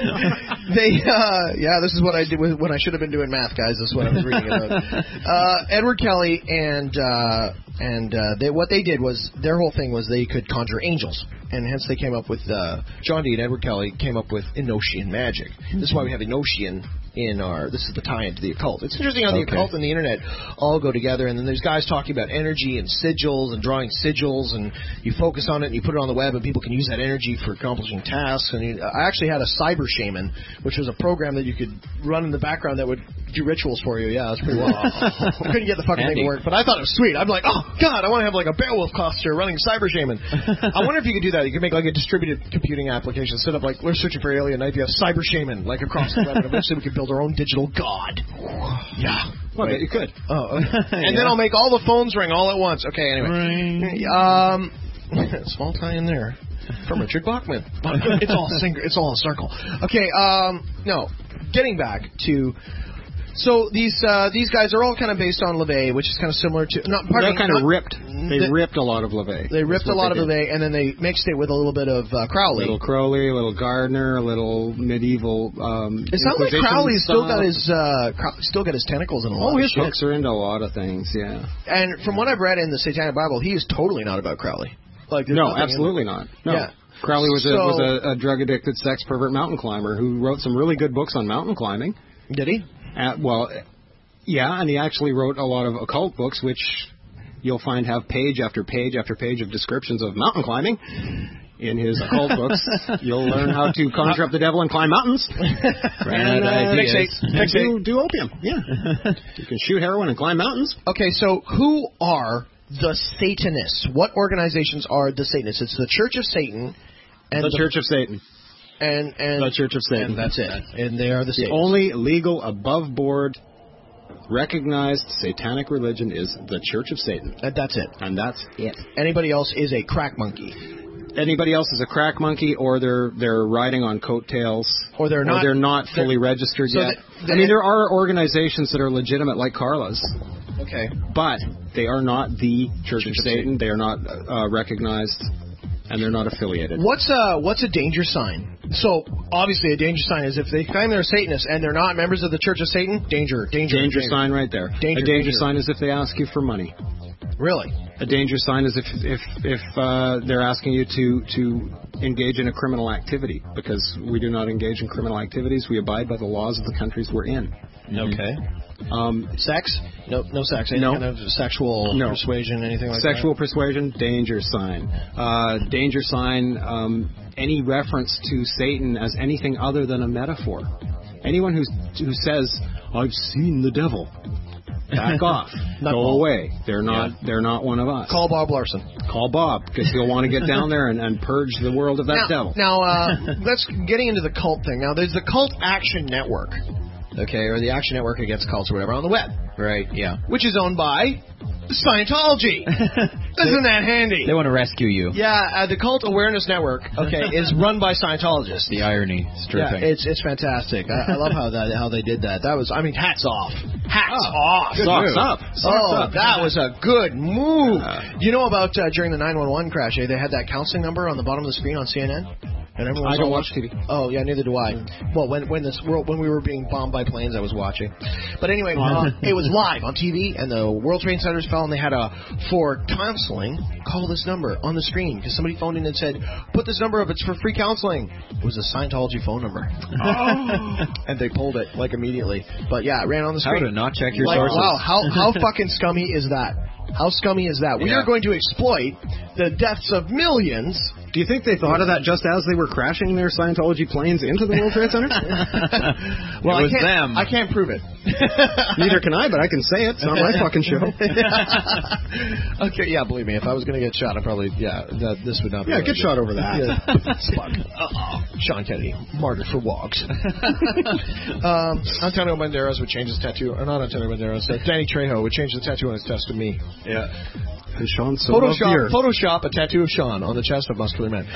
they, uh, yeah, this is what I did with, when I should have been doing math, guys. This is what I was reading about. Uh, Edward Kelly and uh, and uh, they, what they did was their whole thing was they could conjure angels, and hence they came up with uh, John Dee and Edward Kelly came up with Enochian magic. This is why we have Enochian in our. This is the tie-in to the occult. It's interesting how the Okay. occult and the internet all go together, and then there's guys talking about energy and sigils and drawing sigils, and you focus on it and you put it on the web, and people can use that energy for accomplishing tasks. And you, I actually had a cyber shaman, which was a program that you could run in the background that would do rituals for you. Yeah, it was pretty well. I couldn't get the fucking thing to Handy. work, but I thought it was sweet. I'm like, oh god, I want to have like a Beowulf costume running cyber shaman. I wonder if you could do that. You could make like a distributed computing application. Set up like we're searching for alien knife. You have cyber shaman like across the web, and eventually we could build our own digital god. Yeah. Well, I bet you could. Oh, okay. And then I'll make all the phones ring all at once. Okay, anyway. Um, small tie in there from Richard Bachman. It's all single, it's all a circle. Okay. Um, no, getting back to. So these uh, these guys are all kind of based on LaVey, which is kind of similar to not. They're pardon me, kind of not- ripped. They the- ripped a lot of LaVey. They ripped That's a what lot of they did. LaVey, and then they mixed it with a little bit of uh, Crowley. A little Crowley, a little Gardner, a little medieval. Um, It sounds like Inquisition Crowley's still style. got his uh, Crow- still got his tentacles in a lot Oh, of his shit. books are into a lot of things. Yeah. And from what I've read in the Satanic Bible, he is totally not about Crowley. Like there's No, nothing in- absolutely not. No. Yeah. Crowley was, a, So- was a, a drug addicted sex pervert mountain climber who wrote some really good books on mountain climbing. Did he? Uh, well, yeah, and he actually wrote a lot of occult books, which you'll find have page after page after page of descriptions of mountain climbing. In his occult books, you'll learn how to conjure up the devil and climb mountains. Grand and, uh, ideas. fixate- fixate- do, do opium. Yeah, you can shoot heroin and climb mountains. Okay, so who are the Satanists? What organizations are the Satanists? It's the Church of Satan and The Church of Satan. and and The Church of Satan. and that's it. And they are the The Satanists. only legal, above board, recognized satanic religion is the Church of Satan, Uh, that's it. and that's it. Anybody else is a crack monkey, Anybody else is a crack monkey, or they're they're riding on coattails, or they're not. or they're not they're- fully registered so yet. the- the- I mean, there are organizations that are legitimate, like Carla's, Okay. but they are not the Church, of Satan. They are not uh, recognized, and they're not affiliated. What's a what's a danger sign? So obviously, a danger sign is if they claim they're Satanists and they're not members of the Church of Satan. Danger, danger, Danger sign right there. Danger, a danger, danger. sign is if they ask you for money. Really? A danger sign is if if if uh, they're asking you to to engage in a criminal activity, because we do not engage in criminal activities. We abide by the laws of the countries we're in. Okay. Um, Sex? No, no sex. Any No. kind of sexual No. persuasion, anything like sexual persuasion, danger sign. Uh, danger sign. Um, any reference to Satan as anything other than a metaphor. Anyone who's, who says, "I've seen the devil," back off, Not go Paul. away. They're not. They're not one of us. that? Call Bob Larson. Call Bob, because he'll want to get down there and, and purge the world of that now, devil. Now, uh, let's getting into the cult thing. Now, there's the Cult Action Network, okay, or the Action Network Against Cults or whatever on the web, Right, yeah. which is owned by Scientology. Isn't that handy? They want to rescue you. Yeah, uh, the Cult Awareness Network, okay, is run by Scientologists. The irony Yeah, stripping. it's it's fantastic. I, I love how that how they did that. That was, I mean, hats off, hats off. Socks move. up. Socks Oh, up. that was a good move. You know about uh, during the nine one one crash, eh, they had that counseling number on the bottom of the screen on C N N? And everyone I don't watch T V. Oh yeah, neither do I. Well, when when this world when we were being bombed by planes, I was watching. But anyway, uh, it was live on T V, and the World Trade Centers fell, and they had a for counseling. Call this number on the screen because somebody phoned in and said, "Put this number up. It's for free counseling." It was a Scientology phone number, oh. and they pulled it like immediately. But yeah, it ran on the screen. How to not check your like, sources? Wow, how how fucking scummy is that? How scummy is that? We Yeah. are going to exploit the deaths of millions. Do you think they thought of that just as they were crashing their Scientology planes into the World Trade Center? Well, It was I can't, them. I can't prove it. Neither can I, but I can say it. It's not my fucking show. Okay, yeah, believe me, if I was going to get shot, I probably, yeah, that, this would not be. Yeah, really get good. shot over that. Yeah. Fuck. Uh-oh. Sean Kennedy, martyred for wogs. um, Antonio Banderas would change his tattoo, or not Antonio Banderas, uh, Danny Trejo would change the tattoo on his chest to me. Yeah. And Sean so Photoshop, Photoshop a tattoo of Sean on the chest of muscular men.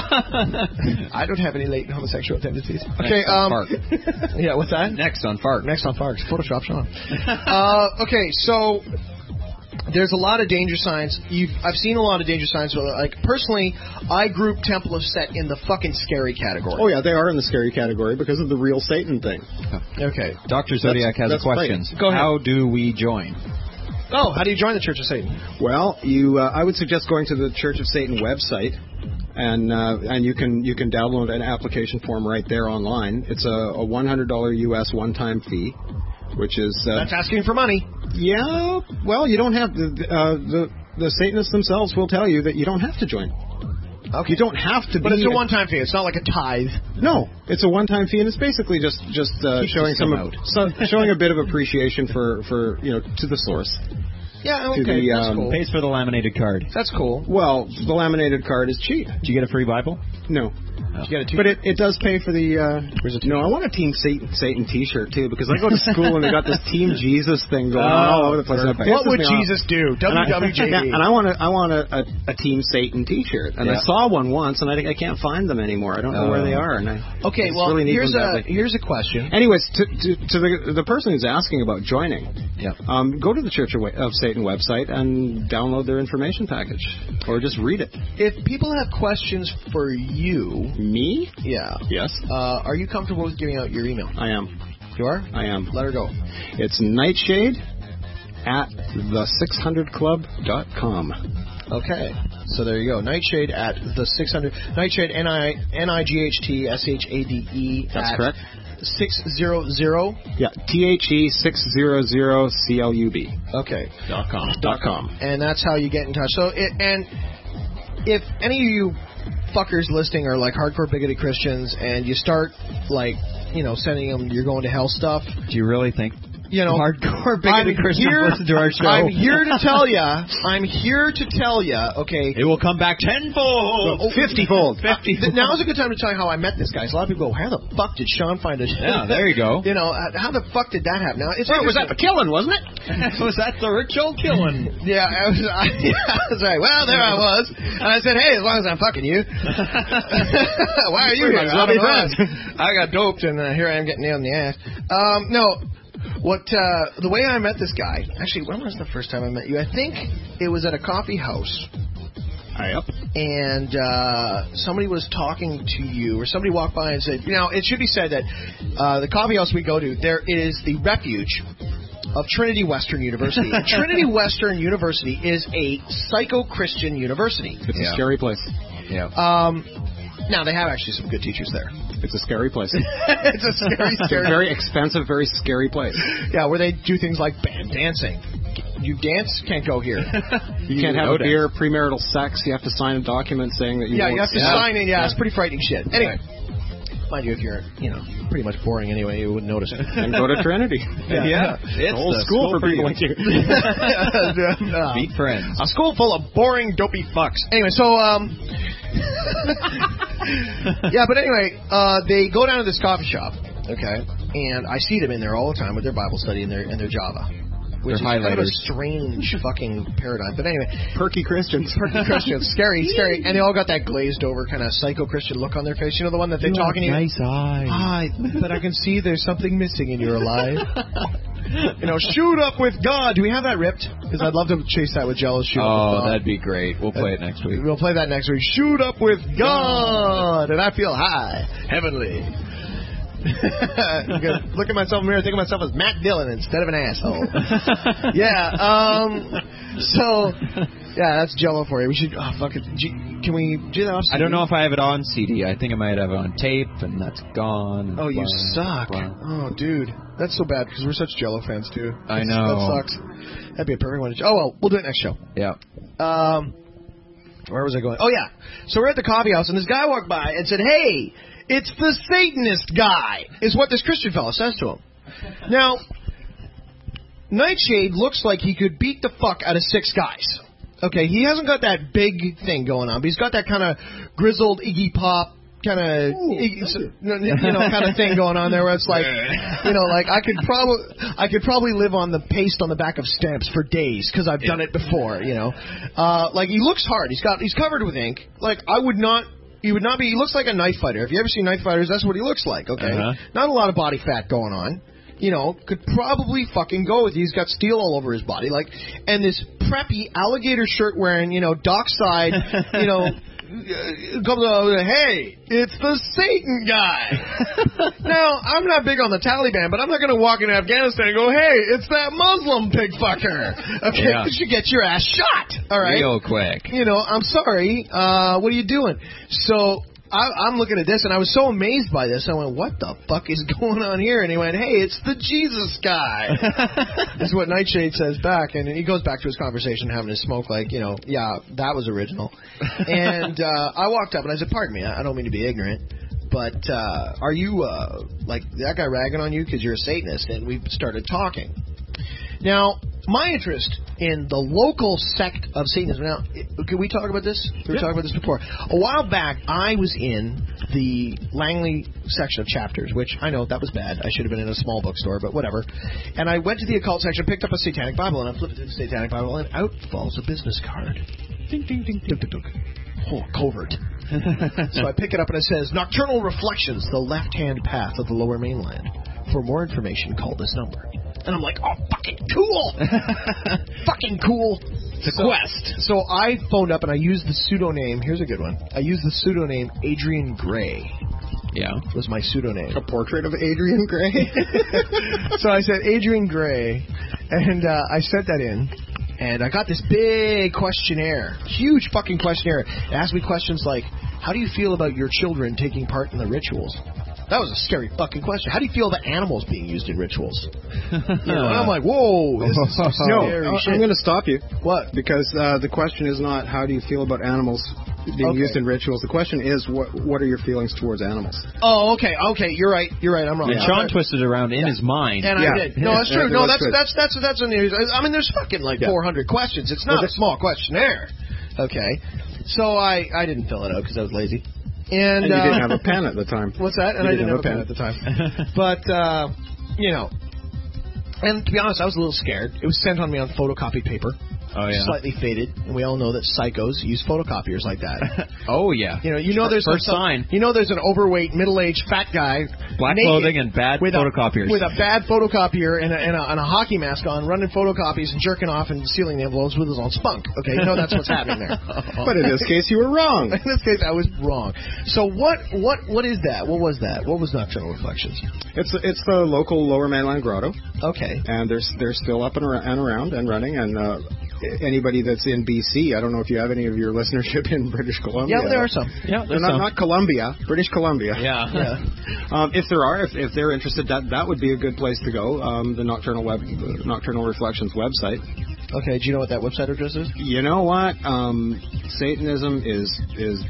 I don't have any latent homosexual tendencies. Okay, Next on um, Fark. yeah, what's that? Next on Fark. Next on Farks. Photoshop Sean. uh, okay, so there's a lot of danger signs. You've, I've seen a lot of danger signs. Like, personally, I group Temple of Set in the fucking scary category. Oh, yeah, they are in the scary category because of the real Satan thing. Okay. Doctor Zodiac has that's a question. right. Go ahead. How do we join? Oh, how do you join the Church of Satan? Well, you, uh, I would suggest going to the Church of Satan website, and uh, and you can you can download an application form right there online. It's a, a one hundred dollars U S one-time fee, which is uh, That's asking for money. yeah. Well, you don't have the uh, the the Satanists themselves will tell you that you don't have to join. Okay. You don't have to But be. it's a one-time fee. It's not like a tithe. No, it's a one-time fee, and it's basically just just uh, Keep showing the some sum out. so, showing a bit of appreciation for, for you know to the source. Yeah, To okay. the, That's um, cool. Pays for the laminated card. That's cool. Well, the laminated card is cheap. Did you get a free Bible? No. You got a But it, it does pay for the. Uh, Where's the no, I want a Team Satan, Satan T-shirt too because I go to school and they got this Team Jesus thing going on all over the place. and it What pisses would me off. Jesus do? And I- W W J D. Yeah, and I want a, I want a, a, a Team Satan T-shirt, and I Yeah. saw one once, and I, I can't find them anymore. I don't know where Oh. they are. And I Okay, just well, really need here's them a badly. here's a question. Anyways, to, to, to the the person who's asking about joining, Yeah. um, go to the Church of, Wa- of Satan website and download their information package, or just read it. If people have questions for you, Me? yeah, Yes, uh, are you comfortable with giving out your email? I am. You are? I am. Let her go. It's Nightshade at the six hundred club dot com. Okay, so there you go. Nightshade at the six hundred. Nightshade N I N I G H T S H A D E. That's at correct. Six zero zero. Yeah, T H E six zero zero C L U B Okay. dot com. Dot com. And that's how you get in touch. So, it, and if any of you fuckers listening are like hardcore bigoted Christians, and you start like, you know, sending them "you're going to hell" stuff, Do you really think you know, hardcore I'm bigoted Christians here, listen to our show? I'm here to tell ya. I'm here to tell ya. Okay. It will come back tenfold. Oh, fifty-fold. Fifty. Now's a good time to tell you how I met this guy. So a lot of people go, "How the fuck did Sean find it?" Yeah, there you go. You know, uh, how the fuck did that happen? Now, it's Well, was that the killing, wasn't it? Was that the ritual killing? Yeah, I was, I, yeah, I was like, well, there I was. And I said, hey, as long as I'm fucking you. Why are you We here? might as well I be don't know. friends. I got doped, and uh, here I am getting nailed in the ass. Um, no, what, uh, the way I met this guy, actually, when was the first time I met you? I think it was at a coffee house. Yep. And uh, somebody was talking to you, or somebody walked by and said, you know, it should be said that uh, the coffee house we go to, there is the refuge of Trinity Western University. Trinity Western University is a psycho-Christian university. It's Yeah. a scary place. Yeah. Um, now, they have actually some good teachers there. It's a scary place. It's a scary, It's a scary... very expensive, very scary place. Yeah, where they do things like band dancing. You dance, can't go here. You can't have a beer, premarital sex. You have to sign a document saying that you. Yeah, won't you have to yeah. sign in. Yeah, it's pretty frightening shit. Anyway, mind you, if you're, you know, pretty much boring anyway, you wouldn't notice it. And go to Trinity. Yeah. It's Old the school, for people you. like you. No. Meet friends. A school full of boring, dopey fucks. Anyway, so, um... yeah, but anyway, uh, they go down to this coffee shop, okay, and I see them in there all the time with their Bible study and their, and their Java. Which They're is kind of a highlighters. strange fucking paradigm. But anyway, Perky Christians. Perky Christians, scary, scary, and they all got that glazed over kind of psycho-Christian look on their face. You know, the one that they're talking to you. Nice eyes. Hi, but I can see there's something missing in your life. You know, shoot up with God. Do we have that ripped? Because I'd love to chase that with Jello. Shoot up with Oh, God. that'd be great. We'll play it next week. We'll play that next week. Shoot up with God, and I feel high, heavenly. Look at myself in the mirror, think of myself as Matt Dillon instead of an asshole. Yeah. Um. So, yeah, that's Jello for you. We should. Oh, fuck it. Can we do that off C D? I don't know if I have it on C D. I think I might have it on tape, and that's gone. Oh, you Blah, suck. blah. Oh, dude. That's so bad because we're such Jello fans, too. I That's, know. That sucks. That'd be a perfect one. To, oh, well, we'll do it next show. Yeah. Um, where was I going? Oh, yeah. So we're at the coffee house, and this guy walked by and said, hey, it's the Satanist guy, is what this Christian fellow says to him. Now, Nightshade looks like he could beat the fuck out of six guys. Okay, he hasn't got that big thing going on, but he's got that kind of grizzled Iggy Pop kind of, you know, kind of thing going on there where it's like, you know, like I could probably, I could probably live on the paste on the back of stamps for days because I've done it before, you know. Uh, like he looks hard. He's got, he's covered with ink. Like I would not. He would not be. He looks like a knife fighter. If you ever see knife fighters, that's what he looks like. Okay, Uh-huh. not a lot of body fat going on. You know, could probably fucking go with you. He's got steel all over his body, like, and this preppy alligator shirt wearing, you know, dockside, you know. Comes out, hey, it's the Satan guy. Now, I'm not big on the Taliban, but I'm not going to walk into Afghanistan and go, hey, it's that Muslim pig fucker. Okay, Yeah. you should get your ass shot. All right, Real quick. you know, I'm sorry. Uh, what are you doing? So I, I'm looking at this, and I was so amazed by this. I went, what the fuck is going on here? And he went, hey, it's the Jesus guy. This is what Nightshade says back. And he goes back to his conversation, having his smoke, like, you know, yeah, that was original. And uh, I walked up, and I said, pardon me, I don't mean to be ignorant, but uh, are you, uh, like, that guy ragging on you because you're a Satanist? And we started talking. Now, my interest in the local sect of Satanism. Now, can we talk about this? We were talking about this before. A while back, I was in the Langley section of chapters, which I know that was bad. I should have been in a small bookstore, but whatever. And I went to the occult section, picked up a Satanic Bible, and I flipped it to the Satanic Bible, and out falls a business card. Ding, ding, ding, ding, ding, ding. Oh, covert. So I pick it up, and it says, Nocturnal Reflections, the left-hand path of the Lower Mainland. For more information, call this number. And I'm like, oh, fucking cool. Fucking cool. It's a so, quest. So I phoned up and I used the pseudonym. Here's a good one. I used the pseudonym Adrian Gray. Yeah. Was my pseudonym. A portrait of Adrian Gray? So I said Adrian Gray, and uh, I sent that in. And I got this big questionnaire, huge fucking questionnaire. It asked me questions like, how do you feel about your children taking part in the rituals? That was a scary fucking question. How do you feel about animals being used in rituals? You know, and I'm like, whoa, this is some No, scary I- shit. I'm going to stop you. What? Because uh, the question is not how do you feel about animals being Okay. used in rituals. The question is what what are your feelings towards animals? Oh, okay, okay, you're right, you're right, I'm wrong. And I'm Sean right. twisted around in his mind. And Yeah. I did. No, that's true. Yeah, No, that's that's good. that's that's that's that's an I mean, there's fucking like Yeah. four hundred questions. It's not Well, a small questionnaire. Okay, so I I didn't fill it out because I was lazy. And, And you uh, didn't have a pen at the time. What's that? And You I didn't have a pen at the time. But uh, you know, and to be honest, I was a little scared. It was sent on me on photocopied paper. Oh, yeah. Slightly faded, and we all know that psychos use photocopiers like that. Oh, yeah. You know, you know there's First some, sign. You know there's an overweight, middle-aged, fat guy, Black naked, clothing and bad with photocopiers. a, with a bad photocopier and a, and, a, and a hockey mask on, running photocopies and jerking off and sealing the envelopes with his own spunk. Okay, you know that's what's happening there. But in this case, you were wrong. In this case, I was wrong. So what what what is that? What was that? What was Nocturnal Reflections? It's it's the local Lower Mainland Grotto, Okay. and they're they're still up and around and, around and running. And uh, anybody that's in B C, I don't know if you have any of your listenership in British Columbia. Yeah, but there are some. Yeah, No, there's not, some. not Columbia, British Columbia. Yeah. Yeah. Um, if there are, if, if they're interested, that that would be a good place to go. Um, the Nocturnal Web, the Nocturnal Reflections website. Okay. Do you know what that website address is? You know what? Um, Satanism is is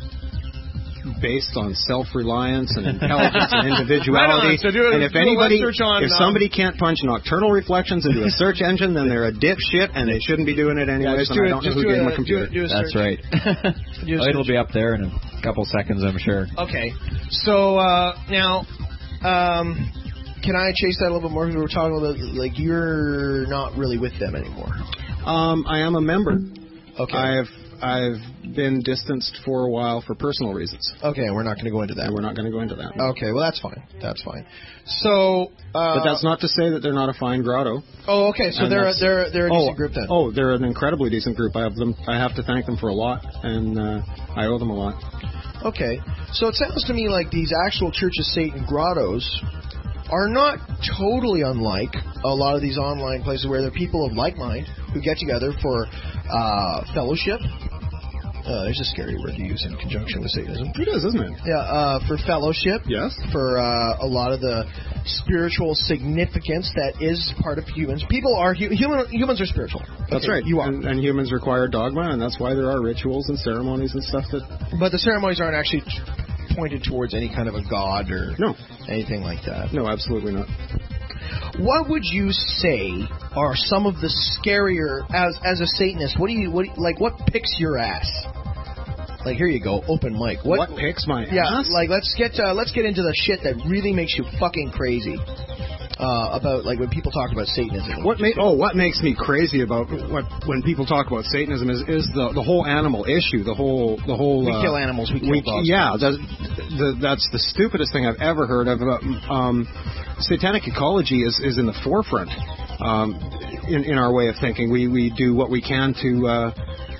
based on self-reliance and intelligence and individuality. Right on. So do a- and if do a anybody, web search on, if um, somebody can't punch Nocturnal Reflections into a search engine, then they're a dipshit and they shouldn't be doing it anyways. just and do I it- don't know just who do gave a- them a do computer. a- do a That's search. right. Just- Oh, it'll be up there in a couple seconds, I'm sure. Okay. So uh, now, um, can I chase that a little bit more? Because we were talking about like you're not really with them anymore. Um, I am a member. Okay. I've I've been distanced for a while for personal reasons. Okay, we're not going to go into that. And we're not going to go into that. Okay, well that's fine. That's fine. So, uh, but that's not to say that they're not a fine grotto. Oh, okay. So And they're a, that's- they're they're a oh, decent group then. Oh, they're an incredibly decent group. I have them. I have to thank them for a lot, and uh, I owe them a lot. Okay, so it sounds to me like these actual Church of Satan grottos are not totally unlike a lot of these online places where there are people of like mind who get together for uh, fellowship. Uh, there's a scary word to use in conjunction with Satanism. It is, isn't it? Yeah, uh, for fellowship. Yes. For uh, a lot of the spiritual significance that is part of humans. People are hu- human. Humans are spiritual. That's Okay, right. You are. And, and humans require dogma, and that's why there are rituals and ceremonies and stuff that. But the ceremonies aren't actually pointed towards any kind of a god or No. anything like that. No, absolutely not. What would you say are some of the scarier as as a Satanist? What do you what do you, like? What picks your ass? Like, here you go, open mic. What, What picks my yeah, ass? like let's get uh, let's get into the shit that really makes you fucking crazy uh, about like when people talk about Satanism. What ma- oh, what makes me crazy about what when people talk about Satanism is, is the the whole animal issue, the whole the whole We uh, kill animals, we kill we, dogs. Yeah, that, the, that's the stupidest thing I've ever heard of. About, um, satanic ecology is, is in the forefront um, in in our way of thinking. We we do what we can to uh,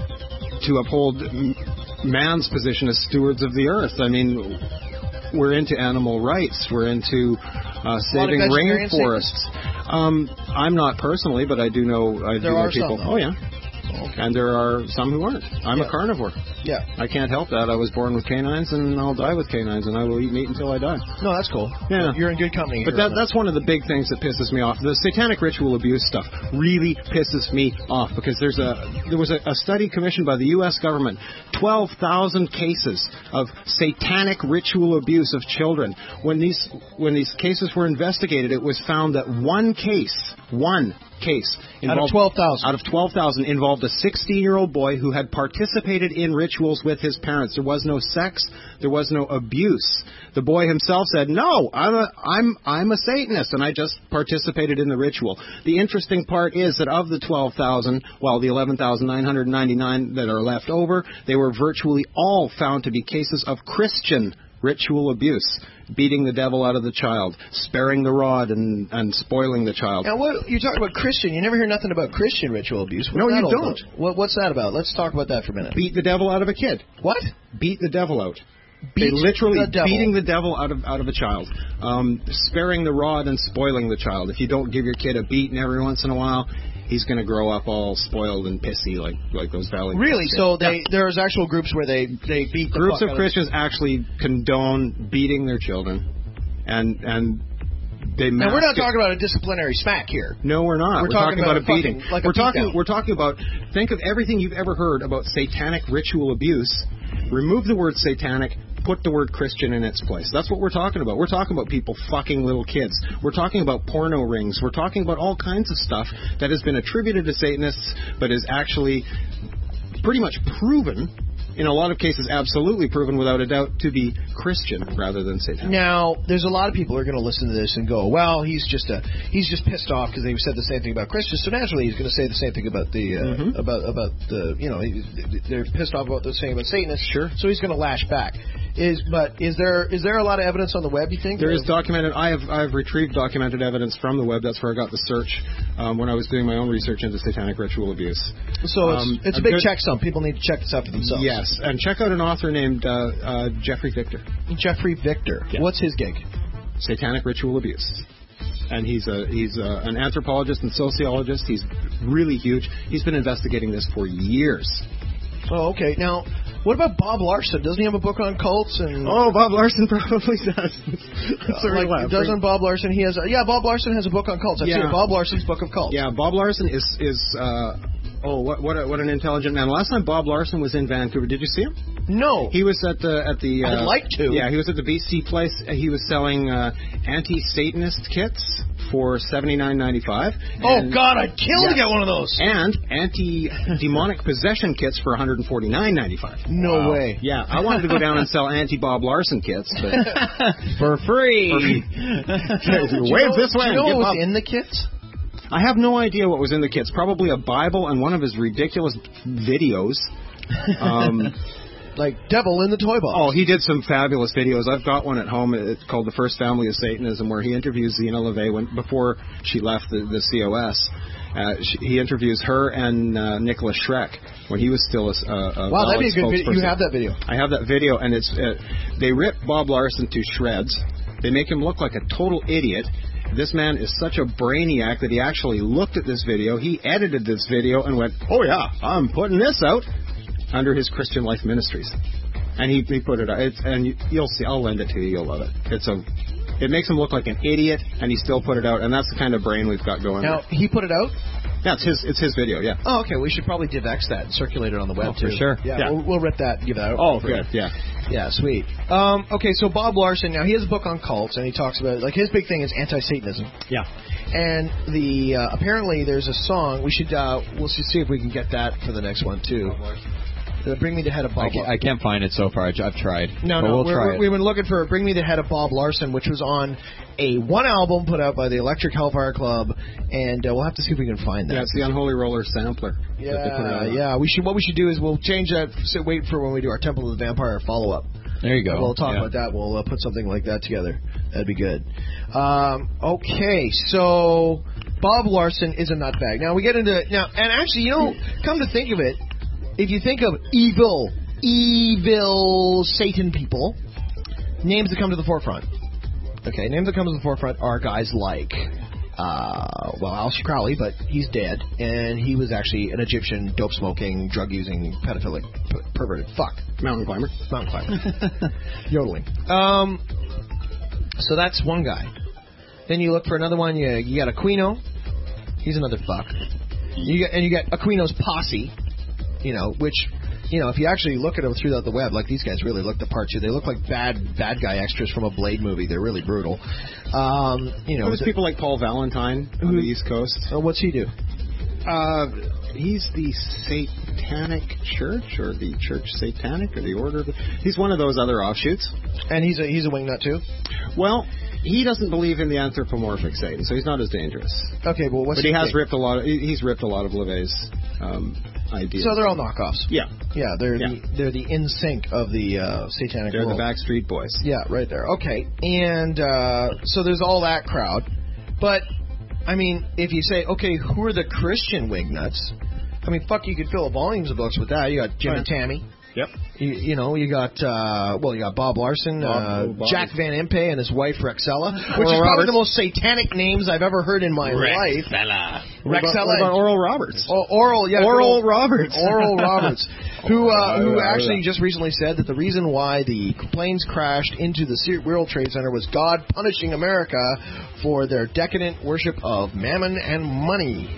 to uphold m- man's position as stewards of the earth. I mean, we're into animal rights. We're into uh, saving vegetarian rainforests. Um, I'm not personally, but I do know I There do know are people. some, though. Oh yeah, Okay. and there are some who aren't. I'm Yeah. a carnivore. Yeah. I can't help that. I was born with canines, and I'll die with canines, and I will eat meat until I die. No, that's cool. Yeah. You're in good company. But here that, on that's one of the big things that pisses me off. The satanic ritual abuse stuff really pisses me off because there's a there was a, a study commissioned by the U S government, twelve thousand cases of satanic ritual abuse of children. When these when these cases were investigated, it was found that one case, one case Out of twelve thousand. out of twelve thousand involved a sixteen-year-old boy who had participated in rituals with his parents. There was no sex, there was no abuse. The boy himself said, "No, I'm a I'm I'm a Satanist, and I just participated in the ritual." The interesting part is that of the twelve thousand, well, the eleven thousand nine hundred ninety-nine that are left over, they were virtually all found to be cases of Christian ritual abuse, beating the devil out of the child, sparing the rod and, and spoiling the child. Now, what you talk about Christian? You never hear nothing about Christian ritual abuse. What's No, that you all don't. about? What, what's that about? Let's talk about that for a minute. Beat the devil out of a kid. What? Beat the devil out. Beat they literally the devil. beating the devil out of out of a child, um, sparing the rod and spoiling the child. If you don't give your kid a beating every once in a while, he's going to grow up all spoiled and pissy like like those valley. Really? kids. So they Yeah. there's actual groups where they they beat the Groups fuck of out Christians actually condone beating their children, and and they. Now we're not mask it- talking about a disciplinary smack here. No, we're not. We're We're, talking talking, about about, a a beating. fucking- like a we're talking. beatdown. We're talking about. Think of everything you've ever heard about satanic ritual abuse. Remove the word satanic. Put the word Christian in its place. That's what we're talking about. We're talking about people fucking little kids. We're talking about porno rings. We're talking about all kinds of stuff that has been attributed to Satanists, but is actually pretty much proven, in a lot of cases absolutely proven without a doubt, to be Christian rather than Satanic. Now, there's a lot of people who are going to listen to this and go, "Well, he's just a he's just pissed off because they said the same thing about Christians." So naturally, he's going to say the same thing about the uh, Mhm. about about the you know he- they're pissed off about the same about Satanists. Sure. So he's going to lash back. Is but is there is there a lot of evidence on the web? You think There is of- documented. I have I have retrieved documented evidence from the web. That's where I got the search um, when I was doing my own research into satanic ritual abuse. So it's um, it's a a big good- checksum. People need to check this out for themselves. Yes, and check out an author named uh, uh, Jeffrey Victor. Jeffrey Victor. Yeah. What's his gig? Satanic ritual abuse. And he's a he's a, an anthropologist and sociologist. He's really huge. He's been investigating this for years. Oh, okay. Now, what about Bob Larson? Doesn't he have a book on cults and? Oh, Bob Larson probably does. That's a real like, laugh. doesn't Bob Larson? He has. A, yeah, Bob Larson has a book on cults. I've Yeah. seen it. Bob Larson's book of cults. Yeah, Bob Larson is is uh, oh what what a, what an intelligent man. Last time Bob Larson was in Vancouver, did you see him? No. He was at the at the. Uh, I'd like to. Yeah, he was at the B C place. He was selling uh, anti-Satanist kits for seventy nine ninety five. Oh God, I'd kill Yeah. to get one of those. And anti-demonic possession kits for one hundred forty nine ninety five. No way. Yeah, I wanted to go down and sell anti-Bob Larson kits, but For free. wave Do you know, this do way. you know and what get was Bob. in the kits? I have no idea what was in the kits. Probably a Bible and one of his ridiculous videos. Um, like Devil in the Toy Box. Oh, he did some fabulous videos. I've got one at home. It's called The First Family of Satanism, where he interviews Zena LeVay when, before she left the, the C O S. Uh, she, he interviews her and uh, Nicholas Schreck when he was still a, a wow, that'd be a good video. You have that video. I have that video, and it's uh, they rip Bob Larson to shreds. They make him look like a total idiot. This man is such a brainiac that he actually looked at this video. He edited this video and went, "Oh yeah, I'm putting this out," under his Christian Life Ministries, and he, he put it out. It's, and you, you'll see. I'll lend it to you. You'll love it. It's a. It makes him look like an idiot, and he still put it out. And that's the kind of brain we've got going. Now he put it out. Yeah, it's his. It's his video. Yeah. Oh, okay. We should probably DivX that and circulate it on the web oh, too. For sure. Yeah, yeah. We'll, we'll rip that. Give that out. Oh, good. Yeah. Yeah, sweet. Um, okay, so Bob Larson, now he has a book on cults, and he talks about, like, his big thing is anti-Satanism. Yeah. And the uh, apparently there's a song, we should, uh, we'll see if we can get that for the next one, too. Uh, Bring Me the Head of Bob I can't, I can't find it so far. I've tried. No, but no, we'll we're, try we're, it. we've been looking for Bring Me the Head of Bob Larson, which was on a one album put out by the Electric Hellfire Club, and uh, we'll have to see if we can find that. Yeah, it's the Unholy Roller sampler. Yeah, that they put out. yeah. We should. What we should do is we'll change that. So wait for when we do our Temple of the Vampire follow-up. There you go. We'll talk yeah. about that. We'll uh, put something like that together. That'd be good. Um, okay, so Bob Larson is a nutbag. Now we get into now, and actually, you know, come to think of it, if you think of evil, evil Satan people, names that come to the forefront. Okay, names that come to the forefront are guys like, uh, well, Aleister Crowley, but he's dead, and he was actually an Egyptian dope-smoking, drug-using, pedophilic, per- perverted fuck. Mountain climber. Mountain climber. Yodeling. Um, so that's one guy. Then you look for another one. You, you got Aquino. He's another fuck. You got, and you got Aquino's posse, you know, which, you know, if you actually look at them throughout the web, like these guys really look the part too. They look like bad bad guy extras from a Blade movie. They're really brutal. Um, you know, There's people like Paul Valentine on the East Coast. Uh, what's he do? Uh, he's the Satanic Church, or the Church Satanic, or the Order of the... He's one of those other offshoots. And he's a he's a wingnut too? Well, he doesn't believe in the anthropomorphic Satan, so he's not as dangerous. Okay, well, what's But he has thing? ripped a lot of... He's ripped a lot of LeVay's um, ideas. So they're all knockoffs. Yeah. Yeah, they're Yeah. the they're the in sync of the uh, Satanic They're world. the Backstreet Boys. Yeah, right there. Okay, and uh, so there's all that crowd, but I mean, if you say, okay, who are the Christian wingnuts? I mean, fuck, you could fill volumes of books with that. You got Jim Right. and Tammy. Yep. You, you know, you got uh, well, you got Bob Larson, Bob, uh, oh, Bob. Jack Van Impe, and his wife Rexella, which Oral is probably Roberts. the most satanic names I've ever heard in my life. Fella. What about, Rexella. what about Oral Roberts? Oh, Oral, yeah, Oral good old- Roberts. Oral Roberts, who uh, who Oh, yeah, actually yeah. just recently said that the reason why the planes crashed into the Ser- World Trade Center was God punishing America for their decadent worship of mammon and money.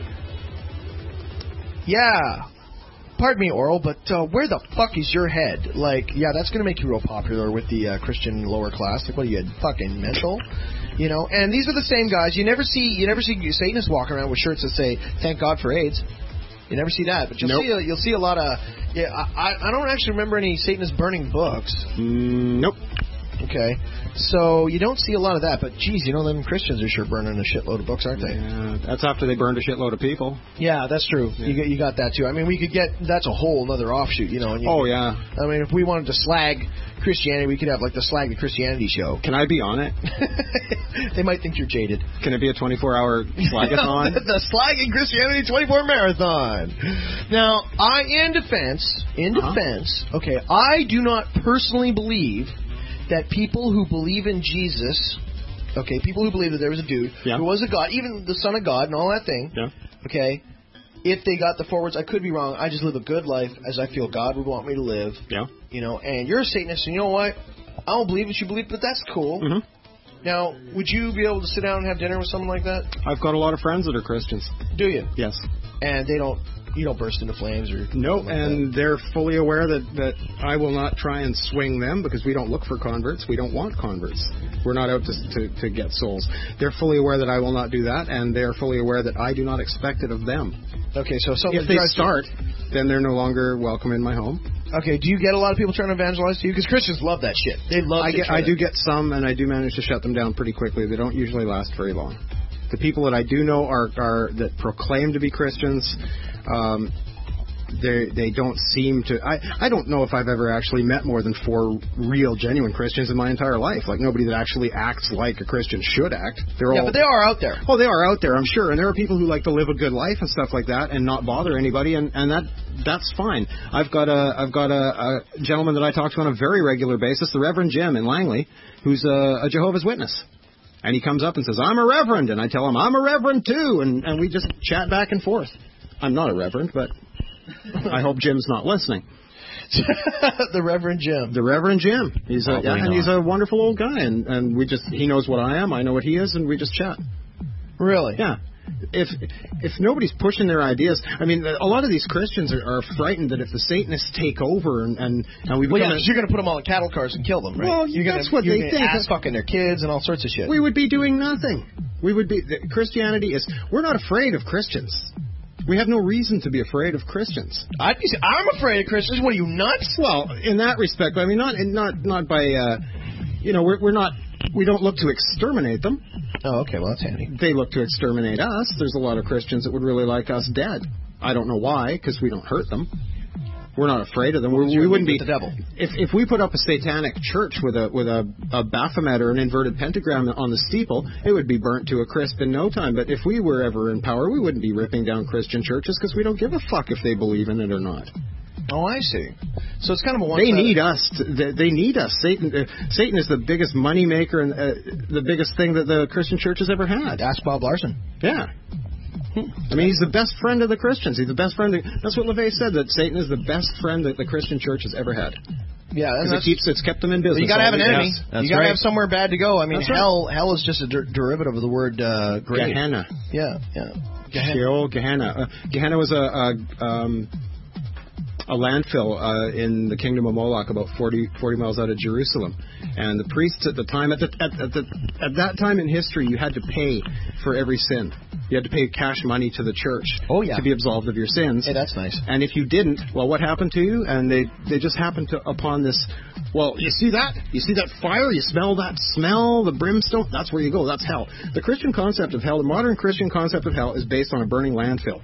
Yeah. Pardon me, Oral, but uh, where the fuck is your head? Like, yeah, that's going to make you real popular with the uh, Christian lower class. Like, what are you, fucking mental? You know, and these are the same guys. You never see, you never see Satanists walking around with shirts that say "Thank God for AIDS." You never see that, but you'll Nope. see, a, you'll see a lot of. Yeah, I, I don't actually remember any Satanists burning books. Mm, nope. Okay, so you don't see a lot of that. But geez, you know, them Christians are sure burning a shitload of books, aren't they? Yeah, that's after they burned a shitload of people. Yeah, that's true. Yeah. You got you got that too. I mean, we could get that's a whole another offshoot, you know. And you Oh, could- yeah. I mean, if we wanted to slag Christianity, we could have like the Slag the Christianity show. Can I be on it? They might think you're jaded. Can it be a twenty-four hour slagathon? the Slagging Christianity twenty-four marathon. Now, I in defense, in Uh-huh. defense, okay, I do not personally believe that people who believe in Jesus, okay, people who believe that there was a dude Yeah. who was a God, even the Son of God and all that thing, Yeah. okay, if they got the forwards, I could be wrong. I just live a good life as I feel God would want me to live. Yeah. You know, and you're a Satanist, and you know what? I don't believe what you believe, but that's cool. hmm Now, would you be able to sit down and have dinner with someone like that? I've got a lot of friends that are Christians. Do you? Yes. And they don't, you don't burst into flames or Nope, something like and they're fully aware that, that I will not try and swing them because we don't look for converts. We don't want converts. We're not out to, to, to get souls. They're fully aware that I will not do that, and they're fully aware that I do not expect it of them. that. Okay, so something If they drives you- start, then they're no longer welcome in my home. Okay, do you get a lot of people trying to evangelize to you? Because Christians love that shit. They love. I to get, try I to- do get some, and I do manage to shut them down pretty quickly. They don't usually last very long. The people that I do know are, are that proclaim to be Christians, um, they they don't seem to. I I don't know if I've ever actually met more than four real, genuine Christians in my entire life. Like nobody that actually acts like a Christian should act. They're yeah, all, but they are out there. Oh, they are out there, I'm sure. And there are people who like to live a good life and stuff like that, and not bother anybody, and and that that's fine. I've got a I've got a, a gentleman that I talk to on a very regular basis, the Reverend Jim in Langley, who's a, a Jehovah's Witness. And he comes up and says, I'm a reverend. And I tell him, I'm a reverend too. And, and we just chat back and forth. I'm not a reverend, but I hope Jim's not listening. The Reverend Jim. The Reverend Jim. He's a, yeah, and he's a wonderful old guy. And, and we just he knows what I am. I know what he is. And we just chat. Really? Yeah. If if nobody's pushing their ideas, I mean, a lot of these Christians are, are frightened that if the Satanists take over and and, and we well, become yeah, a, you're going to put them all in cattle cars and kill them, right? Well, you're that's gonna, what you're they gonna think. Ass fucking their kids and all sorts of shit. We would be doing nothing. We would be. Christianity is. We're not afraid of Christians. We have no reason to be afraid of Christians. I'd be, I'm afraid of Christians. What are you, nuts? Well, in that respect, I mean, not not not by. Uh, you know, we're we're not. We don't look to exterminate them. Oh, okay. Well, that's handy. They look to exterminate us. There's a lot of Christians that would really like us dead. I don't know why, because we don't hurt them. We're not afraid of them. We're, we wouldn't be the devil. If if we put up a satanic church with a with a, a Baphomet or an inverted pentagram on the steeple, it would be burnt to a crisp in no time. But if we were ever in power, we wouldn't be ripping down Christian churches because we don't give a fuck if they believe in it or not. Oh, I see. So it's kind of a one. They need us. To, they, they need us. Satan. Uh, Satan is the biggest money maker and uh, the biggest thing that the Christian church has ever had. Ask Bob Larson. Yeah. I mean, he's the best friend of the Christians. He's the best friend. Of, that's what LaVey said. That Satan is the best friend that the Christian church has ever had. Yeah, because it keeps it's kept them in business. You got to have an enemy. Yes, you got to right. have somewhere bad to go. I mean, That's hell. Right. Hell is just a der- derivative of the word uh, grave. Gehenna. Yeah, yeah. Gehenna. Sheol, Gehenna. Uh, Gehenna was a. a um, a landfill uh, in the kingdom of Moloch, about forty, forty miles out of Jerusalem. And the priests at the time, at, the, at, at, the, at that time in history, you had to pay for every sin. You had to pay cash money to the church oh, yeah. to be absolved of your sins. Hey, that's nice. And if you didn't, well, what happened to you? And they, they just happened to upon this, well, you see that? You see that fire? You smell that smell, the brimstone? That's where you go. That's hell. The Christian concept of hell, the modern Christian concept of hell is based on a burning landfill.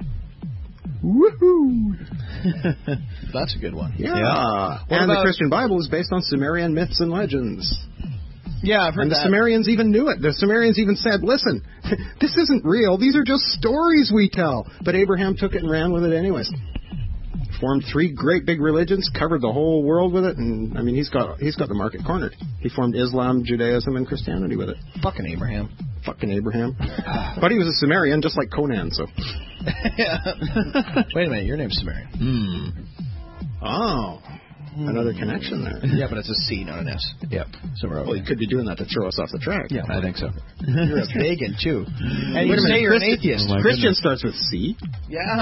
Woohoo! That's a good one. Yeah. yeah. And the Christian Bible is based on Sumerian myths and legends. Yeah, I've heard and the that. Sumerians even knew it. The Sumerians even said, listen, this isn't real. These are just stories we tell. But Abraham took it and ran with it anyways. Formed three great big religions, covered the whole world with it, and I mean he's got he's got the market cornered. He formed Islam, Judaism, and Christianity with it. Fucking Abraham. Fucking Abraham. But he was a Sumerian, just like Conan, so. Yeah. Wait a minute, your name's Sumerian. Hmm. Oh. Another connection there. Yeah, but it's a C, not an S. Yep. So we're over. Well, you could be doing that to throw us off the track. Yeah, I think so. You're a pagan, too. And Wait you a minute, say you're Christian, an atheist. Oh, Christian goodness. starts with C? Yeah. Oh.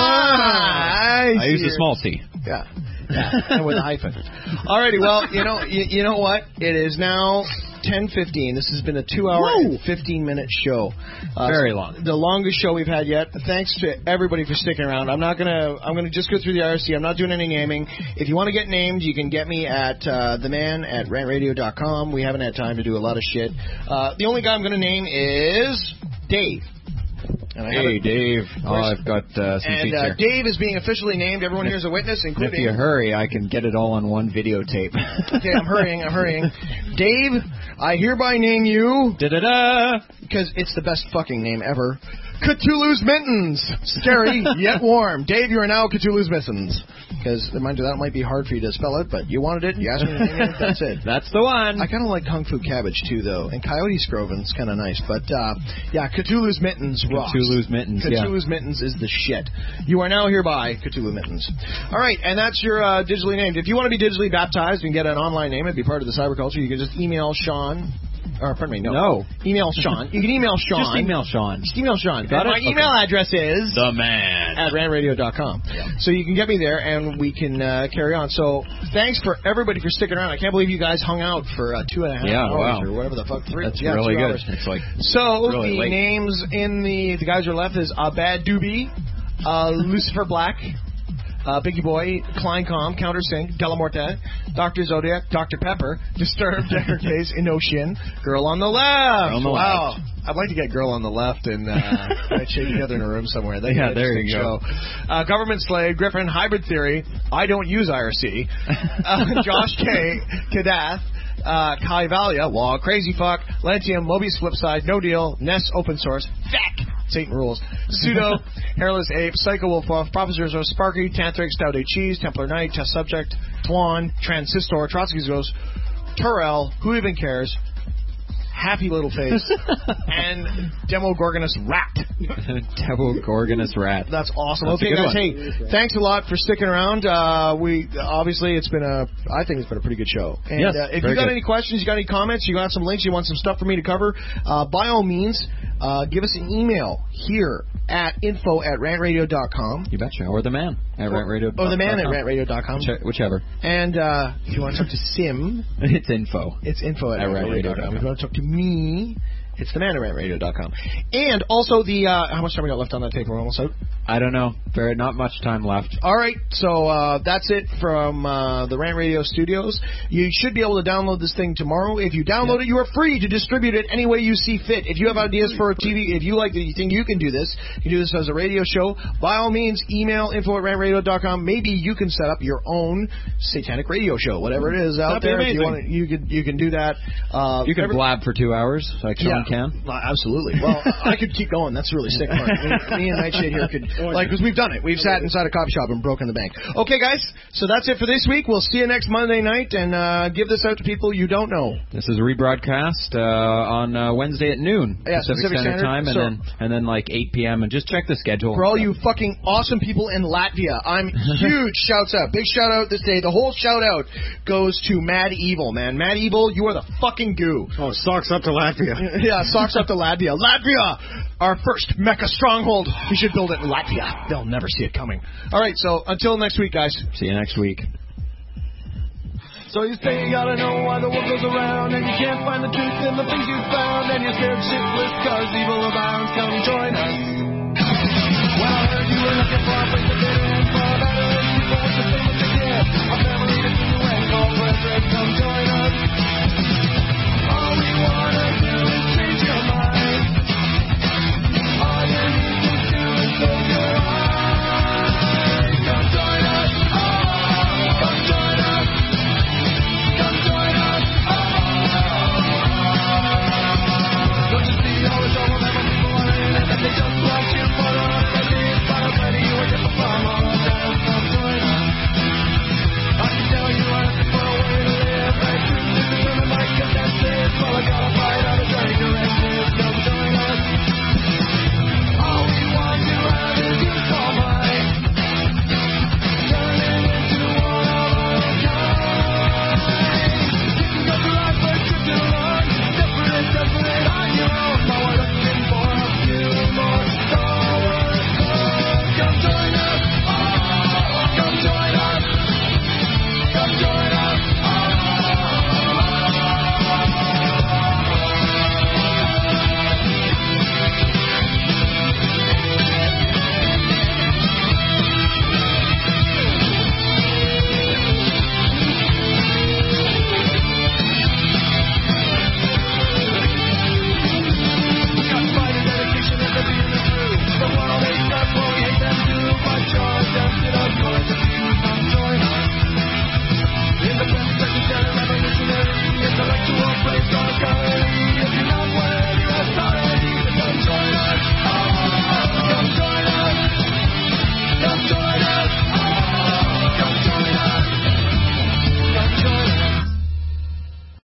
I, I use see a small C. Yeah. Yeah. And with a hyphen. Alrighty, well, you know, you, you know what? It is now ten fifteen. This has been a two-hour and fifteen-minute show. Uh, Very long. The longest show we've had yet. Thanks to everybody for sticking around. I'm not gonna. I'm gonna just go through the I R C. I'm not doing any naming. If you want to get named, you can get me at uh, the man at rant radio dot com. We haven't had time to do a lot of shit. Uh, the only guy I'm gonna name is Dave. And I hey, Dave. Oh, I've got uh, some and seats uh, here. Dave is being officially named. Everyone here is a witness, including... If you hurry, I can get it all on one videotape. Okay, I'm hurrying, I'm hurrying. Dave, I hereby name you... Da-da-da! Because it's the best fucking name ever. Cthulhu's Mittens. Scary, yet warm. Dave, you are now Cthulhu's Mittens. Because, mind you, that might be hard for you to spell it, but you wanted it, you asked me to name it, that's it. That's the one. I kind of like Kung Fu Cabbage, too, though. And Coyote Scroven's kind of nice. But, uh, yeah, Cthulhu's Mittens rocks. Cthulhu's Mittens, Cthulhu's yeah. Mittens is the shit. You are now hereby Cthulhu Mittens. All right, and that's your uh, digitally named. If you want to be digitally baptized and get an online name and be part of the cyberculture, you can just email Sean... Or, pardon me, no. No. Email Sean. You can email Sean. Just email Sean. Just email Sean. Got and it? my email Okay. address is... The man. At rant radio dot com. Yeah. So you can get me there, and we can uh, carry on. So thanks for everybody for sticking around. I can't believe you guys hung out for uh, two and a half Yeah, hours wow. or whatever the fuck. Three, That's yeah, really two good. hours. It's like So really the late. names in the the guys who are left is Abad Doobie, uh, Lucifer Black, uh, Biggie Boy, Klein Com, Counter Sync, Delamorte, Doctor Zodiac, Doctor Pepper, Disturbed, Decker Case, Inoshin, Girl on the Left. Girl on the wow. left. I'd like to get Girl on the Left and uh, Nightshade together in a room somewhere. That'd Yeah, be an there you interesting go. show. Uh, Government Slave, Griffin, Hybrid Theory. I don't use I R C. Uh, Josh K, Kadath, uh, Kai Valia, Wall, Crazy Fuck, Lantium, Mobius Flipside, No Deal, Ness Open Source, Feck, Satan Rules, Pseudo, Hairless Ape, Psycho Wolf Wolf, Professor Zero, Sparky, Tantric, Stout A Cheese, Templar Knight, Test Subject, Twan, Transistor, Trotsky's Ghost, Turrell, Who Even Cares, Happy Little Face, and Demogorgonus Rat. Demogorgonus Rat. That's awesome. That's a okay, good guys. one. Hey, thanks a lot for sticking around. Uh, we obviously it's been a, I think it's been a pretty good show. And Yes, uh, if very you got good. any questions, you got any comments, you got some links, you want some stuff for me to cover, uh, by all means, uh, give us an email here at info at rantradio dot com. You betcha. Or the man at rant radio dot com. Or the man at rantradio dot com. Which- Whichever. And uh, if you want to talk to Sim, It's info. it's info at At rant radio dot com. rantradio dot com. If you want to talk to me, it's the man at rant radio dot com. And also the, uh, how much time we got left on that tape? We're almost out. I don't know. Very not much time left. All right, so uh, that's it from uh, the Rant Radio Studios. You should be able to download this thing tomorrow. If you download it, you are free to distribute it any way you see fit. If you have ideas for a T V, if you like that you think you can do this, you can do this as a radio show, by all means, email info at rant radio dot com. Maybe you can set up your own satanic radio show, whatever it is out That'd be there. If you, amazing. want to, you, can, you can do that. Uh, You can every- blab for two hours, like Sean can. well, absolutely. Well, I could keep going. That's really sick part. Me, me and Nightshade here could, like, because we've done it. We've sat inside a coffee shop and broken the bank. Okay, guys, so that's it for this week. We'll see you next Monday night, and uh, give this out to people you don't know. This is a rebroadcast uh, on uh, Wednesday at noon Yeah, Pacific, Pacific Standard Standard. Time, and So- then and then like eight p.m. and just check the schedule. For all you fucking awesome people in Latvia, I'm huge shouts out. Big shout out this day. The whole shout out goes to Mad Evil, man. Mad Evil, you are the fucking goo. Oh, socks up to Latvia. Yeah, socks up to Latvia. Latvia, our first mecha stronghold. We should build it in Latvia. They'll never see it coming. All right, so until next week, guys. See you next week. So you say you gotta know why the world goes around, and you can't find the truth in the things you found, and you're scared shitless cause evil abounds. Come join us